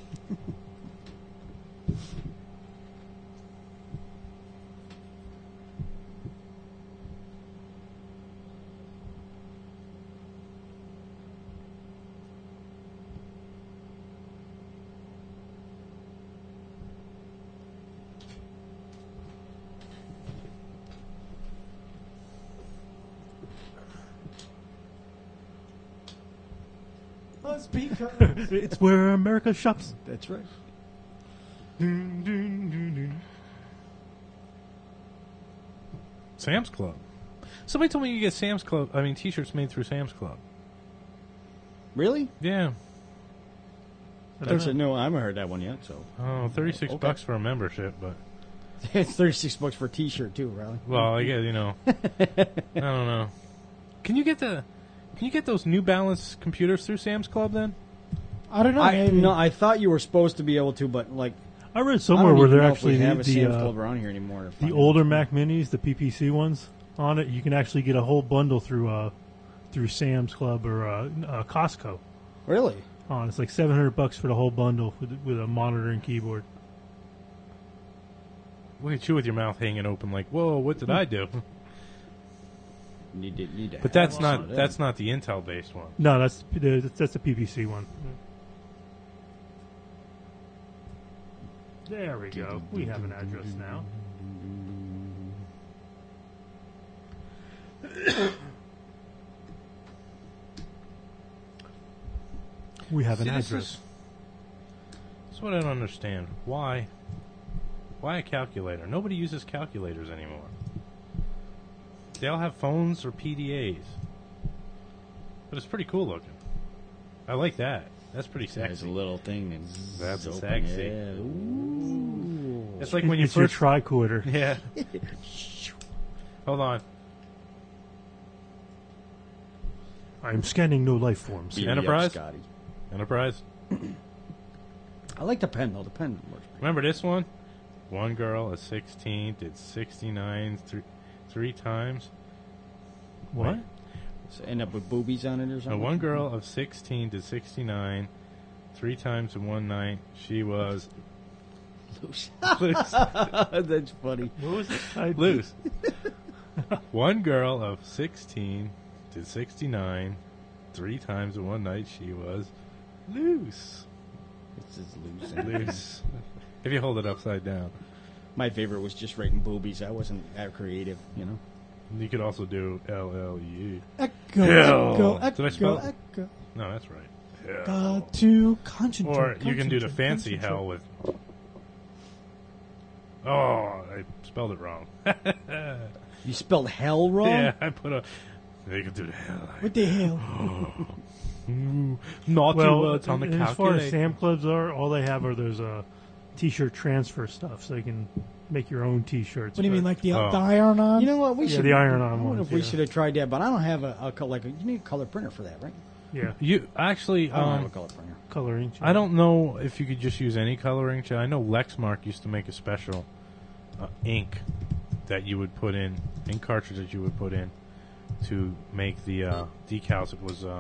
It's where America shops. That's right. Sam's Club. Somebody told me you get T-shirts made through Sam's Club. Really? Yeah. No, I haven't heard that one yet. So, $36 for a membership, but it's $36 for a T-shirt too, really. Well, I guess I don't know. Can you get those New Balance computers through Sam's Club then? I don't know. Maybe. I thought you were supposed to be able to, but like I read somewhere where they're actually have a Sam's Club around here anymore. The older Mac Minis, the PPC ones on it, you can actually get a whole bundle through Sam's Club or Costco. Really? It's like $700 for the whole bundle with a monitor and keyboard. Look at you with your mouth hanging open, like, whoa! What did I do? Need to but that's not the Intel based one. No, that's the PPC one. There we go. We have an address now. We have an address. That's what I don't understand. Why a calculator? Nobody uses calculators anymore. They all have phones or PDAs. But it's pretty cool looking. I like that. That's pretty sexy. There's a little thing that's open. sexy. Yeah. Ooh. It's like when you it's first your tricorder. Yeah. Hold on. I'm scanning no life forms. Yeah, Enterprise? Scotty. Enterprise? I like the pen, though. The pen works. Remember this one? One girl, a 16, did 69 three times. What? So end up with boobies on it or something? No, one girl of 16 did 69 3 times in one night. She was loose. That's funny. What was it? Loose. One girl of 16 did 69 3 times in one night. She was loose. It's just loose. Loose. If you hold it upside down. My favorite was just writing boobies. I wasn't that creative, you know. You could also do LLE. Echo. Did I spell it? Echo. No, that's right. Got to concentrate. Or you can do the fancy hell with. Oh, I spelled it wrong. You spelled hell wrong? Yeah, I put a. They can do the hell. What the hell? Naughty words on the calculator. As far as Sam Clubs are, all they have are those T-shirt transfer stuff, so you can make your own T-shirts. What do you mean, like the iron-on? You know what? We should the iron-on I wonder ones. if we should have tried that, but I don't have you need a color printer for that, right? Yeah, You actually. I don't have a color printer. coloring. I don't know if you could just use any coloring. I know Lexmark used to make a special ink that you would put in cartridge that you would put in to make the decals.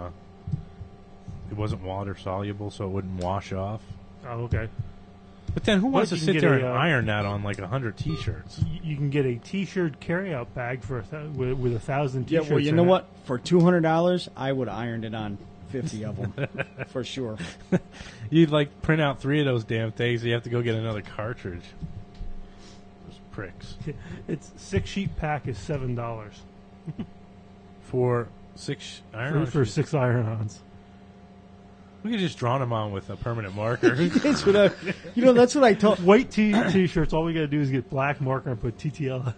It wasn't water soluble, so it wouldn't wash off. Oh, okay. But then who wants to you can sit get there a, and iron that on like 100 T-shirts? You can get a T-shirt carryout bag for with 1,000 Yeah, T-shirts. well, you know what? For $200, I would have ironed it on 50 of them for sure. You'd like print out 3 of those damn things. So you have to go get another cartridge. Those pricks. It's 6-sheet pack is $7 For 6 iron for 6 iron-ons. We could just draw them on with a permanent marker. That's what that's what I told. White t-shirts. All we got to do is get black marker and put TTL.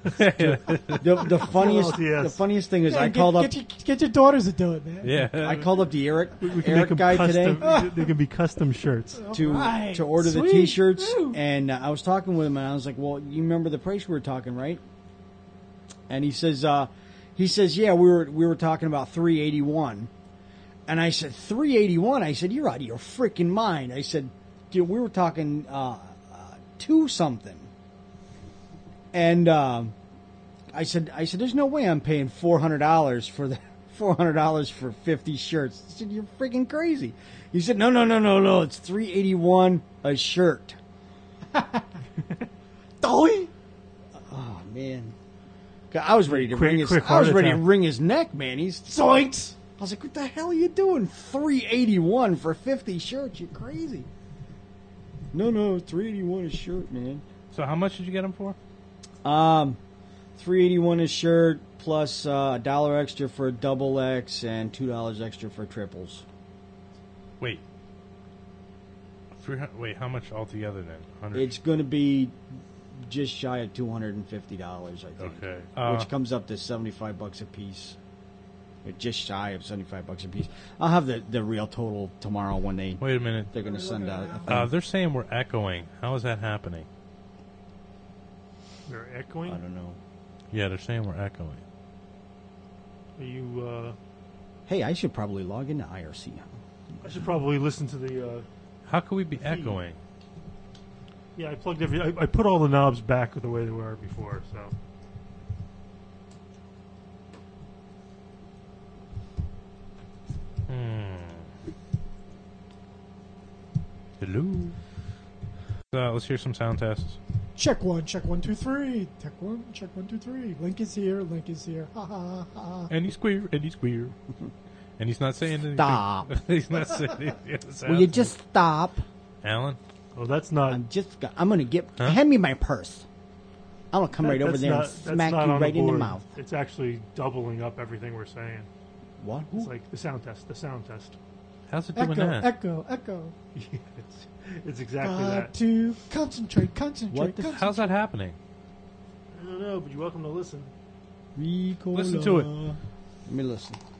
The funniest thing is I called up. Get your daughters to do it, man. Yeah. I called up the Eric We can make them guy custom, today They can be custom shirts. to order the T-shirts, and I was talking with him, and I was like, "Well, you remember the price we were talking, right?" And he says, "Yeah, we were talking about $381." And I said, $381? I said, you're out of your freaking mind. I said, dude, we were talking $2 something. And I said, there's no way I'm paying $400 for the $400 for 50 shirts. I said, you're freaking crazy. He said, no, it's $381 a shirt. Oh man, I was ready to wring his neck, man. He's zoinks. I was like, what the hell are you doing? $381 for 50 shirts? You're crazy. No, $381 a shirt, man. So how much did you get them for? $381 a shirt plus $1 extra for double X and $2 extra for triples. Wait, how much altogether then? 100? It's going to be just shy of $250, I think. Okay. Which comes up to $75 a piece. Just shy of $75 a piece. I'll have the real total tomorrow when they. Wait a minute. They're going to send out. They're saying we're echoing. How is that happening? They're echoing? I don't know. Yeah, they're saying we're echoing. Are you? Hey, I should probably log into IRC now. I should probably listen to the. How could we be echoing? Yeah, I plugged I put all the knobs back the way they were before, so. Hello. Let's hear some sound tests. Check 1, 2, 3. Check 1, 2, 3. Link is here. Ha ha ha. And he's queer. And he's not saying anything. Stop. He's not saying anything. Will you just stop? Alan? Oh, that's not. I'm going to get. Huh? Hand me my purse. I'm going to come right over there and smack you right in the mouth. It's actually doubling up everything we're saying. What? It's like the sound test. How's it doing that? Echo. It's exactly Got that. to concentrate. How's that happening? I don't know, but you're welcome to listen. Ricola. Listen to it. Let me listen.